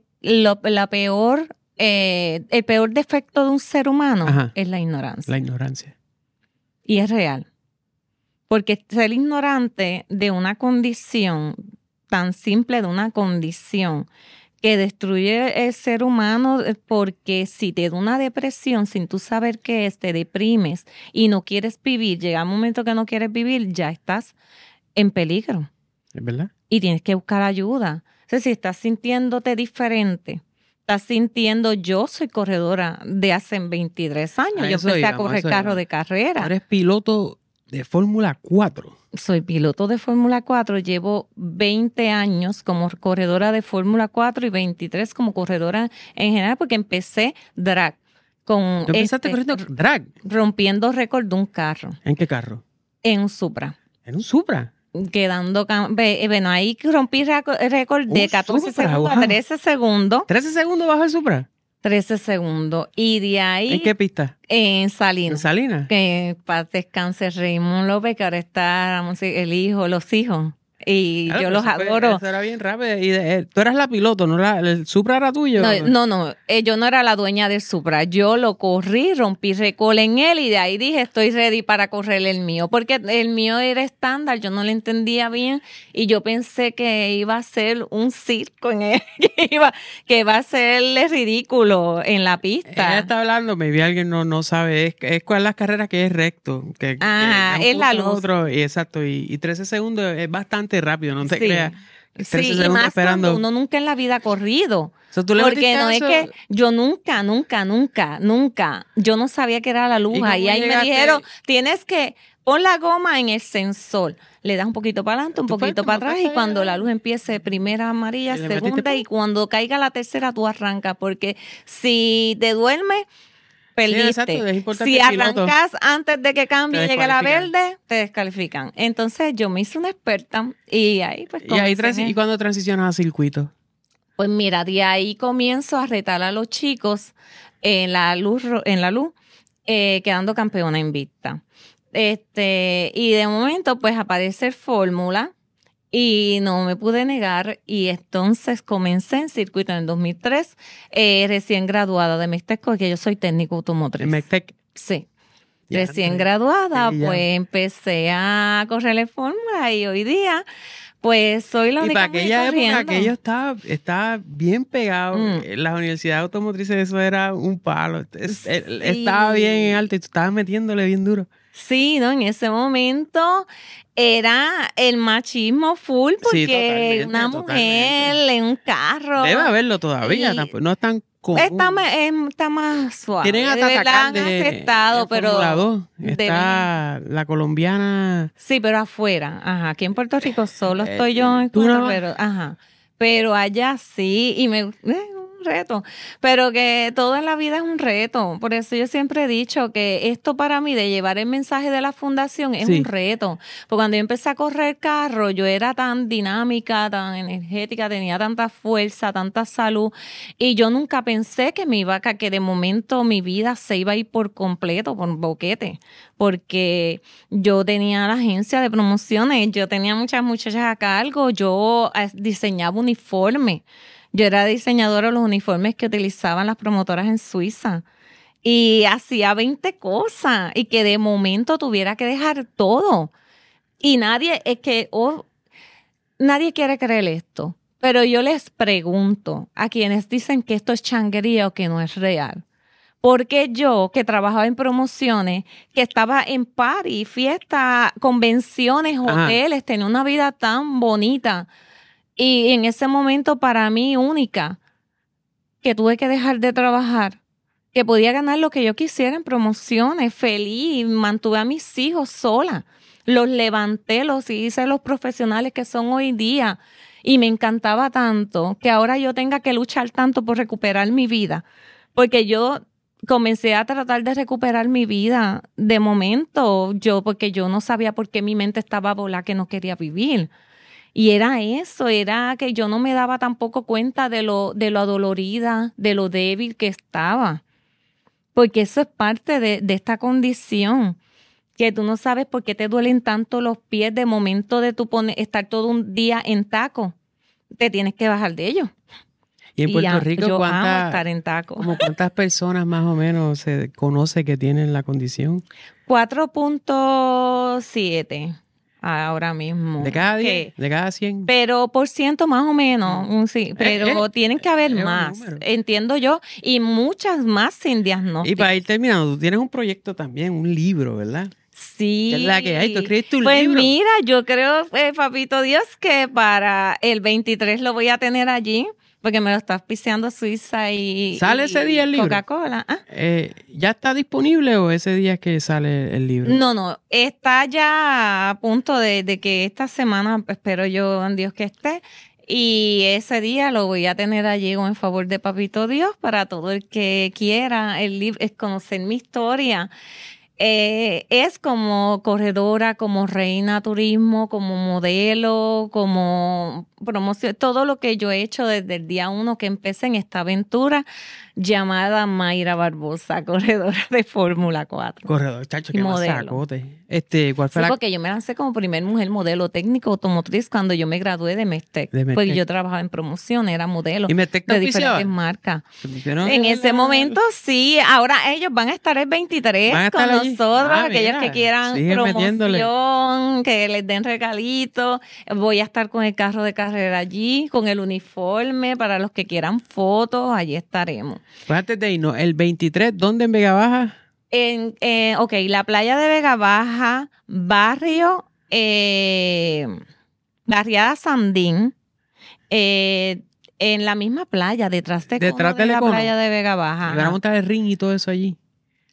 Speaker 6: peor defecto de un ser humano
Speaker 2: Ajá.
Speaker 6: es la ignorancia.
Speaker 2: La ignorancia.
Speaker 6: Y es real. Porque ser ignorante de una condición, tan simple de una condición, que destruye el ser humano, porque si te da una depresión sin tú saber qué es, te deprimes y no quieres vivir, llega un momento que no quieres vivir, ya estás en peligro
Speaker 2: ¿Es verdad?
Speaker 6: y tienes que buscar ayuda. O sea, si estás sintiéndote diferente, estás sintiendo, yo soy corredora de hace 23 años,
Speaker 2: A
Speaker 6: yo
Speaker 2: eso
Speaker 6: empecé a
Speaker 2: íbamos,
Speaker 6: correr
Speaker 2: eso
Speaker 6: carro
Speaker 2: íbamos.
Speaker 6: de carrera.
Speaker 2: Tú eres piloto de Fórmula 4.
Speaker 6: Soy piloto de Fórmula 4, llevo 20 años como corredora de Fórmula 4 y 23 como corredora en general porque empecé drag con
Speaker 2: ¿Tú empezaste corriendo drag?
Speaker 6: rompiendo récord de un carro
Speaker 2: ¿En qué carro?
Speaker 6: en un Supra.
Speaker 2: En un Supra.
Speaker 6: Quedando, bueno, ahí rompí récord de
Speaker 2: Un
Speaker 6: 14
Speaker 2: Supra,
Speaker 6: segundos a
Speaker 2: wow.
Speaker 6: 13 segundos.
Speaker 2: 13 segundos bajo el Supra.
Speaker 6: 13 segundos. Y de ahí
Speaker 2: ¿En qué pista?
Speaker 6: en
Speaker 2: ¿En
Speaker 6: Salinas.
Speaker 2: Salinas?
Speaker 6: Que para descanse Raymond López, que ahora está el hijo, los hijos. Y
Speaker 2: Claro,
Speaker 6: yo
Speaker 2: pero
Speaker 6: los
Speaker 2: eso fue-
Speaker 6: adoro.
Speaker 2: Eso era bien rápido. Y tú eras la piloto, ¿no? El Supra era tuyo.
Speaker 6: No, yo no era la dueña del Supra. Yo lo corrí, rompí récord en él y de ahí dije, estoy ready para correr el mío. Porque el mío era estándar, yo no lo entendía bien y yo pensé que iba a ser un circo en él, que iba a ser ridículo en la
Speaker 2: Ella
Speaker 6: pista.
Speaker 2: está hablando, maybe alguien no sabe. Es cuál las carreras que es recto.
Speaker 6: Ajá,
Speaker 2: que de
Speaker 6: es
Speaker 2: un
Speaker 6: la
Speaker 2: punto a
Speaker 6: luz.
Speaker 2: otro, y exacto. Y 13 segundos es bastante rápido, no te
Speaker 6: Sí.
Speaker 2: creas. 13
Speaker 6: Sí, y
Speaker 2: segundos
Speaker 6: más
Speaker 2: esperando.
Speaker 6: cuando uno nunca en la vida ha corrido.
Speaker 2: O sea, tú le
Speaker 6: Porque
Speaker 2: metiste
Speaker 6: no es
Speaker 2: eso.
Speaker 6: que yo nunca, yo no sabía que era la luz.
Speaker 2: ¿Y cómo
Speaker 6: Ahí me
Speaker 2: llegaste?
Speaker 6: dijeron, tienes que Pon la goma en el sensor. Le das un poquito para adelante, un
Speaker 2: Tú
Speaker 6: poquito
Speaker 2: fuiste,
Speaker 6: para atrás y
Speaker 2: montaste
Speaker 6: cuando
Speaker 2: ahí.
Speaker 6: la luz empiece, primera amarilla,
Speaker 2: ¿Y le metiste
Speaker 6: segunda
Speaker 2: tú?
Speaker 6: y cuando caiga la tercera, tú arrancas. Porque si te duermes, perdiste.
Speaker 2: exacto, es importante
Speaker 6: Si
Speaker 2: el piloto.
Speaker 6: arrancas antes de que cambie y
Speaker 2: Te
Speaker 6: llegue la
Speaker 2: descualifican.
Speaker 6: verde, te descalifican. Entonces yo me hice una experta y ahí pues
Speaker 2: Y ahí
Speaker 6: comencé en
Speaker 2: ¿y cuando transicionas a circuito?
Speaker 6: Pues mira, de ahí comienzo a retar a los chicos en la luz, quedando campeona invicta. Y de momento, pues aparece Fórmula y no me pude negar. Y entonces comencé en circuito en el 2003, recién graduada de Mixtec, porque yo soy técnico automotriz.
Speaker 2: En Mectec.
Speaker 6: Sí.
Speaker 2: Ya,
Speaker 6: Recién
Speaker 2: André.
Speaker 6: graduada,
Speaker 2: Sí, ya.
Speaker 6: pues empecé a correr en Fórmula y hoy día, pues soy la
Speaker 2: Y
Speaker 6: única
Speaker 2: para
Speaker 6: mujer
Speaker 2: aquella época,
Speaker 6: corriendo.
Speaker 2: aquello estaba bien pegado. Las universidades automotrices, eso era un palo. Estaba bien en alto y tú estabas metiéndole bien duro.
Speaker 6: Sí, ¿no? En ese momento era el machismo full
Speaker 2: Sí,
Speaker 6: porque
Speaker 2: totalmente,
Speaker 6: una mujer en un carro
Speaker 2: Debe haberlo todavía,
Speaker 6: Y-
Speaker 2: tampoco, no es tan común.
Speaker 6: está más suave.
Speaker 2: Tienen
Speaker 6: de
Speaker 2: hasta
Speaker 6: verdad
Speaker 2: atacar
Speaker 6: han
Speaker 2: de
Speaker 6: aceptado,
Speaker 2: en
Speaker 6: pero
Speaker 2: Fórmula 2.
Speaker 6: deben-
Speaker 2: Está la colombiana.
Speaker 6: Sí, pero afuera. Ajá, aquí en Puerto Rico solo
Speaker 2: Eh,
Speaker 6: estoy yo en
Speaker 2: tú
Speaker 6: Puerto,
Speaker 2: nada más.
Speaker 6: pero ajá. Pero allá sí, y un reto. Pero que todo en la vida es un reto. Por eso yo siempre he dicho que esto para mí de llevar el mensaje de la fundación es
Speaker 2: Sí.
Speaker 6: un reto. Porque cuando yo empecé a correr carro, yo era tan dinámica, tan energética, tenía tanta fuerza, tanta salud, y yo nunca pensé que que de momento mi vida se iba a ir por completo, por boquete. Porque yo tenía la agencia de promociones, yo tenía muchas muchachas a cargo, yo diseñaba uniformes. Yo era diseñadora de los uniformes que utilizaban las promotoras en Suiza. Y hacía 20 cosas y que de momento tuviera que dejar todo. Y nadie quiere creer esto. Pero yo les pregunto a quienes dicen que esto es changuería o que no es real. Porque yo, que trabajaba en promociones, que estaba en party, fiestas, convenciones,
Speaker 2: Ajá.
Speaker 6: hoteles, tenía una vida tan bonita y en ese momento para mí única, que tuve que dejar de trabajar, que podía ganar lo que yo quisiera en promociones, feliz, mantuve a mis hijos sola, los levanté, los hice los profesionales que son hoy día y me encantaba tanto que ahora yo tenga que luchar tanto por recuperar mi vida, porque yo comencé a tratar de recuperar mi vida de momento, porque yo no sabía por qué mi mente estaba volada que no quería vivir. Y era eso, era que yo no me daba tampoco cuenta de lo adolorida, de lo débil que estaba. Porque eso es parte de esta condición, que tú no sabes por qué te duelen tanto los pies de momento de tú estar todo un día en taco. Te tienes que bajar de ellos.
Speaker 2: Y en Puerto Rico,
Speaker 6: yo amo estar en taco.
Speaker 2: ¿cuántas personas más o menos se conoce que tienen la condición?
Speaker 6: 4.7 ahora mismo.
Speaker 2: ¿De cada 10?
Speaker 6: Que-
Speaker 2: ¿De cada 100?
Speaker 6: Pero por ciento más o menos, sí, pero tienen que haber
Speaker 2: es un
Speaker 6: más,
Speaker 2: número.
Speaker 6: entiendo yo, y muchas más sin diagnóstico.
Speaker 2: Y para ir terminando, tú tienes un proyecto también, un libro, ¿verdad?
Speaker 6: Sí.
Speaker 2: ¿Qué es la que hay? ¿Tú escribiste un
Speaker 6: pues
Speaker 2: libro?
Speaker 6: mira, yo creo, papito Dios, que para el 23 lo voy a tener allí, porque me lo está auspiciando Suiza y
Speaker 2: ¿Sale ese día el libro?
Speaker 6: Coca-Cola. ¿Ah?
Speaker 2: ¿Ya está disponible o ese día es que sale el libro?
Speaker 6: No, está ya a punto de que esta semana, espero yo en Dios que esté, y ese día lo voy a tener allí en favor de Papito Dios para todo el que quiera el libro, es conocer mi historia. Es como corredora, como reina turismo, como modelo, como promoción, todo lo que yo he hecho desde el día 1 que empecé en esta aventura llamada Mayra Barbosa, corredora de Fórmula 4.
Speaker 2: Corredor, chacho,
Speaker 6: Y
Speaker 2: qué
Speaker 6: modelo.
Speaker 2: masacote. ¿Cuál
Speaker 6: Sí,
Speaker 2: fue la...?
Speaker 6: porque yo me lancé como primer mujer modelo técnico automotriz cuando yo me gradué de Mestec.
Speaker 2: De Mestec.
Speaker 6: Porque yo trabajaba en promoción, era modelo
Speaker 2: ¿Y Mestec te
Speaker 6: de
Speaker 2: auspiciaba?
Speaker 6: diferentes marcas.
Speaker 2: ¿Pusieron
Speaker 6: En ese momento sí, ahora ellos van a estar el 23
Speaker 2: ¿Van a estar
Speaker 6: con
Speaker 2: allí?
Speaker 6: nosotros,
Speaker 2: Ah,
Speaker 6: aquellos
Speaker 2: mira,
Speaker 6: que quieran
Speaker 2: sigue metiéndole.
Speaker 6: promoción, que les den regalitos. Voy a estar con el carro de carrera allí, con el uniforme, para los que quieran fotos, allí estaremos.
Speaker 2: Pues antes de irnos, el 23, ¿dónde en Vega Baja?
Speaker 6: Ok, la playa de Vega Baja, barrio, barriada Sandín, en la misma playa, detrás de
Speaker 2: Detrás
Speaker 6: Cono de
Speaker 2: del
Speaker 6: la
Speaker 2: Econo.
Speaker 6: playa de Vega Baja.
Speaker 2: ¿Me van a montar el ring y todo eso allí?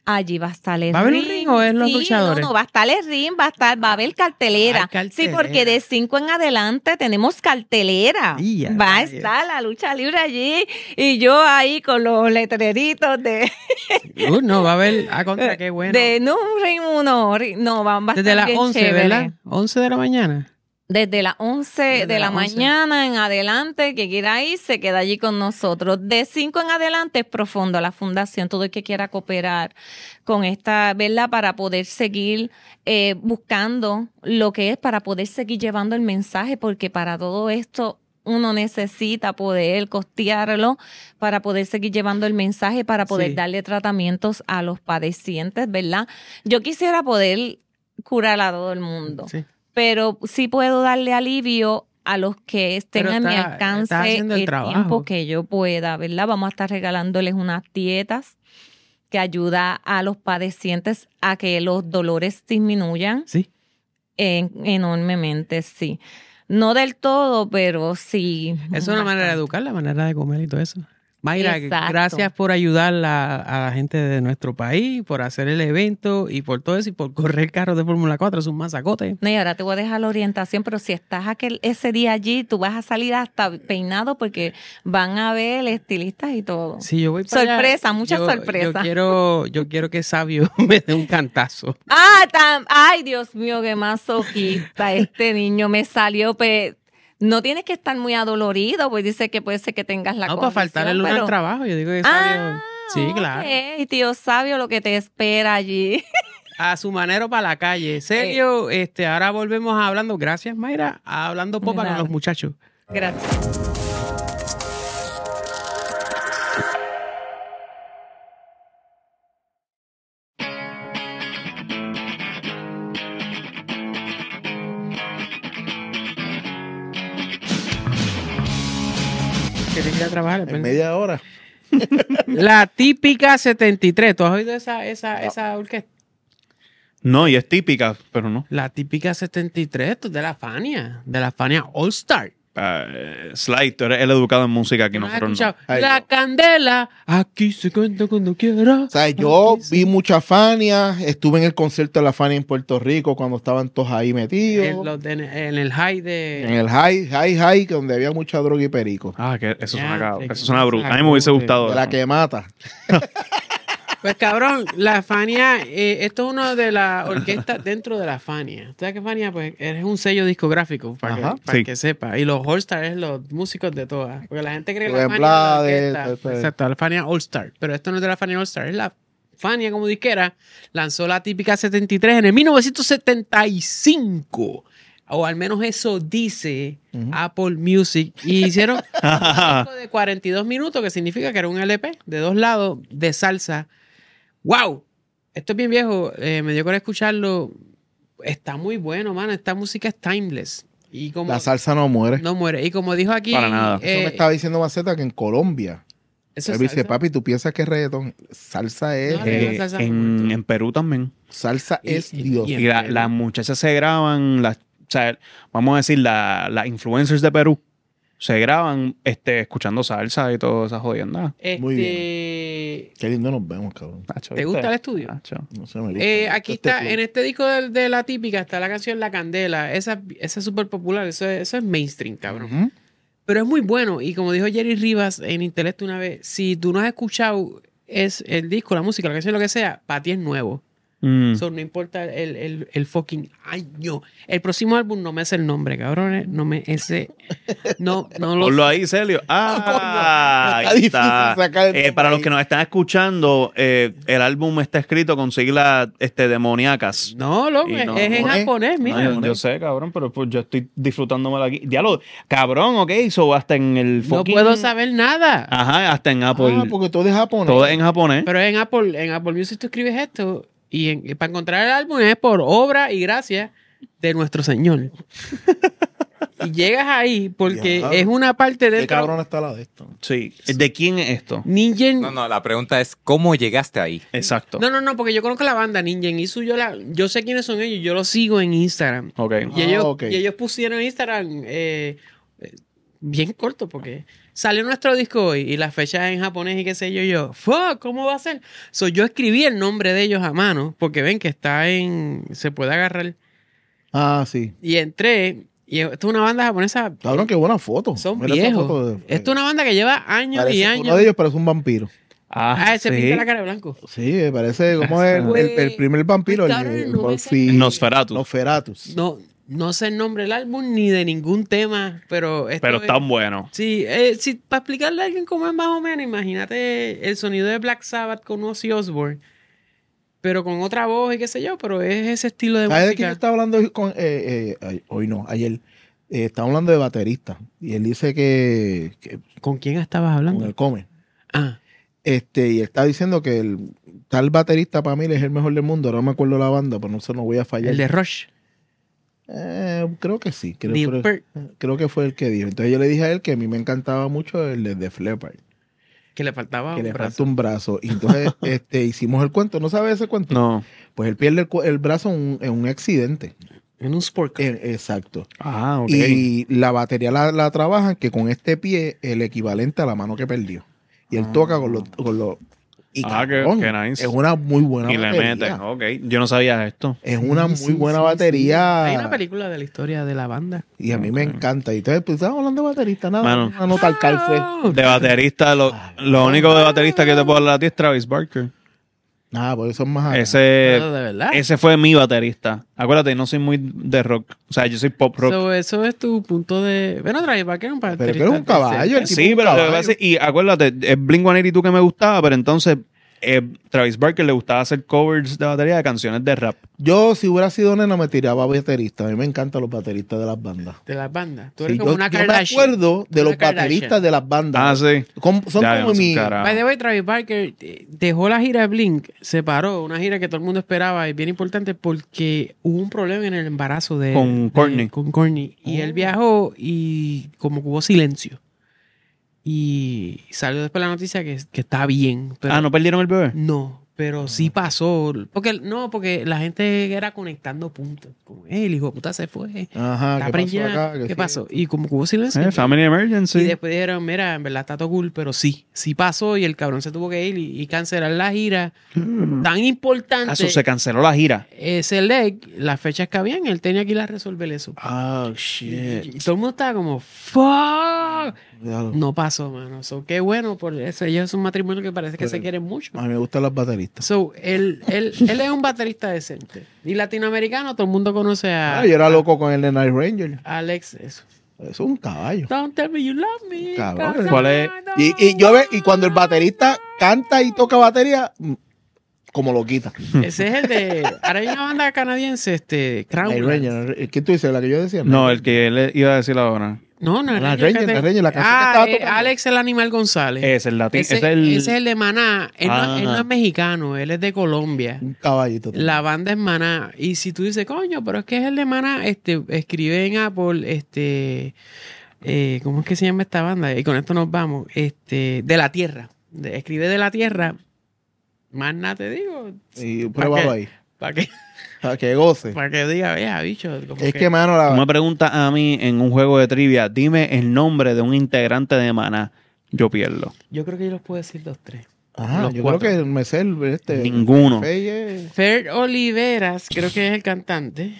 Speaker 6: Allí va a estar el
Speaker 2: ¿Va a haber un
Speaker 6: ring.
Speaker 2: ring o es los
Speaker 6: Sí,
Speaker 2: luchadores?
Speaker 6: No, va a estar el ring, va a haber cartelera.
Speaker 2: Hay
Speaker 6: Sí,
Speaker 2: cartelera.
Speaker 6: porque de 5 en adelante tenemos cartelera.
Speaker 2: Y a
Speaker 6: Va a
Speaker 2: rayos.
Speaker 6: estar la lucha libre allí y yo ahí con los letreritos de,
Speaker 2: No, va a haber. Ah, contra, qué bueno.
Speaker 6: no un ring uno, no, va a estar
Speaker 2: Desde las
Speaker 6: bien
Speaker 2: 11,
Speaker 6: chévere.
Speaker 2: ¿verdad? 11 de la mañana.
Speaker 6: Desde las 11
Speaker 2: Desde
Speaker 6: de la
Speaker 2: las 11.
Speaker 6: mañana en adelante, que quiera ir, se queda allí con nosotros. De 5 en adelante es profundo la fundación, todo el que quiera cooperar con esta, ¿verdad? Para poder seguir buscando lo que es, para poder seguir llevando el mensaje, porque para todo esto uno necesita poder costearlo para poder seguir llevando el mensaje, para poder
Speaker 2: Sí.
Speaker 6: darle tratamientos a los padecientes, ¿verdad? Yo quisiera poder curar a todo el mundo.
Speaker 2: Sí.
Speaker 6: Pero sí puedo darle alivio a los que estén
Speaker 2: Pero
Speaker 6: a mi
Speaker 2: estás
Speaker 6: alcance
Speaker 2: haciendo el trabajo.
Speaker 6: tiempo que yo pueda, ¿verdad? Vamos a estar regalándoles unas dietas que ayuda a los padecientes a que los dolores disminuyan
Speaker 2: Sí.
Speaker 6: enormemente, sí. No del todo, pero sí.
Speaker 2: Es una manera de educar, la manera de comer y todo eso. Mayra,
Speaker 6: Exacto.
Speaker 2: gracias por ayudar a la gente de nuestro país, por hacer el evento y por todo eso y por correr carros de Fórmula 4. Es un masacote.
Speaker 6: No, y ahora te voy a dejar la orientación, pero si estás ese día allí, tú vas a salir hasta peinado porque van a ver estilistas y todo.
Speaker 2: Sí, yo voy para allá.
Speaker 6: Sorpresa, mucha
Speaker 2: Yo
Speaker 6: sorpresa.
Speaker 2: yo quiero que Sabio me dé un cantazo.
Speaker 6: Ay, Dios mío, qué masoquista. Este niño me salió. No tienes que estar muy adolorido, pues dice que puede ser que tengas la
Speaker 2: No, para
Speaker 6: condición,
Speaker 2: faltar el lunes
Speaker 6: pero-
Speaker 2: al trabajo. Yo digo que Sabio.
Speaker 6: Ah,
Speaker 2: Sí, claro.
Speaker 6: ok, tío sabio lo que te espera allí.
Speaker 2: A su manero para la calle. Sergio, ahora volvemos hablando. Gracias, Mayra. Hablando popa con
Speaker 6: nada.
Speaker 2: los muchachos.
Speaker 6: Gracias.
Speaker 2: Que te ir a trabajar.
Speaker 3: En
Speaker 2: ¿verdad?
Speaker 3: media hora.
Speaker 2: La típica 73. ¿Tú has oído esa orquesta?
Speaker 4: No, y es típica, pero no.
Speaker 2: La típica 73, esto es de la Fania All Star.
Speaker 4: Sly, tú eres el educado en música aquí,
Speaker 2: ¿No has
Speaker 4: nosotros
Speaker 2: escuchado?
Speaker 3: Ay,
Speaker 2: La
Speaker 3: no.
Speaker 2: candela, aquí se cuenta cuando quiera.
Speaker 3: O sea, yo
Speaker 2: Aquí se-
Speaker 3: vi mucha Fania, estuve en el concierto de la Fania en Puerto Rico cuando estaban todos ahí metidos.
Speaker 2: en el high de...
Speaker 3: En el high, que donde había mucha droga y perico.
Speaker 4: Ah, que eso
Speaker 2: Ya,
Speaker 4: suena cabrón.
Speaker 2: que-
Speaker 4: Eso suena brutal. A mí me hubiese gustado.
Speaker 3: De la
Speaker 4: eso.
Speaker 3: que mata.
Speaker 2: Pues cabrón, la Fania, esto es uno de las orquestas dentro de la Fania. ¿Sabes qué Fania? Pues es un sello discográfico, para
Speaker 3: Ajá.
Speaker 4: Sí.
Speaker 2: que sepa. Y los All Star es los músicos de todas. Porque la gente cree que la
Speaker 3: Rubén
Speaker 2: Fania es la
Speaker 3: Blades,
Speaker 2: orquesta. Exacto, la Fania All Star. Pero esto no es de la Fania All Star, es la Fania como disquera. Lanzó la típica 73 en el 1975. O al menos eso dice
Speaker 3: Ujú.
Speaker 2: Apple Music. Y hicieron un disco de 42 minutos, que significa que era un LP de 2 lados de salsa. ¡Wow! Esto es bien viejo. Me dio con escucharlo. Está muy bueno, mano. Esta música es timeless. Y como
Speaker 3: La salsa no muere.
Speaker 2: no muere. Y como dijo aquí.
Speaker 4: Para nada.
Speaker 3: Eso me estaba diciendo Maceta que en Colombia.
Speaker 2: eso
Speaker 3: Él
Speaker 2: es
Speaker 3: dice,
Speaker 2: salsa.
Speaker 3: papi, ¿tú piensas que es reggaetón? Salsa es...
Speaker 2: No,
Speaker 4: Eh,
Speaker 2: salsa no
Speaker 4: en,
Speaker 2: muerto.
Speaker 4: en Perú también.
Speaker 3: salsa es
Speaker 2: y-
Speaker 3: Dios.
Speaker 2: y-
Speaker 4: Y las muchachas se graban, o sea, vamos a decir, las influencers de Perú se graban escuchando salsa y todas esas jodiendas.
Speaker 3: Muy
Speaker 2: Este,
Speaker 3: Qué lindo nos vemos, cabrón.
Speaker 4: Tacho,
Speaker 2: ¿Te
Speaker 4: ¿viste?
Speaker 2: gusta el estudio?
Speaker 4: Tacho.
Speaker 3: No sé, me gusta.
Speaker 2: Aquí
Speaker 3: Este
Speaker 2: está,
Speaker 3: flow.
Speaker 2: en este disco de la típica, está la canción La Candela. Esa es súper popular. Eso es mainstream, cabrón.
Speaker 3: Ujú.
Speaker 2: Pero es muy bueno. Y como dijo Jerry Rivas en Intelecto una vez, si tú no has escuchado es el disco, la música, la canción, lo que sea, para ti es nuevo.
Speaker 4: Mm.
Speaker 2: So, no importa el fucking año. El próximo álbum no me hace el nombre, cabrones. No me ese. No lo
Speaker 4: Ponlo ahí, Celio. Ah,
Speaker 3: Está
Speaker 4: ahí
Speaker 3: difícil sacar el nombre
Speaker 4: para los
Speaker 3: ahí.
Speaker 4: que nos están escuchando, el álbum está escrito con siglas demoníacas.
Speaker 2: No, loco,
Speaker 4: Y no-
Speaker 2: es en
Speaker 3: no es.
Speaker 2: japonés,
Speaker 4: No,
Speaker 2: mira.
Speaker 4: yo sé, cabrón, pero pues yo estoy disfrutándomelo aquí. Diablo, cabrón, ok, so hasta en el
Speaker 2: No
Speaker 4: fucking...
Speaker 2: puedo saber nada.
Speaker 4: Ajá, hasta en Apple.
Speaker 3: Ah, porque todo es japonés.
Speaker 4: Todo es en japonés.
Speaker 2: Pero en Apple Music tú escribes esto y para encontrar el álbum es por obra y gracia de nuestro Señor. Y llegas ahí porque
Speaker 3: Diablo.
Speaker 2: es una parte
Speaker 3: Qué
Speaker 2: dentro.
Speaker 3: cabrón está la de esto.
Speaker 4: Sí. ¿De quién es esto?
Speaker 2: Ningen.
Speaker 5: No, la pregunta es, ¿cómo llegaste ahí?
Speaker 4: Exacto.
Speaker 2: No, porque yo conozco la banda Ningen Isu. Yo sé quiénes son ellos. Yo los sigo en Instagram.
Speaker 4: Ok.
Speaker 2: Y, ellos,
Speaker 3: ok.
Speaker 2: y ellos pusieron en Instagram bien corto porque salió nuestro disco hoy y la fecha en japonés y qué sé yo, fuck, ¿cómo va a ser? So, yo escribí el nombre de ellos a mano, porque ven que se puede agarrar.
Speaker 3: Ah, sí.
Speaker 2: Y entré, y esto es una banda japonesa.
Speaker 3: Cabrón, qué buena foto.
Speaker 2: Son
Speaker 3: Mira esa
Speaker 2: viejos.
Speaker 3: foto
Speaker 2: Esto es una banda que lleva años y años.
Speaker 3: Uno de ellos parece un vampiro.
Speaker 2: Se pinta la cara de blanco.
Speaker 3: Sí, parece como el primer vampiro,
Speaker 2: Pues, cabrón, no me sé.
Speaker 4: Nosferatus.
Speaker 2: No sé el nombre del álbum ni de ningún tema, pero
Speaker 4: Pero están buenos.
Speaker 2: Sí, para explicarle a alguien cómo es más o menos, imagínate el sonido de Black Sabbath con Ozzy Osbourne, pero con otra voz y qué sé yo, pero es ese estilo de
Speaker 3: ¿Sabes de
Speaker 2: música.
Speaker 3: quién yo estaba hablando hoy no, ayer? Estaba hablando de baterista. Y él dice que
Speaker 2: ¿Con quién estabas
Speaker 3: con
Speaker 2: hablando?
Speaker 3: el Come.
Speaker 2: Ah,
Speaker 3: Y él está diciendo que el tal baterista para mí es el mejor del mundo. Ahora no me acuerdo la banda, pero no voy a fallar.
Speaker 2: el de Rush.
Speaker 3: Creo que sí.
Speaker 2: Neil Peart,
Speaker 3: Creo que fue el que dijo. Entonces yo le dije a él que a mí me encantaba mucho el de Def Leppard.
Speaker 2: que le faltaba
Speaker 3: Que
Speaker 2: un
Speaker 3: le
Speaker 2: brazo.
Speaker 3: falta un brazo. Y entonces hicimos el cuento. ¿No sabes ese cuento?
Speaker 4: No.
Speaker 3: Pues él pierde el brazo en un accidente.
Speaker 2: En un sport car.
Speaker 3: Exacto.
Speaker 4: Ah, ok.
Speaker 3: Y la batería la trabajan que con este pie el equivalente a la mano que perdió. Y él toca con los y cabrón,
Speaker 4: qué nice.
Speaker 3: es una muy buena
Speaker 4: Y le
Speaker 3: batería.
Speaker 4: meten. Ok. Yo no sabía esto.
Speaker 3: Es una muy
Speaker 2: Sí,
Speaker 3: buena
Speaker 2: sí,
Speaker 3: batería.
Speaker 2: sí. Hay una película de la historia de la banda.
Speaker 3: Y a mí me
Speaker 4: Ok.
Speaker 3: encanta. Y entonces, pues, estamos hablando de baterista, nada.
Speaker 4: Mano.
Speaker 3: Una nota al calfe.
Speaker 4: De baterista, lo único de baterista que te puedo hablar a ti es Travis Barker.
Speaker 3: Ah, por eso es más acá.
Speaker 2: Pero
Speaker 4: Ese,
Speaker 2: de verdad.
Speaker 4: ese fue mi baterista. Acuérdate, no soy muy de rock. O sea, yo soy pop rock.
Speaker 2: Eso es tu punto de. Bueno, Travis Barker era un
Speaker 3: Pero
Speaker 2: baterista
Speaker 3: que era un caballo. El
Speaker 2: decente.
Speaker 3: tipo
Speaker 4: Sí,
Speaker 3: un
Speaker 4: pero lo que
Speaker 3: caballo.
Speaker 4: pasa es, y acuérdate, es Blink-182 que me gustaba, pero entonces Travis Barker le gustaba hacer covers de batería de canciones de rap.
Speaker 3: Yo, si hubiera sido nena, me tiraba a baterista. A mí me encantan los bateristas de las bandas.
Speaker 2: De las bandas. Tú
Speaker 3: Sí,
Speaker 2: eres como una
Speaker 3: yo me
Speaker 2: Kardashian.
Speaker 3: acuerdo de
Speaker 2: Una
Speaker 3: los bateristas de las bandas.
Speaker 4: Ah, sí.
Speaker 3: Son
Speaker 4: Ya,
Speaker 3: como
Speaker 4: no sé,
Speaker 3: mi...
Speaker 4: carajo.
Speaker 2: By the way, Travis Barker dejó la gira de Blink, se paró, una gira que todo el mundo esperaba y bien importante porque hubo un problema en el embarazo de
Speaker 4: Con Courtney.
Speaker 2: con Courtney. Y él viajó y como que hubo silencio. Y salió después la noticia que está bien. Pero
Speaker 4: ¿no perdieron el bebé?
Speaker 2: no, pero sí pasó. Porque la gente era conectando puntos. Como, el hijo de puta se fue.
Speaker 3: Ajá,
Speaker 2: Está
Speaker 3: ¿qué pasó
Speaker 2: preñada,
Speaker 3: acá? Que
Speaker 2: ¿qué
Speaker 3: sí.
Speaker 2: pasó? Y como que hubo silencio.
Speaker 4: Family
Speaker 2: Y
Speaker 4: Emergency.
Speaker 2: después dijeron, mira, en verdad está todo cool, pero sí pasó y el cabrón se tuvo que ir y cancelar la gira. Tan importante.
Speaker 4: Eso se canceló la gira.
Speaker 2: Ese leg, las fechas que habían, él tenía que ir a resolver eso.
Speaker 3: Oh,
Speaker 2: Y
Speaker 3: shit.
Speaker 2: todo el mundo estaba como, fuck.
Speaker 3: Ya lo-
Speaker 2: No pasó, mano. So, qué bueno por eso. Ellos es un matrimonio que parece que se quieren mucho.
Speaker 3: A mí me gustan los bateristas.
Speaker 2: So, él es un baterista decente. Y latinoamericano, todo el mundo conoce a
Speaker 3: Yo era loco con el de Night Ranger.
Speaker 2: Alex. Eso.
Speaker 3: Eso es un caballo.
Speaker 2: Don't tell me you love me.
Speaker 3: Cabrón.
Speaker 2: 'cause
Speaker 4: ¿Cuál es?
Speaker 2: I
Speaker 3: Y cuando el baterista canta y toca batería, como lo quita.
Speaker 2: Ese es el de. Ahora hay una banda canadiense, Crown.
Speaker 3: Night Ranger. ¿Quién tú dices? ¿La que yo decía?
Speaker 4: No, el que él iba a decir ahora.
Speaker 2: No,
Speaker 3: La Ranger, la canción que estaba tocando.
Speaker 2: Alex el Animal González.
Speaker 4: Es el latino.
Speaker 2: Ese,
Speaker 4: es el...
Speaker 2: ese es el de Maná. Él no
Speaker 4: Ah.
Speaker 2: es mexicano, él es de Colombia.
Speaker 3: Un caballito.
Speaker 2: La banda es Maná. Y si tú dices, coño, pero es que es el de Maná, escribe en Apple, ¿cómo es que se llama esta banda? Y con esto nos vamos. De la Tierra. Escribe de la Tierra. Más nada te digo.
Speaker 3: Y pruébalo
Speaker 2: ¿Para
Speaker 3: ahí.
Speaker 2: Para
Speaker 3: Que goce.
Speaker 2: que diga, vea, bicho. como
Speaker 3: Es que, mano,
Speaker 4: Tú me preguntas a mí en un juego de trivia, dime el nombre de un integrante de Maná. Yo pierdo.
Speaker 2: yo creo que yo los puedo decir 2-3.
Speaker 3: Ajá,
Speaker 2: los
Speaker 3: yo
Speaker 2: cuatro.
Speaker 3: creo que me sé
Speaker 4: Ninguno.
Speaker 2: Fer Oliveras, creo que es el cantante.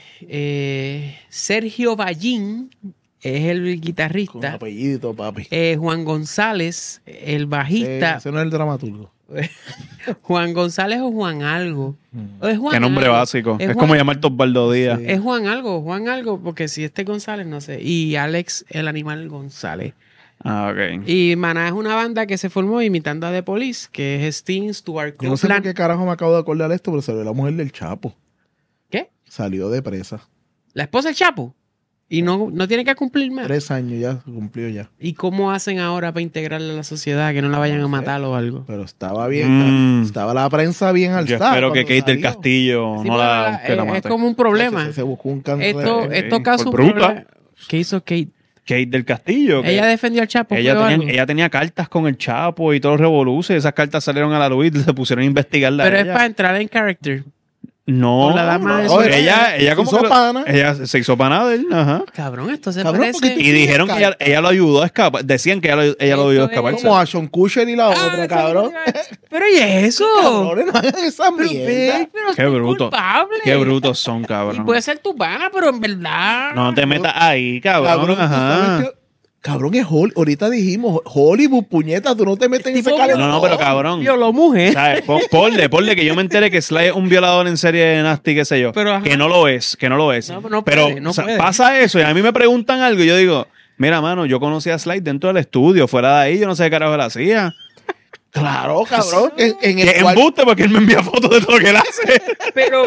Speaker 2: Sergio Ballín es el
Speaker 3: Con
Speaker 2: guitarrista.
Speaker 3: apellidito, papi.
Speaker 2: Juan González, el bajista.
Speaker 3: Ese no es el dramaturgo.
Speaker 2: Juan González o Juan Algo. O es Juan
Speaker 4: Qué nombre
Speaker 2: Algo.
Speaker 4: básico. Es
Speaker 2: Juan-
Speaker 4: como llamar Osvaldo Díaz.
Speaker 3: Sí.
Speaker 2: Es Juan Algo, porque si González, no sé. Y Alex, el animal González.
Speaker 4: Ah, ok.
Speaker 2: Y Maná es una banda que se formó imitando a The Police, que es Sting, Stuart
Speaker 3: Yo no sé por
Speaker 2: Copeland.
Speaker 3: qué carajo me acabo de acordar esto, pero salió la mujer del Chapo.
Speaker 2: ¿Qué?
Speaker 3: Salió de presa.
Speaker 2: La esposa del Chapo. Y no tiene que cumplir más.
Speaker 3: 3 años ya, cumplió ya.
Speaker 2: ¿Y cómo hacen ahora para integrarla a la sociedad? Que no la vayan a matar o algo.
Speaker 3: Pero estaba bien, estaba la prensa bien
Speaker 4: Yo
Speaker 3: alzada.
Speaker 4: espero que
Speaker 3: cuando
Speaker 4: Kate del
Speaker 3: salió.
Speaker 4: Castillo
Speaker 2: Sí,
Speaker 4: no
Speaker 2: pero
Speaker 4: la, que la
Speaker 2: es
Speaker 4: mate.
Speaker 2: como un problema.
Speaker 3: Se buscó un cáncer.
Speaker 2: Esto causa
Speaker 4: por
Speaker 2: un
Speaker 4: bruta.
Speaker 2: problema. ¿Qué hizo Kate?
Speaker 4: Kate del Castillo. que
Speaker 2: Ella defendió al Chapo.
Speaker 4: ella,
Speaker 2: ¿fue o algo?
Speaker 4: ella tenía cartas con el Chapo y todos los revoluces. Esas cartas salieron a la luz y se pusieron a investigarla.
Speaker 2: Pero
Speaker 4: a
Speaker 2: es
Speaker 4: ella.
Speaker 2: para entrar en character.
Speaker 4: No,
Speaker 2: Con la dama de
Speaker 3: no,
Speaker 2: su-
Speaker 4: ella como
Speaker 3: se hizo
Speaker 4: que
Speaker 3: pana.
Speaker 4: ella se hizo pana de él, ajá.
Speaker 2: Cabrón, esto se
Speaker 3: Cabrón,
Speaker 2: parece...
Speaker 3: porque tú-
Speaker 4: Y dijeron que ella lo ayudó a escapar. Decían que ella lo ayudó a
Speaker 2: Esto es-
Speaker 4: escapar.
Speaker 3: Como a Sean Kutcher y la
Speaker 2: Ah,
Speaker 3: otra,
Speaker 2: eso
Speaker 3: cabrón.
Speaker 2: es lo que iba a- Pero ¿y eso?
Speaker 3: Cabrones, no hagan esa
Speaker 2: Pero,
Speaker 3: mierda.
Speaker 2: pero
Speaker 4: Qué
Speaker 2: soy
Speaker 4: bruto.
Speaker 2: culpable.
Speaker 4: Qué brutos son,
Speaker 2: Y
Speaker 4: cabrón.
Speaker 2: puede ser tu pana, pero en verdad...
Speaker 4: No te metas ahí, cabrón.
Speaker 3: Cabrón, ¿tú
Speaker 4: Ajá.
Speaker 3: sabes qué? Cabrón, es Hollywood. Ahorita dijimos, Hollywood, puñeta, tú no te metes en ese
Speaker 2: tipo
Speaker 3: calentón.
Speaker 4: No, pero cabrón.
Speaker 2: Violó mujer.
Speaker 4: ¿Sabes? Ponle que yo me entere que Sly es un violador en serie de Nasty, qué sé yo.
Speaker 2: Pero, ajá.
Speaker 4: que no lo es.
Speaker 2: No, no
Speaker 4: pero
Speaker 2: puede, no
Speaker 4: o sea,
Speaker 2: puede.
Speaker 4: pasa eso y a mí me preguntan algo y yo digo, mira, mano, yo conocí a Sly dentro del estudio. Fuera de ahí yo no sé qué carajo él hacía.
Speaker 3: Claro, cabrón. En
Speaker 4: Que
Speaker 3: el cual-
Speaker 4: embuste porque él me envía fotos de todo lo que él hace.
Speaker 2: Pero,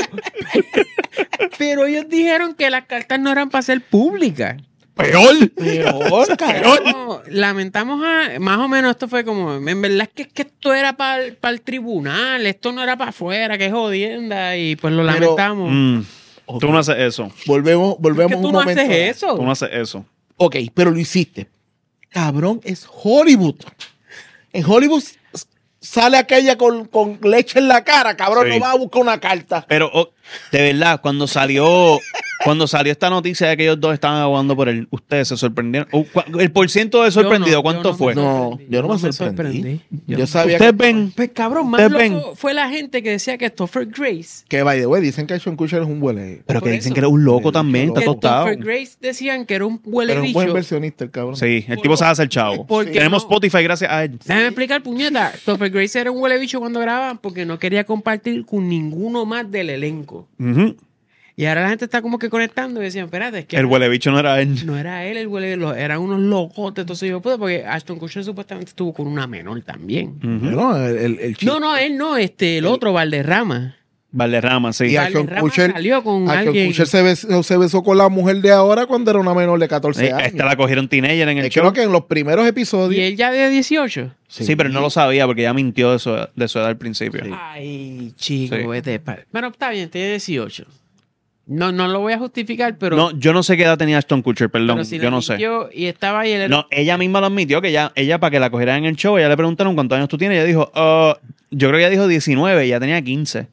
Speaker 2: pero ellos dijeron que las cartas no eran para ser públicas.
Speaker 4: Peor.
Speaker 3: Peor, cabrón.
Speaker 2: No, lamentamos más o menos esto fue como, en verdad es que esto era para el tribunal, esto no era para afuera, que jodienda, y pues lo
Speaker 3: Pero-
Speaker 2: lamentamos.
Speaker 4: Tú no haces eso.
Speaker 3: Volvemos
Speaker 2: Es que
Speaker 3: un
Speaker 2: tú no
Speaker 3: momento.
Speaker 2: haces eso.
Speaker 4: Tú no haces eso.
Speaker 3: Ok, pero lo hiciste. Cabrón, es Hollywood. En Hollywood sale aquella con leche en la cara, cabrón,
Speaker 4: Sí.
Speaker 3: no va a buscar una carta.
Speaker 4: Pero, de verdad, cuando salió esta noticia de que ellos dos estaban abogando por él, ustedes se sorprendieron. El porciento de sorprendido,
Speaker 2: Yo
Speaker 4: ¿cuánto
Speaker 2: no
Speaker 4: fue?
Speaker 3: No, yo no me sorprendí. Yo sabía
Speaker 4: Ustedes ven.
Speaker 2: Pues cabrón, más
Speaker 4: Ustedes ven.
Speaker 2: loco fue la gente que decía que Topher Grace.
Speaker 3: que, by the way, dicen que Sean Kutcher es un huele.
Speaker 4: Pero
Speaker 2: Por
Speaker 4: que dicen
Speaker 2: eso.
Speaker 4: que era un loco
Speaker 3: Sí,
Speaker 4: también,
Speaker 3: loco.
Speaker 4: está
Speaker 2: Que
Speaker 4: tostado.
Speaker 2: Topher Grace decían que era un huele
Speaker 3: Pero es un buen
Speaker 2: bicho.
Speaker 3: inversionista el cabrón.
Speaker 4: Sí, el tipo sabe hacer chavo.
Speaker 2: Porque
Speaker 4: Tenemos
Speaker 2: no-
Speaker 4: Spotify gracias a él.
Speaker 2: Déjame explicar, puñeta. Topher Grace era un huele bicho cuando grababan porque no quería compartir con ninguno más del elenco.
Speaker 4: Ujú.
Speaker 2: Y ahora la gente está como que conectando y decían, espérate, es que
Speaker 4: El huele bicho no era él.
Speaker 2: no era él el huele, eran unos locotes. Entonces yo puedo, porque Ashton Kutcher supuestamente estuvo con una menor también.
Speaker 4: Ujú.
Speaker 3: Bueno, el chico.
Speaker 2: No, él no, el otro, Valderrama.
Speaker 4: Valderrama, sí.
Speaker 3: Y Ashton
Speaker 2: Valderrama
Speaker 3: Kutcher,
Speaker 2: salió con
Speaker 3: Ashton
Speaker 2: alguien.
Speaker 3: Kutcher se besó con la mujer de ahora cuando era una menor de 14 años.
Speaker 4: Esta la cogieron teenager en el show.
Speaker 3: Creo que en los primeros
Speaker 2: Y
Speaker 3: episodios.
Speaker 2: él ya de 18.
Speaker 4: Sí, pero él no lo sabía porque ella mintió de su edad al principio.
Speaker 2: Ay, chico,
Speaker 4: Sí.
Speaker 2: vete Bueno, está bien, tiene 18. No lo voy a justificar, pero...
Speaker 4: No, yo no sé qué edad tenía Ashton Kutcher, perdón.
Speaker 2: pero si
Speaker 4: Yo
Speaker 2: lo
Speaker 4: no sé.
Speaker 2: mintió Y estaba ahí el...
Speaker 4: No, ella misma lo admitió que ella para que la cogieran en el show, ella le preguntaron cuántos años tú tienes. Ella dijo, yo creo que ella dijo 19, ella tenía 15.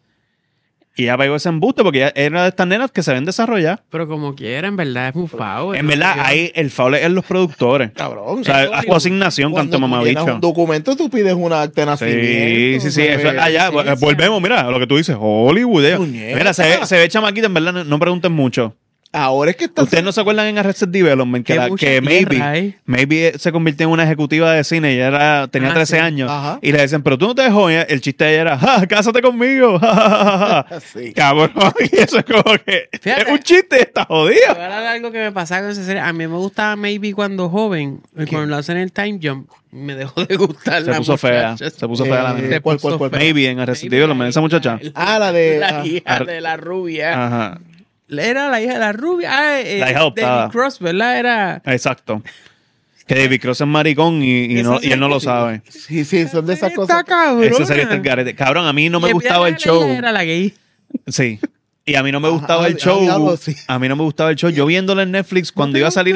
Speaker 4: Y ella pegó ese embuste porque ella era de estas nenas que se ven desarrollar.
Speaker 2: Pero como quiera, en verdad es un foul.
Speaker 4: En verdad, ahí el foul es en los productores.
Speaker 3: Cabrón.
Speaker 4: O sea,
Speaker 2: Eso
Speaker 4: a
Speaker 2: digo,
Speaker 4: tu asignación,
Speaker 3: Cuando
Speaker 4: canto
Speaker 3: tú llenas
Speaker 4: mamabicho.
Speaker 3: un documento, tú pides una acta de
Speaker 4: Sí,
Speaker 3: nacimiento.
Speaker 4: sí, sí. Eso,
Speaker 3: ¿sabes?
Speaker 4: allá,
Speaker 2: licencia.
Speaker 4: volvemos, mira, a lo que tú dices, Hollywood.
Speaker 3: Puñeta.
Speaker 4: Mira, se ve chamaquita, en verdad, no pregunten mucho.
Speaker 3: Ahora es que está.
Speaker 4: ¿Ustedes no se acuerdan en Arrested Development
Speaker 2: Qué mucha
Speaker 4: que
Speaker 2: tierra hay.
Speaker 4: maybe se convirtió en una ejecutiva de cine y tenía
Speaker 2: Ah,
Speaker 4: 13
Speaker 2: sí.
Speaker 4: años?
Speaker 3: Ajá.
Speaker 4: Y le decían, pero tú no te ves joven. El chiste de ella era, ¡ja, cásate conmigo! ¡Ja, ja, ja, ja!
Speaker 3: Sí.
Speaker 4: Cabrón, y eso es como que
Speaker 2: Fíjate.
Speaker 4: es un chiste, está
Speaker 2: Te voy
Speaker 4: jodida.
Speaker 2: a hablar de algo que me pasaba con esa serie. A mí me gustaba Maybe cuando joven. Y cuando lo hacen en el Time Jump, me dejó de gustar
Speaker 4: Se
Speaker 2: la
Speaker 4: puso fea,
Speaker 2: muchacha.
Speaker 4: se puso fea la nena.
Speaker 2: Se
Speaker 3: ¿Cuál,
Speaker 2: puso
Speaker 3: cuál?
Speaker 2: fea.
Speaker 4: Maybe en Arrested Development, esa muchacha.
Speaker 3: La de.
Speaker 2: La hija
Speaker 4: Ar-
Speaker 2: de la rubia.
Speaker 4: Ajá,
Speaker 2: Era la hija de la rubia.
Speaker 4: La hija adoptada.
Speaker 2: David Cross, ¿verdad? Era...
Speaker 4: exacto. Que David Cross es maricón y
Speaker 2: Esa
Speaker 4: él no lo
Speaker 2: serie-
Speaker 4: sabe.
Speaker 3: Sí, sí, son de esas
Speaker 2: Está
Speaker 3: cosas.
Speaker 2: cabrona.
Speaker 4: Esa serie está el garete. Cabrón, a mí no me
Speaker 2: Y
Speaker 4: gustaba el
Speaker 2: ella
Speaker 4: show.
Speaker 2: Era la gay.
Speaker 4: Sí. Y a mí no me
Speaker 3: Ajá,
Speaker 4: gustaba el
Speaker 3: ah,
Speaker 4: show.
Speaker 3: diablo, sí.
Speaker 4: A mí no me gustaba el show. Yo viéndolo en Netflix, cuando iba a salir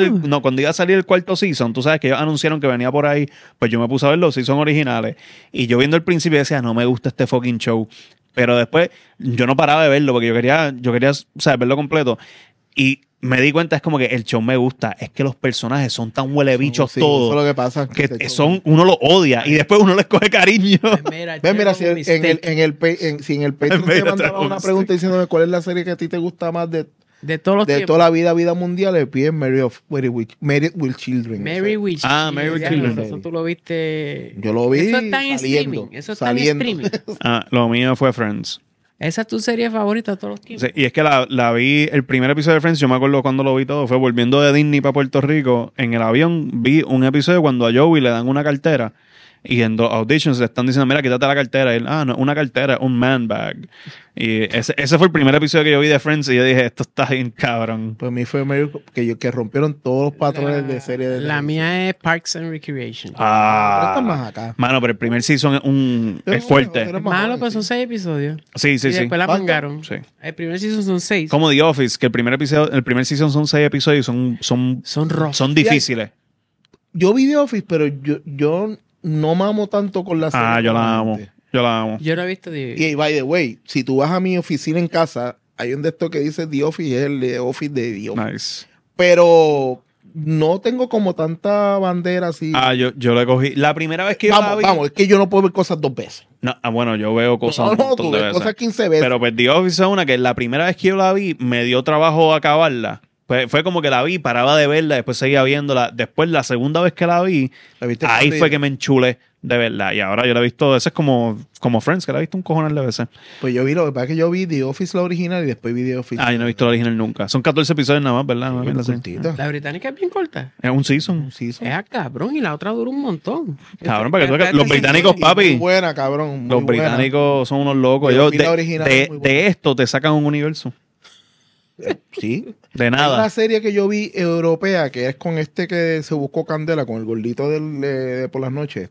Speaker 4: el cuarto season, tú sabes que ellos anunciaron que venía por ahí, pues yo me puse a ver los seasons originales. Y yo viendo el principio decía, no me gusta este fucking show. Pero después yo no paraba de verlo porque yo quería o sea, verlo completo. Y me di cuenta, es como que el show me gusta. Es que los personajes son tan huele bichos
Speaker 3: Sí, eso es
Speaker 4: todos.
Speaker 3: lo que pasa.
Speaker 4: Que uno los odia y después uno les coge cariño.
Speaker 2: Mira,
Speaker 3: Ven, mira, si
Speaker 2: Chernobyl
Speaker 3: en el,
Speaker 2: Mistake.
Speaker 3: si en el Patreon
Speaker 4: Mira,
Speaker 3: te mandaba
Speaker 4: Chernobyl
Speaker 3: una
Speaker 4: Mistake.
Speaker 3: pregunta diciéndome cuál es la serie que a ti te gusta más de
Speaker 2: de todos los tiempos.
Speaker 3: toda la vida mundial, le piden Married with Children.
Speaker 2: Mary Witch.
Speaker 4: Married with Children.
Speaker 2: Eso tú lo viste.
Speaker 3: Yo lo vi
Speaker 2: Eso está en
Speaker 3: saliendo,
Speaker 2: streaming. Eso está
Speaker 3: saliendo.
Speaker 2: en streaming.
Speaker 4: Lo mío fue Friends.
Speaker 2: Esa es tu serie favorita de todos los tiempos.
Speaker 4: Sí, y es que la vi, el primer episodio de Friends, yo me acuerdo cuando lo vi todo, fue volviendo de Disney para Puerto Rico, en el avión vi un episodio cuando a Joey le dan una cartera y en los auditions le están diciendo, mira, quítate la cartera. Y él, no, una cartera, un man bag. Y ese fue el primer episodio que yo vi de Friends y yo dije, esto está bien cabrón.
Speaker 3: Pues a mí fue que rompieron todos los patrones de serie de
Speaker 2: La
Speaker 3: televisión.
Speaker 2: mía es Parks and Recreation.
Speaker 3: Pero está más acá.
Speaker 4: Mano, pero el primer season es fuerte.
Speaker 3: Pero
Speaker 2: Es malo,
Speaker 3: más
Speaker 2: pues son 6 episodios.
Speaker 4: Sí, sí,
Speaker 2: y
Speaker 4: sí.
Speaker 2: después la
Speaker 3: Basta.
Speaker 2: mangaron.
Speaker 4: Sí.
Speaker 2: El primer season son 6.
Speaker 4: Como The Office, que el primer season son 6 episodios y
Speaker 2: Son rojos.
Speaker 4: son difíciles.
Speaker 3: Yo vi The Office, pero yo no mamo tanto con la serie.
Speaker 4: Yo la
Speaker 3: como
Speaker 4: amo.
Speaker 3: antes.
Speaker 4: Yo la amo.
Speaker 2: Yo no he visto The
Speaker 3: Y by the way, si tú vas a mi oficina en casa, hay un de estos que dice The Office, es el de Office de The Office.
Speaker 4: Nice.
Speaker 3: Pero no tengo como tanta bandera así.
Speaker 4: Yo la cogí. La primera vez que yo la vi.
Speaker 3: Vamos, es que yo no puedo ver cosas 2 veces.
Speaker 4: No, bueno, yo veo cosas un
Speaker 3: No,
Speaker 4: montón
Speaker 3: tú
Speaker 4: de
Speaker 3: ves
Speaker 4: veces.
Speaker 3: cosas 15 veces.
Speaker 4: Pero pues The Office es una que la primera vez que yo la vi me dio trabajo acabarla. Pues fue como que la vi, paraba de verla, después seguía viéndola. Después, la segunda vez que la vi,
Speaker 3: ¿La viste
Speaker 4: ahí
Speaker 3: cuando
Speaker 4: fue
Speaker 3: ya?
Speaker 4: que me enchulé de verdad. Y ahora yo la he visto, eso es como Friends, que la he visto un cojonal de veces.
Speaker 3: Pues yo vi, lo que pasa es que yo vi The Office la original y después vi The Office.
Speaker 4: Yo no he visto la original nunca. Son 14 episodios nada más, ¿verdad?
Speaker 3: Sí,
Speaker 4: Una mierda así.
Speaker 3: cortita.
Speaker 2: La británica es bien corta.
Speaker 4: Es un season.
Speaker 3: Sí, son-
Speaker 2: Es a cabrón y la otra dura un montón.
Speaker 4: Cabrón, para que tú veas que
Speaker 2: Esta
Speaker 4: los
Speaker 2: sí-
Speaker 4: británicos,
Speaker 3: Muy
Speaker 4: papi.
Speaker 3: buena, cabrón. muy
Speaker 4: Los
Speaker 3: buena.
Speaker 4: británicos son unos locos.
Speaker 3: Yo
Speaker 4: Ellos
Speaker 3: vi la original, muy buena.
Speaker 4: de esto te sacan un universo.
Speaker 3: Sí.
Speaker 4: De
Speaker 3: Hay una
Speaker 4: nada.
Speaker 3: serie que yo vi europea que es con este que se buscó Candela, con el gordito de por las noches.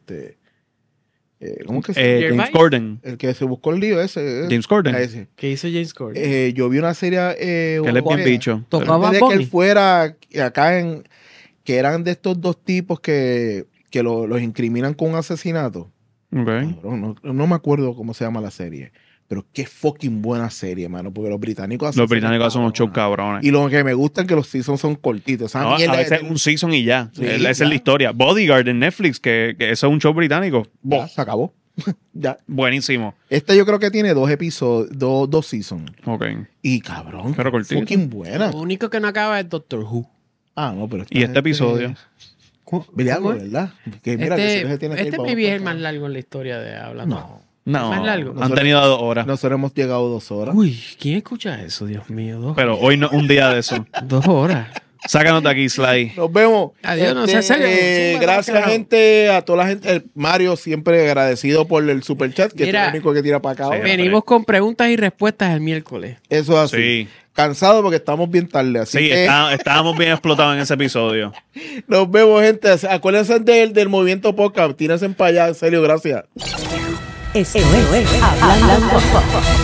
Speaker 3: ¿Cómo es que se llama?
Speaker 4: James
Speaker 2: Gervais.
Speaker 4: Corden.
Speaker 3: El que se buscó el lío ese.
Speaker 4: James Corden.
Speaker 3: Ese.
Speaker 2: ¿Qué hizo James Corden?
Speaker 3: Yo vi una serie.
Speaker 4: Que él es bien
Speaker 3: europea.
Speaker 4: bicho.
Speaker 2: Tocaba
Speaker 3: Antes de que
Speaker 2: Bunny.
Speaker 3: él fuera acá que eran de estos 2 tipos que los incriminan con un asesinato.
Speaker 4: Ok.
Speaker 3: Cabrón, no me acuerdo cómo se llama la serie. Pero qué fucking buena serie, mano. Porque los británicos hacen
Speaker 4: Los británicos
Speaker 3: series
Speaker 4: son unos shows
Speaker 3: cabronas.
Speaker 4: cabrones.
Speaker 3: Y lo que me gusta es que los seasons son cortitos. Esa
Speaker 4: No,
Speaker 3: mierda
Speaker 4: a veces
Speaker 3: de-
Speaker 4: un season y ya.
Speaker 3: Sí,
Speaker 4: Esa es
Speaker 3: ya.
Speaker 4: la historia. Bodyguard en Netflix, que eso es un show británico.
Speaker 3: Ya, se acabó. Ya.
Speaker 4: Buenísimo.
Speaker 3: Esta yo creo que tiene 2 episodios, 2 seasons.
Speaker 4: Ok.
Speaker 3: Y cabrón,
Speaker 4: Pero cortito.
Speaker 3: fucking buena.
Speaker 2: Lo único que no acaba es Doctor Who.
Speaker 3: Ah, no, pero esta
Speaker 4: Y este episodio.
Speaker 3: Mira,
Speaker 2: ¿Cómo es?
Speaker 3: ¿verdad? Que mira, que si no se tiene que ir,
Speaker 2: Este
Speaker 3: vamos
Speaker 2: maybe es el
Speaker 3: para
Speaker 2: más
Speaker 3: acá.
Speaker 2: largo en la historia de Hablando.
Speaker 3: No.
Speaker 4: No.
Speaker 2: ¿Más largo?
Speaker 4: Han tenido 2 horas.
Speaker 3: Nosotros hemos llegado 2 horas.
Speaker 2: Uy, ¿quién escucha eso? Dios mío, 2
Speaker 4: Pero hoy no, un día de eso.
Speaker 2: 2 horas.
Speaker 4: Sácanos de aquí, Sly.
Speaker 3: Nos vemos.
Speaker 2: Adiós, no sea serio. Zumba,
Speaker 3: Gracias,
Speaker 2: carajo.
Speaker 3: gente, a toda la gente. Mario siempre agradecido por el super chat, que
Speaker 2: Mira,
Speaker 3: es el único que tira para acá.
Speaker 4: Sí,
Speaker 3: ahora.
Speaker 2: Venimos con preguntas y respuestas el miércoles.
Speaker 3: Eso es así.
Speaker 4: Sí.
Speaker 3: Cansado porque estamos bien tarde. Así
Speaker 4: Sí,
Speaker 3: que
Speaker 4: estábamos bien explotados en ese episodio.
Speaker 3: nos vemos, gente. Acuérdense del movimiento podcast. Tírense para allá. En serio, gracias.
Speaker 1: Esto es Hablando.